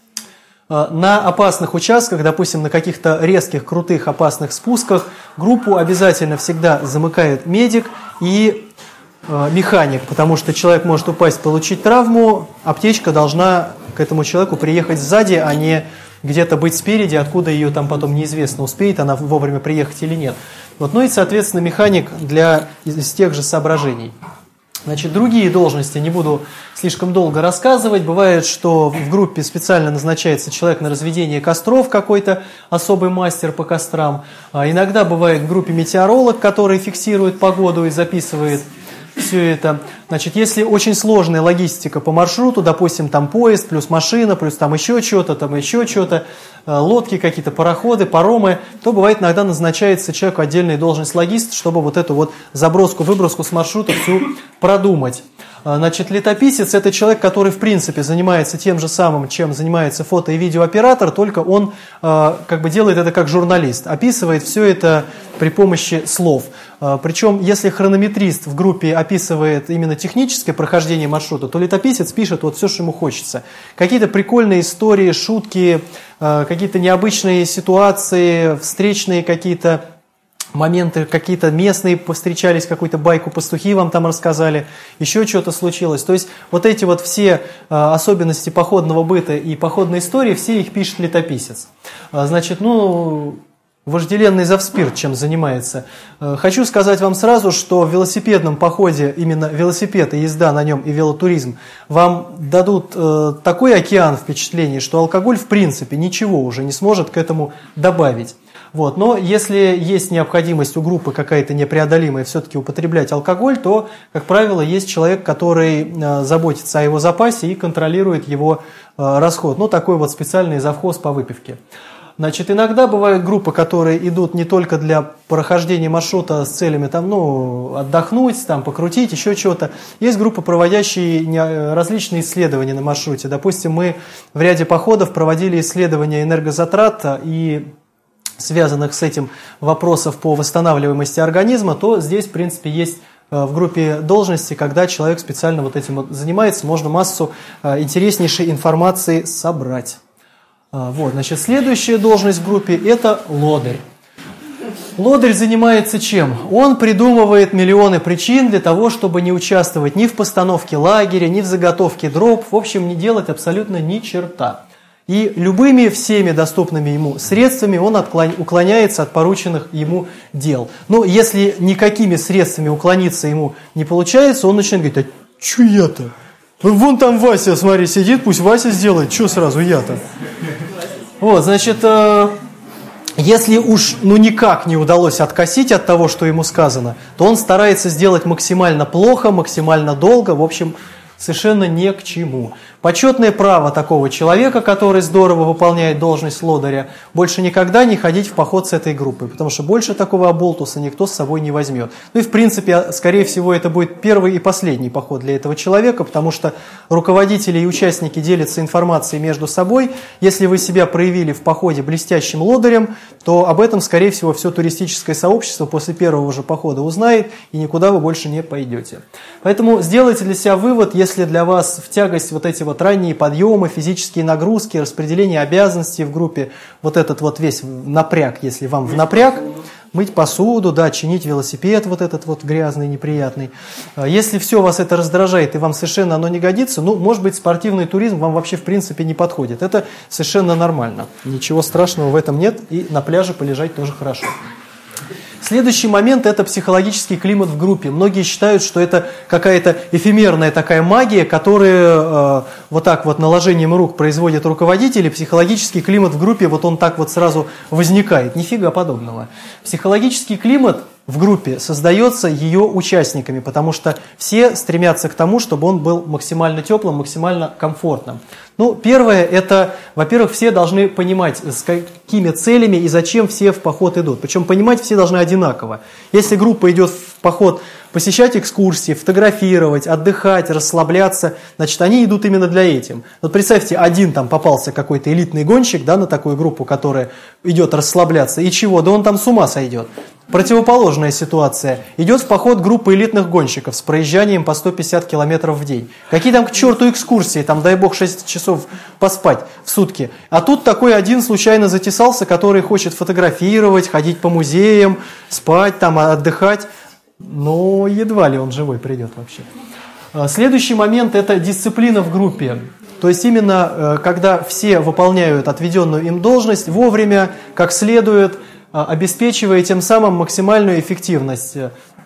S1: На опасных участках, допустим, на каких-то резких, крутых, опасных спусках, группу обязательно всегда замыкает медик и механик, потому что человек может упасть, получить травму, аптечка должна к этому человеку приехать сзади, а не где-то быть спереди, откуда ее там потом неизвестно, успеет она вовремя приехать или нет. Вот. Ну и, соответственно, механик из тех же соображений. Значит, другие должности не буду слишком долго рассказывать. Бывает, что в группе специально назначается человек на разведение костров, какой-то особый мастер по кострам. А иногда бывает в группе метеоролог, который фиксирует погоду и записывает все это. Значит, если очень сложная логистика по маршруту, допустим, там поезд, плюс машина, плюс там еще что-то, лодки какие-то, пароходы, паромы, то бывает иногда назначается человеку отдельная должность логист, чтобы вот эту вот заброску-выброску с маршрута всю продумать. Значит, летописец – это человек, который, в принципе, занимается тем же самым, чем занимается фото- и видеооператор, только он как бы делает это как журналист, описывает все это при помощи слов. Причем, если хронометрист в группе описывает именно техническое прохождение маршрута, то летописец пишет вот все, что ему хочется. Какие-то прикольные истории, шутки, какие-то необычные ситуации, встречные какие-то моменты, какие-то местные повстречались, какую-то байку пастухи вам там рассказали, еще что-то случилось. То есть вот эти вот все особенности походного быта и походной истории, все их пишет летописец. Значит, вожделенный завспирт чем занимается. Хочу сказать вам сразу, что в велосипедном походе, именно велосипед и езда на нем и велотуризм, вам дадут такой океан впечатлений, что алкоголь в принципе ничего уже не сможет к этому добавить. Вот. Но если есть необходимость у группы какая-то непреодолимая все-таки употреблять алкоголь, то, как правило, есть человек, который заботится о его запасе и контролирует его расход. Ну, такой вот специальный завхоз по выпивке. Значит, иногда бывают группы, которые идут не только для прохождения маршрута с целями там, отдохнуть, там, покрутить, еще чего-то. Есть группы, проводящие различные исследования на маршруте. Допустим, мы в ряде походов проводили исследования энергозатрат и связанных с этим вопросов по восстанавливаемости организма, то здесь, в принципе, есть в группе должности, когда человек специально вот этим вот занимается, можно массу интереснейшей информации собрать. Вот, значит, следующая должность в группе – это лодырь. Лодырь занимается чем? Он придумывает миллионы причин для того, чтобы не участвовать ни в постановке лагеря, ни в заготовке дров, в общем, не делать абсолютно ни черта. И любыми всеми доступными ему средствами он уклоняется от порученных ему дел. Но если никакими средствами уклониться ему не получается, он начинает говорить: а что я-то? Вон там Вася, смотри, сидит, пусть Вася сделает, что сразу я-то? Вот, значит, если уж никак не удалось откосить от того, что ему сказано, то он старается сделать максимально плохо, максимально долго, в общем, совершенно ни к чему. Почетное право такого человека, который здорово выполняет должность лодыря, больше никогда не ходить в поход с этой группой, потому что больше такого оболтуса никто с собой не возьмет. Ну и в принципе, скорее всего, это будет первый и последний поход для этого человека, потому что руководители и участники делятся информацией между собой. Если вы себя проявили в походе блестящим лодырем, то об этом, скорее всего, все туристическое сообщество после первого же похода узнает, и никуда вы больше не пойдете. Поэтому сделайте для себя вывод, если для вас в тягость вот эти вот ранние подъемы, физические нагрузки, распределение обязанностей в группе, вот этот вот весь напряг, если вам в напряг, мыть посуду, да, чинить велосипед вот этот вот грязный, неприятный. Если все вас это раздражает и вам совершенно оно не годится, ну, может быть, спортивный туризм вам вообще в принципе не подходит. Это совершенно нормально. Ничего страшного в этом нет, и на пляже полежать тоже хорошо. Следующий момент – это психологический климат в группе. Многие считают, что это какая-то эфемерная такая магия, которую вот так вот наложением рук производят руководители. Психологический климат в группе, вот он так вот сразу возникает. Нифига подобного. Психологический климат в группе создается ее участниками, потому что все стремятся к тому, чтобы он был максимально теплым, максимально комфортным. Ну, первое, это, во-первых, все должны понимать, с какими целями и зачем все в поход идут. Причем понимать все должны одинаково. Если группа идет в поход посещать экскурсии, фотографировать, отдыхать, расслабляться, значит, они идут именно для этим. Вот представьте, один там попался какой-то элитный гонщик, да, на такую группу, которая идет расслабляться, и чего? Да он там с ума сойдет. Противоположная ситуация. Идет в поход группа элитных гонщиков с проезжанием по 150 километров в день. Какие там к черту экскурсии, там дай бог 6 часов поспать в сутки. А тут такой один случайно затесался, который хочет фотографировать, ходить по музеям, спать там, отдыхать. Но едва ли он живой придет вообще. Следующий момент – это дисциплина в группе. То есть именно когда все выполняют отведенную им должность вовремя, как следует, обеспечивая тем самым максимальную эффективность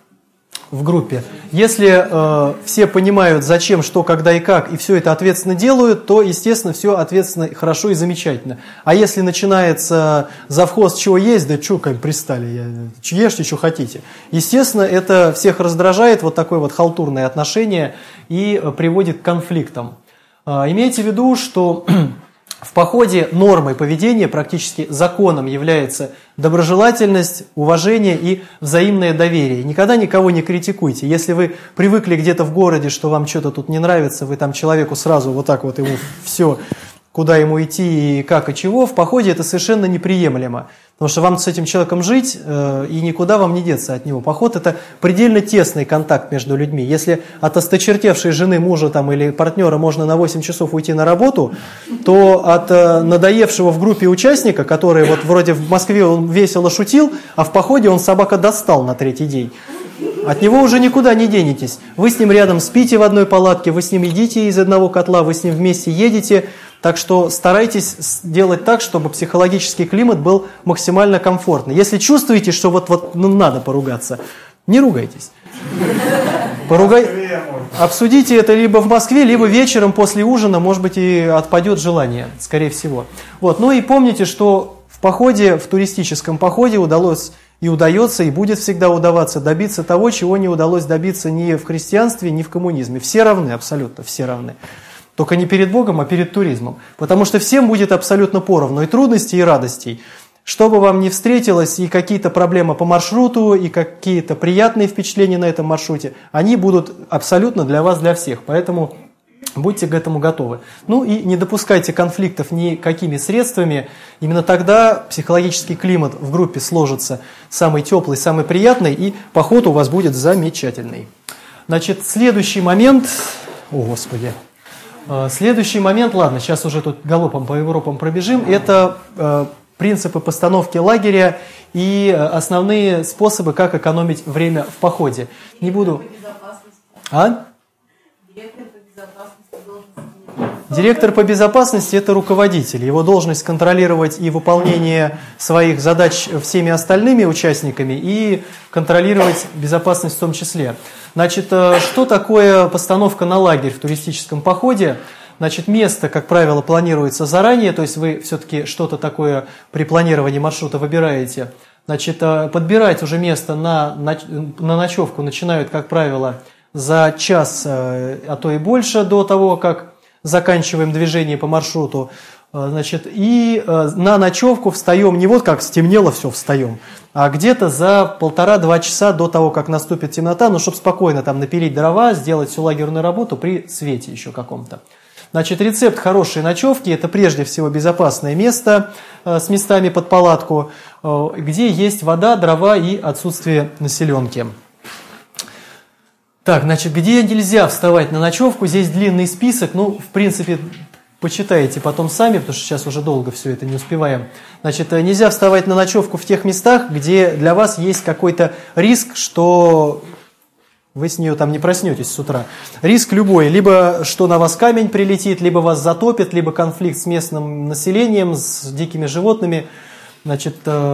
S1: в группе. Если все понимают, зачем, что, когда и как, и все это ответственно делают, то, естественно, все ответственно, хорошо и замечательно. А если начинается завхоз, чего есть, да что, как пристали, ешьте, что хотите. Естественно, это всех раздражает, вот такое вот халтурное отношение, и приводит к конфликтам. Имейте в виду, что в походе нормой поведения, практически законом является доброжелательность, уважение и взаимное доверие. Никогда никого не критикуйте. Если вы привыкли где-то в городе, что вам что-то тут не нравится, вы там человеку сразу вот так вот ему все, куда ему идти и как и чего, в походе это совершенно неприемлемо. Потому что вам с этим человеком жить, и никуда вам не деться от него. Поход – это предельно тесный контакт между людьми. Если от осточертевшей жены, мужа там, или партнера можно на 8 часов уйти на работу, то от надоевшего в группе участника, который вот вроде в Москве он весело шутил, а в походе он собака достал на 3-й день. От него уже никуда не денетесь. Вы с ним рядом спите в одной палатке, вы с ним едите из одного котла, вы с ним вместе едете. Так что старайтесь делать так, чтобы психологический климат был максимально комфортный. Если чувствуете, что вот надо поругаться, не ругайтесь. Обсудите это либо в Москве, либо вечером после ужина, может быть, и отпадет желание, скорее всего. Вот. Ну и помните, что в походе, в туристическом походе удалось и удается, и будет всегда удаваться добиться того, чего не удалось добиться ни в христианстве, ни в коммунизме. Все равны, абсолютно все равны. Только не перед Богом, а перед туризмом. Потому что всем будет абсолютно поровну и трудностей, и радостей. Что бы вам ни встретилось, и какие-то проблемы по маршруту, и какие-то приятные впечатления на этом маршруте, они будут абсолютно для вас, для всех. Поэтому будьте к этому готовы. Ну и не допускайте конфликтов никакими средствами. Именно тогда психологический климат в группе сложится самый теплый, самый приятный, и поход у вас будет замечательный. Значит, следующий момент... О, Господи! Следующий момент, ладно, сейчас уже тут галопом по Европам пробежим, это принципы постановки лагеря и основные способы, как экономить время в походе. Не буду... Директор по безопасности – это руководитель. Его должность контролировать и выполнение своих задач всеми остальными участниками, и контролировать безопасность в том числе. Значит, что такое постановка на лагерь в туристическом походе? Значит, место, как правило, планируется заранее, то есть вы все-таки что-то такое при планировании маршрута выбираете. Значит, подбирать уже место на ночевку начинают, как правило, за час, а то и больше до того, как заканчиваем движение по маршруту. Значит, и на ночевку встаем не вот как стемнело, все, встаем, а где-то за 1,5-2 часа до того, как наступит темнота, ну, чтобы спокойно там напилить дрова, сделать всю лагерную работу при свете еще каком-то. Значит, рецепт хорошей ночевки – это прежде всего безопасное место с местами под палатку, где есть вода, дрова и отсутствие населенки. Так, значит, где нельзя вставать на ночевку, здесь длинный список, ну, в принципе, почитаете потом сами, потому что сейчас уже долго все это не успеваем. Значит, нельзя вставать на ночевку в тех местах, где для вас есть какой-то риск, что вы с нее там не проснетесь с утра. Риск любой, либо что на вас камень прилетит, либо вас затопит, либо конфликт с местным населением, с дикими животными. Значит,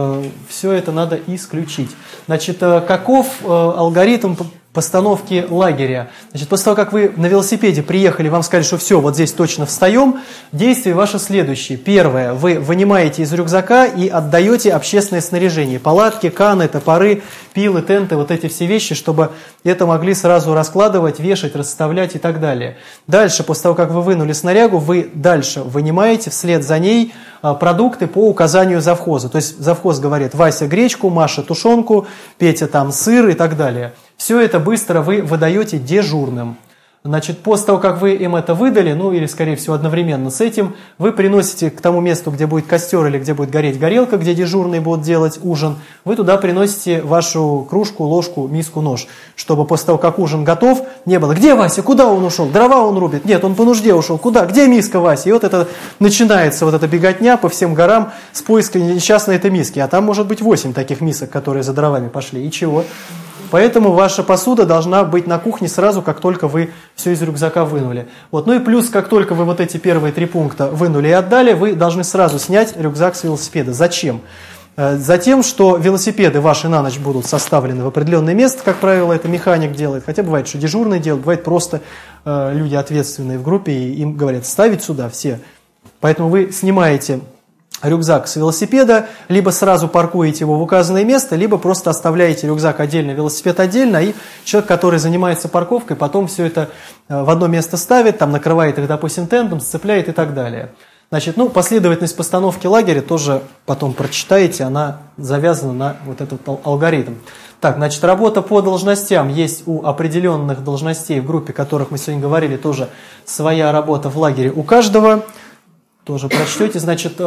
S1: все это надо исключить. Значит, каков алгоритм постановки лагеря? Значит, после того, как вы на велосипеде приехали, вам сказали, что все, вот здесь точно встаем, действия ваши следующие. Первое, вы вынимаете из рюкзака и отдаете общественное снаряжение. Палатки, каны, топоры, пилы, тенты, вот эти все вещи, чтобы это могли сразу раскладывать, вешать, расставлять и так далее. Дальше, после того, как вы вынули снарягу, вы дальше вынимаете вслед за ней продукты по указанию завхоза. То есть завхоз говорит: Вася гречку, Маша тушенку, Петя там сыр и так далее. Все это быстро вы выдаете дежурным. Значит, после того, как вы им это выдали, ну или, скорее всего, одновременно с этим, вы приносите к тому месту, где будет костер или где будет гореть горелка, где дежурные будут делать ужин, вы туда приносите вашу кружку, ложку, миску, нож, чтобы после того, как ужин готов, не было: где Вася, куда он ушел, дрова он рубит, нет, он по нужде ушел, куда, где миска Вася? И вот это начинается, вот эта беготня по всем горам с поиском несчастной этой миски, а там может быть 8 таких мисок, которые за дровами пошли, и чего? Поэтому ваша посуда должна быть на кухне сразу, как только вы все из рюкзака вынули. Вот. Ну и плюс, как только вы вот эти первые 3 пункта вынули и отдали, вы должны сразу снять рюкзак с велосипеда. Зачем? Затем, что велосипеды ваши на ночь будут составлены в определенное место, как правило, это механик делает. Хотя бывает, что дежурный делает, бывает просто люди ответственные в группе, и им говорят: ставить сюда все. Поэтому вы снимаете рюкзак с велосипеда, либо сразу паркуете его в указанное место, либо просто оставляете рюкзак отдельно, велосипед отдельно, и человек, который занимается парковкой, потом все это в одно место ставит, там накрывает их, допустим, тентом, сцепляет и так далее. Значит, ну, последовательность постановки лагеря тоже потом прочитаете, она завязана на вот этот алгоритм. Так, значит, работа по должностям. Есть у определенных должностей в группе, о которых мы сегодня говорили, тоже своя работа в лагере у каждого. Тоже прочтете. Значит,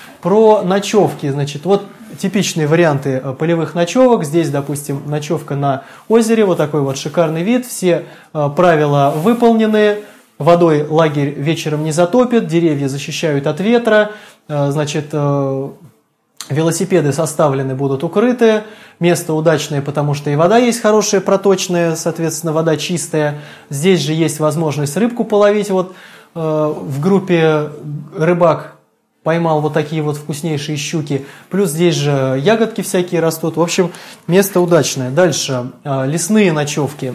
S1: про ночевки. Значит, вот типичные варианты полевых ночевок. Здесь, допустим, ночевка на озере. Вот такой вот шикарный вид. Все правила выполнены. Водой лагерь вечером не затопит. Деревья защищают от ветра. Значит, велосипеды составлены, будут укрыты. Место удачное, потому что и вода есть хорошая, проточная. Соответственно, вода чистая. Здесь же есть возможность рыбку половить. Вот в группе рыбак поймал вот такие вот вкуснейшие щуки. Плюс здесь же ягодки всякие растут. В общем, место удачное. Дальше, лесные ночевки.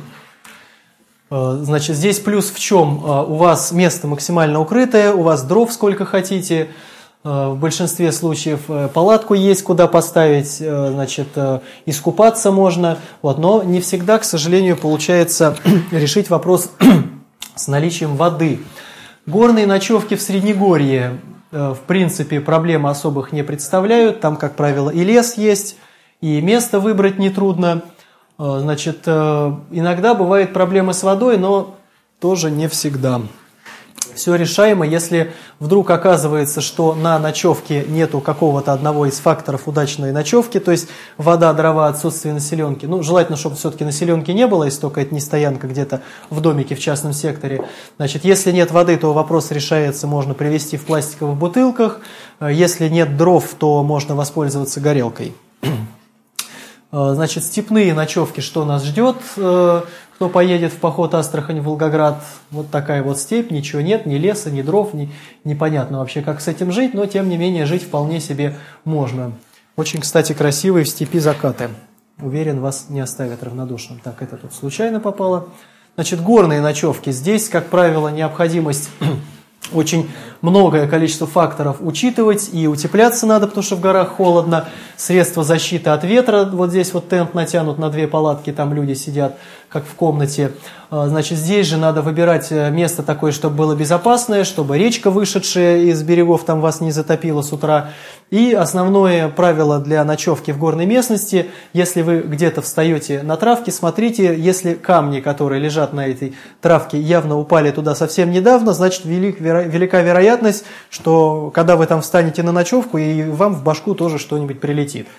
S1: Значит, здесь плюс в чем? У вас место максимально укрытое, у вас дров сколько хотите. В большинстве случаев палатку есть куда поставить, значит, искупаться можно. Вот, но не всегда, к сожалению, получается решить вопрос с наличием воды. Горные ночевки в Среднегорье, в принципе, проблем особых не представляют. Там, как правило, и лес есть, и место выбрать нетрудно. Значит, иногда бывают проблемы с водой, но тоже не всегда. Все решаемо, если вдруг оказывается, что на ночевке нету какого-то одного из факторов удачной ночевки, то есть вода, дрова, отсутствие населенки. Ну, желательно, чтобы все-таки населенки не было, если только это не стоянка где-то в домике в частном секторе. Значит, если нет воды, то вопрос решается, можно привезти в пластиковых бутылках. Если нет дров, то можно воспользоваться горелкой. Значит, степные ночевки, что нас ждет? Кто поедет в поход Астрахань-Волгоград, вот такая вот степь, ничего нет, ни леса, ни дров, непонятно вообще, как с этим жить, но тем не менее жить вполне себе можно. Очень, кстати, красивые в степи закаты. Уверен, вас не оставят равнодушным. Так, это тут случайно попало. Значит, горные ночевки. Здесь, как правило, необходимость очень многое количество факторов учитывать, и утепляться надо, потому что в горах холодно. Средства защиты от ветра, вот здесь вот тент натянут на 2 палатки, там люди сидят, как в комнате. Значит, здесь же надо выбирать место такое, чтобы было безопасное, чтобы речка, вышедшая из берегов, там вас не затопила с утра. И основное правило для ночевки в горной местности: если вы где-то встаете на травке, смотрите, если камни, которые лежат на этой травке, явно упали туда совсем недавно, значит, велика вероятность, что когда вы там встанете на ночевку, и вам в башку тоже что-нибудь прилетит.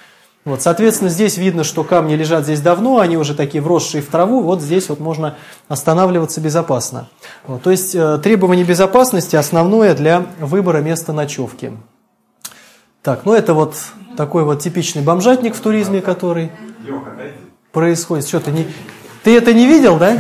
S1: Вот, соответственно, здесь видно, что камни лежат здесь давно, они уже такие вросшие в траву, вот здесь вот можно останавливаться безопасно. Вот, то есть требование безопасности основное для выбора места ночевки. Так, ну это вот такой вот типичный бомжатник в туризме, который происходит. Что, ты это не видел, да?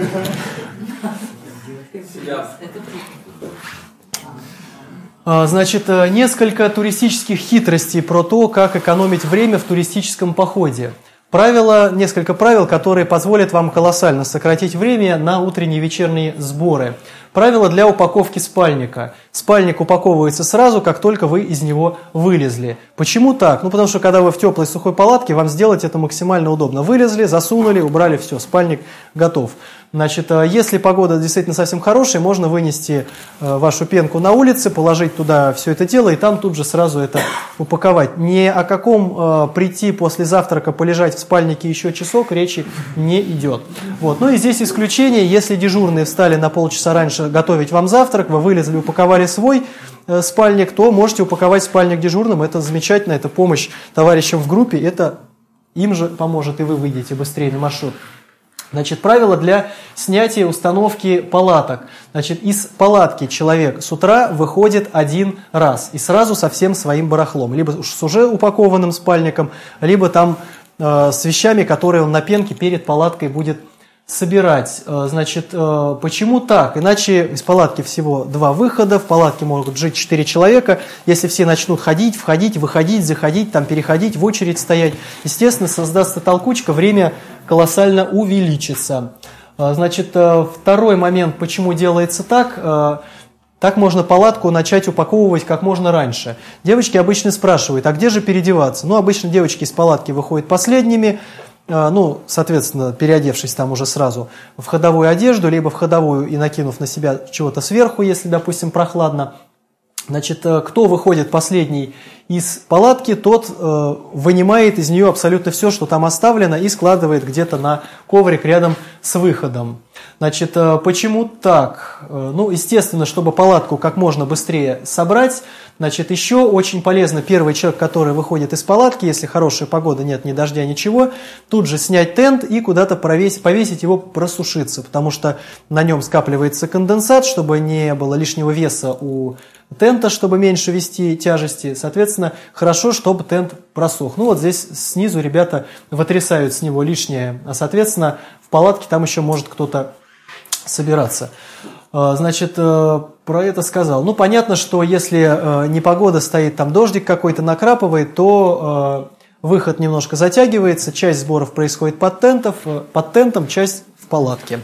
S1: Значит, несколько туристических хитростей про то, как экономить время в туристическом походе. Несколько правил, которые позволят вам колоссально сократить время на утренние и вечерние сборы. Правило для упаковки спальника. Спальник упаковывается сразу, как только вы из него вылезли. Почему так? Ну, потому что когда вы в теплой сухой палатке, вам сделать это максимально удобно. Вылезли, засунули, убрали, все, спальник готов. Значит, если погода действительно совсем хорошая, можно вынести вашу пенку на улице, положить туда все это дело и там тут же сразу это упаковать. Ни о каком прийти после завтрака, полежать в спальнике еще часок речи не идет. Вот. Ну и здесь исключение, если дежурные встали на полчаса раньше готовить вам завтрак, вы вылезли, упаковали свой спальник, то можете упаковать спальник дежурным, это замечательно, это помощь товарищам в группе, это им же поможет, и вы выйдете быстрее на маршрут. Значит, правило для снятия установки палаток. Значит, из палатки человек с утра выходит один раз и сразу со всем своим барахлом. Либо с уже упакованным спальником, либо там с вещами, которые он на пенке перед палаткой будет собирать. Значит, почему так? Иначе из палатки всего 2 выхода, в палатке могут жить 4 человека. Если все начнут ходить, входить, выходить, заходить, там переходить, в очередь стоять, естественно, создастся толкучка, время колоссально увеличится. Значит, второй момент, почему делается так. Так можно палатку начать упаковывать как можно раньше. Девочки обычно спрашивают, а где же переодеваться? Ну, обычно девочки из палатки выходят последними, ну, соответственно, переодевшись там уже сразу в ходовую одежду, либо в ходовую и накинув на себя чего-то сверху, если, допустим, прохладно. Значит, кто выходит последний из палатки, тот вынимает из нее абсолютно все, что там оставлено, и складывает где-то на коврик рядом с выходом. Значит, почему так? Ну, естественно, чтобы палатку как можно быстрее собрать, значит, еще очень полезно первый человек, который выходит из палатки, если хорошая погода, нет ни дождя, ничего, тут же снять тент и куда-то повесить его, просушиться, потому что на нем скапливается конденсат, чтобы не было лишнего веса у тента, чтобы меньше вести тяжести, соответственно, хорошо, чтобы тент просох. Ну вот здесь снизу ребята вытрясают с него лишнее, а соответственно в палатке там еще может кто-то собираться. Значит, про это сказал. Ну понятно, что если непогода стоит, там дождик какой-то накрапывает, то выход немножко затягивается, часть сборов происходит под тентом, часть в палатке.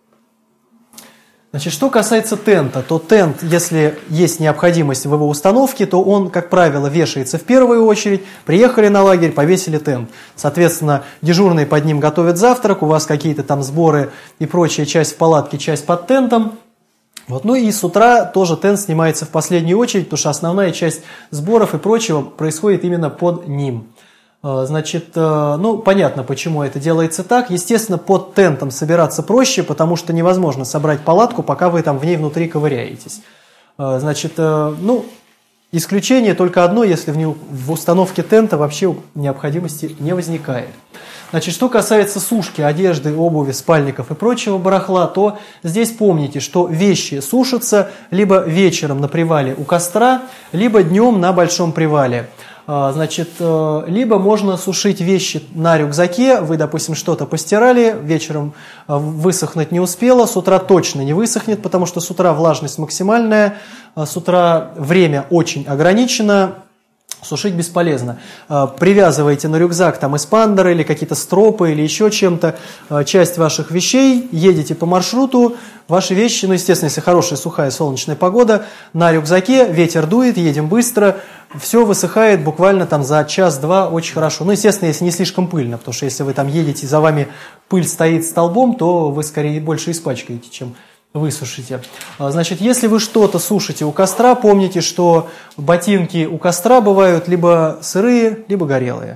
S1: Значит, что касается тента, то тент, если есть необходимость в его установке, то он, как правило, вешается в первую очередь. Приехали на лагерь, повесили тент. Соответственно, дежурные под ним готовят завтрак, у вас какие-то там сборы и прочая часть в палатке, часть под тентом. Вот. Ну и с утра тоже тент снимается в последнюю очередь, потому что основная часть сборов и прочего происходит именно под ним. Значит, ну, понятно, почему это делается так. Естественно, под тентом собираться проще, потому что невозможно собрать палатку, пока вы там в ней внутри ковыряетесь. Значит, ну, исключение только одно, если в установке тента вообще необходимости не возникает. Значит, что касается сушки, одежды, обуви, спальников и прочего барахла, то здесь помните, что вещи сушатся либо вечером на привале у костра, либо днем на большом привале. Значит, либо можно сушить вещи на рюкзаке, вы, допустим, что-то постирали, вечером высохнуть не успело, с утра точно не высохнет, потому что с утра влажность максимальная, с утра время очень ограничено, сушить бесполезно. Привязываете на рюкзак там эспандеры или какие-то стропы или еще чем-то часть ваших вещей, едете по маршруту, ваши вещи, ну, естественно, если хорошая сухая солнечная погода, на рюкзаке, ветер дует, едем быстро, все высыхает буквально там за час-два очень хорошо. Ну, естественно, если не слишком пыльно, потому что если вы там едете, за вами пыль стоит столбом, то вы скорее больше испачкаете, чем высушите. Значит, если вы что-то сушите у костра, помните, что ботинки у костра бывают либо сырые, либо горелые.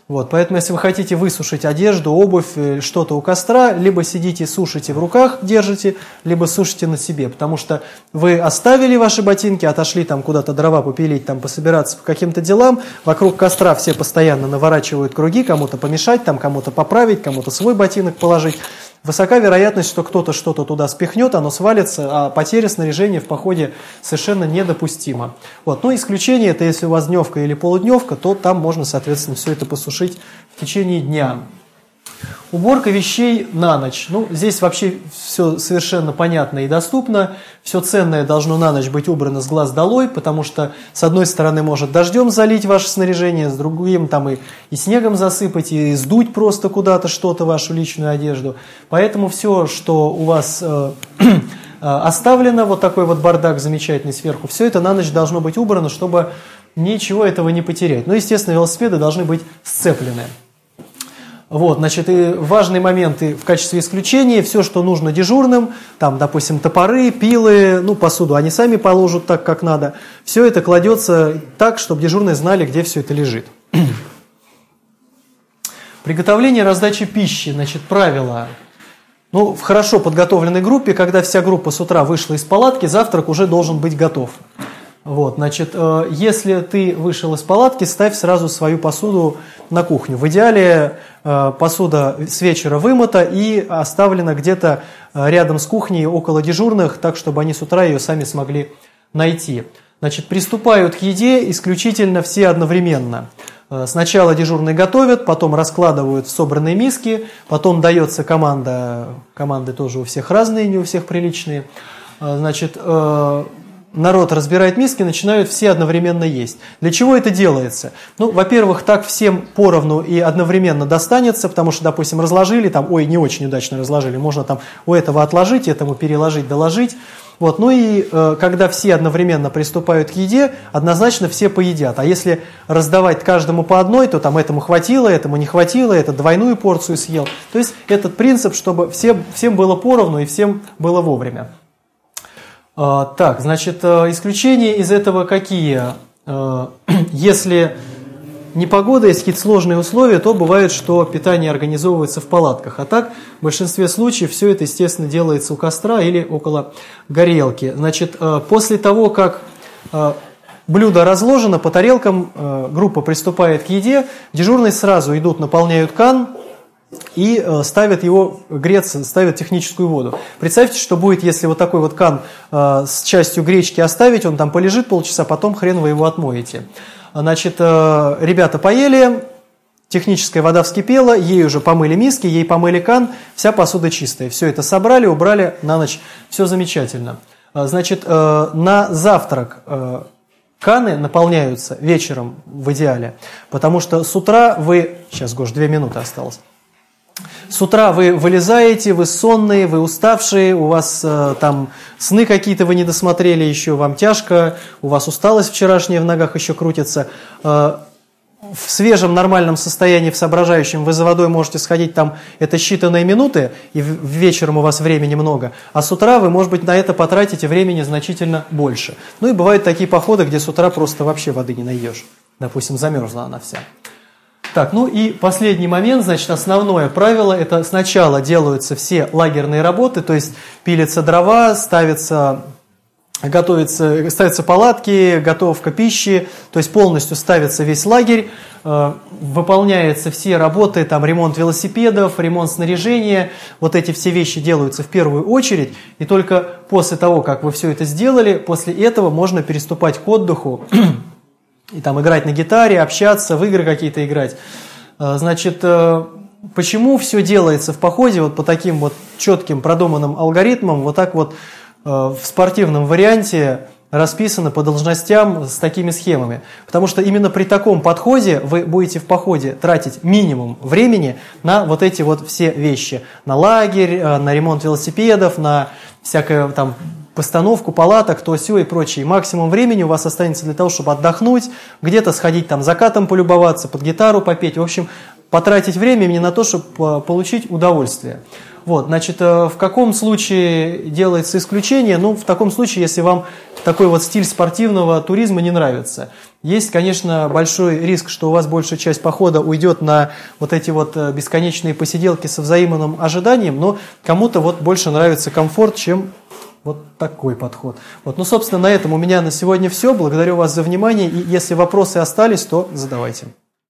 S1: Вот, поэтому, если вы хотите высушить одежду, обувь, что-то у костра, либо сидите, сушите в руках, держите, либо сушите на себе, потому что вы оставили ваши ботинки, отошли там куда-то дрова попилить, там пособираться по каким-то делам, вокруг костра все постоянно наворачивают круги, кому-то помешать, там кому-то поправить, кому-то свой ботинок положить. Высока вероятность, что кто-то что-то туда спихнет, оно свалится, а потеря снаряжения в походе совершенно недопустима. Вот. Но исключение, это если у вас дневка или полудневка, то там можно, соответственно, все это посушить в течение дня. Уборка вещей на ночь. Ну, здесь вообще все совершенно понятно и доступно. Все ценное должно на ночь быть убрано с глаз долой, потому что, с одной стороны, может дождем залить ваше снаряжение, с другим там и снегом засыпать, и сдуть просто куда-то что-то, вашу личную одежду. Поэтому все, что у вас оставлено, вот такой вот бардак замечательный сверху, все это на ночь должно быть убрано, чтобы ничего этого не потерять. Ну, естественно, велосипеды должны быть сцеплены. Вот, значит, и важные моменты в качестве исключения, все, что нужно дежурным, там, допустим, топоры, пилы, ну, посуду они сами положат так, как надо, все это кладется так, чтобы дежурные знали, где все это лежит. Приготовление и раздача пищи, значит, правило. Ну, в хорошо подготовленной группе, когда вся группа с утра вышла из палатки, завтрак уже должен быть готов. Вот, значит, если ты вышел из палатки, ставь сразу свою посуду на кухню. В идеале посуда с вечера вымыта и оставлена где-то рядом с кухней, около дежурных, так, чтобы они с утра ее сами смогли найти. Значит, приступают к еде исключительно все одновременно. Сначала дежурные готовят, потом раскладывают в собранные миски, потом дается команда, команды тоже у всех разные, не у всех приличные. Значит, народ разбирает миски, начинают все одновременно есть. Для чего это делается? Ну, во-первых, так всем поровну и одновременно достанется, потому что, допустим, разложили, там, ой, не очень удачно разложили, можно там у этого отложить, этому переложить, доложить. Вот. Ну и когда все одновременно приступают к еде, однозначно все поедят. А если раздавать каждому по одной, то там этому хватило, этому не хватило, этот двойную порцию съел. То есть этот принцип, чтобы всем было поровну и всем было вовремя. Так, значит, исключения из этого какие? Если непогода, есть какие-то сложные условия, то бывает, что питание организовывается в палатках. А так, в большинстве случаев, все это, естественно, делается у костра или около горелки. Значит, после того, как блюдо разложено по тарелкам, группа приступает к еде, дежурные сразу идут, наполняют кан и ставят его греться, ставят техническую воду. Представьте, что будет, если вот такой вот кан с частью гречки оставить, он там полежит полчаса, потом хрен вы его отмоете. Значит, ребята поели, техническая вода вскипела, ей уже помыли миски, ей помыли кан, вся посуда чистая. Все это собрали, убрали на ночь, все замечательно. Значит, на завтрак каны наполняются вечером в идеале, потому что с утра вы... Сейчас, Гош, 2 минуты осталось. С утра вы вылезаете, вы сонные, вы уставшие, у вас там сны какие-то вы не досмотрели еще, вам тяжко, у вас усталость вчерашняя в ногах еще крутится. В свежем нормальном состоянии, в соображающем, вы за водой можете сходить, там это считанные минуты, и вечером у вас времени много, а с утра вы, может быть, на это потратите времени значительно больше. Ну и бывают такие походы, где с утра просто вообще воды не найдешь. Допустим, замерзла она вся. Так, ну и последний момент, значит, основное правило, это сначала делаются все лагерные работы, то есть пилятся дрова, ставятся палатки, готовка пищи, то есть полностью ставится весь лагерь, выполняются все работы, там ремонт велосипедов, ремонт снаряжения, вот эти все вещи делаются в первую очередь, и только после того, как вы все это сделали, после этого можно переступать к отдыху, и там играть на гитаре, общаться, в игры какие-то играть. Значит, почему все делается в походе вот по таким вот четким продуманным алгоритмам, вот так вот в спортивном варианте расписано по должностям с такими схемами? Потому что именно при таком подходе вы будете в походе тратить минимум времени на вот эти вот все вещи. На лагерь, на ремонт велосипедов, на всякое там... постановку палаток, то сё и прочее. Максимум времени у вас останется для того, чтобы отдохнуть, где-то сходить там закатом полюбоваться, под гитару попеть. В общем, потратить время именно на то, чтобы получить удовольствие. Вот, значит, в каком случае делается исключение? Ну, в таком случае, если вам такой вот стиль спортивного туризма не нравится. Есть, конечно, большой риск, что у вас большая часть похода уйдет на вот эти вот бесконечные посиделки со взаимным ожиданием, но кому-то вот больше нравится комфорт, чем вот такой подход. Вот, ну, собственно, на этом у меня на сегодня все. Благодарю вас за внимание, и если вопросы остались, то задавайте.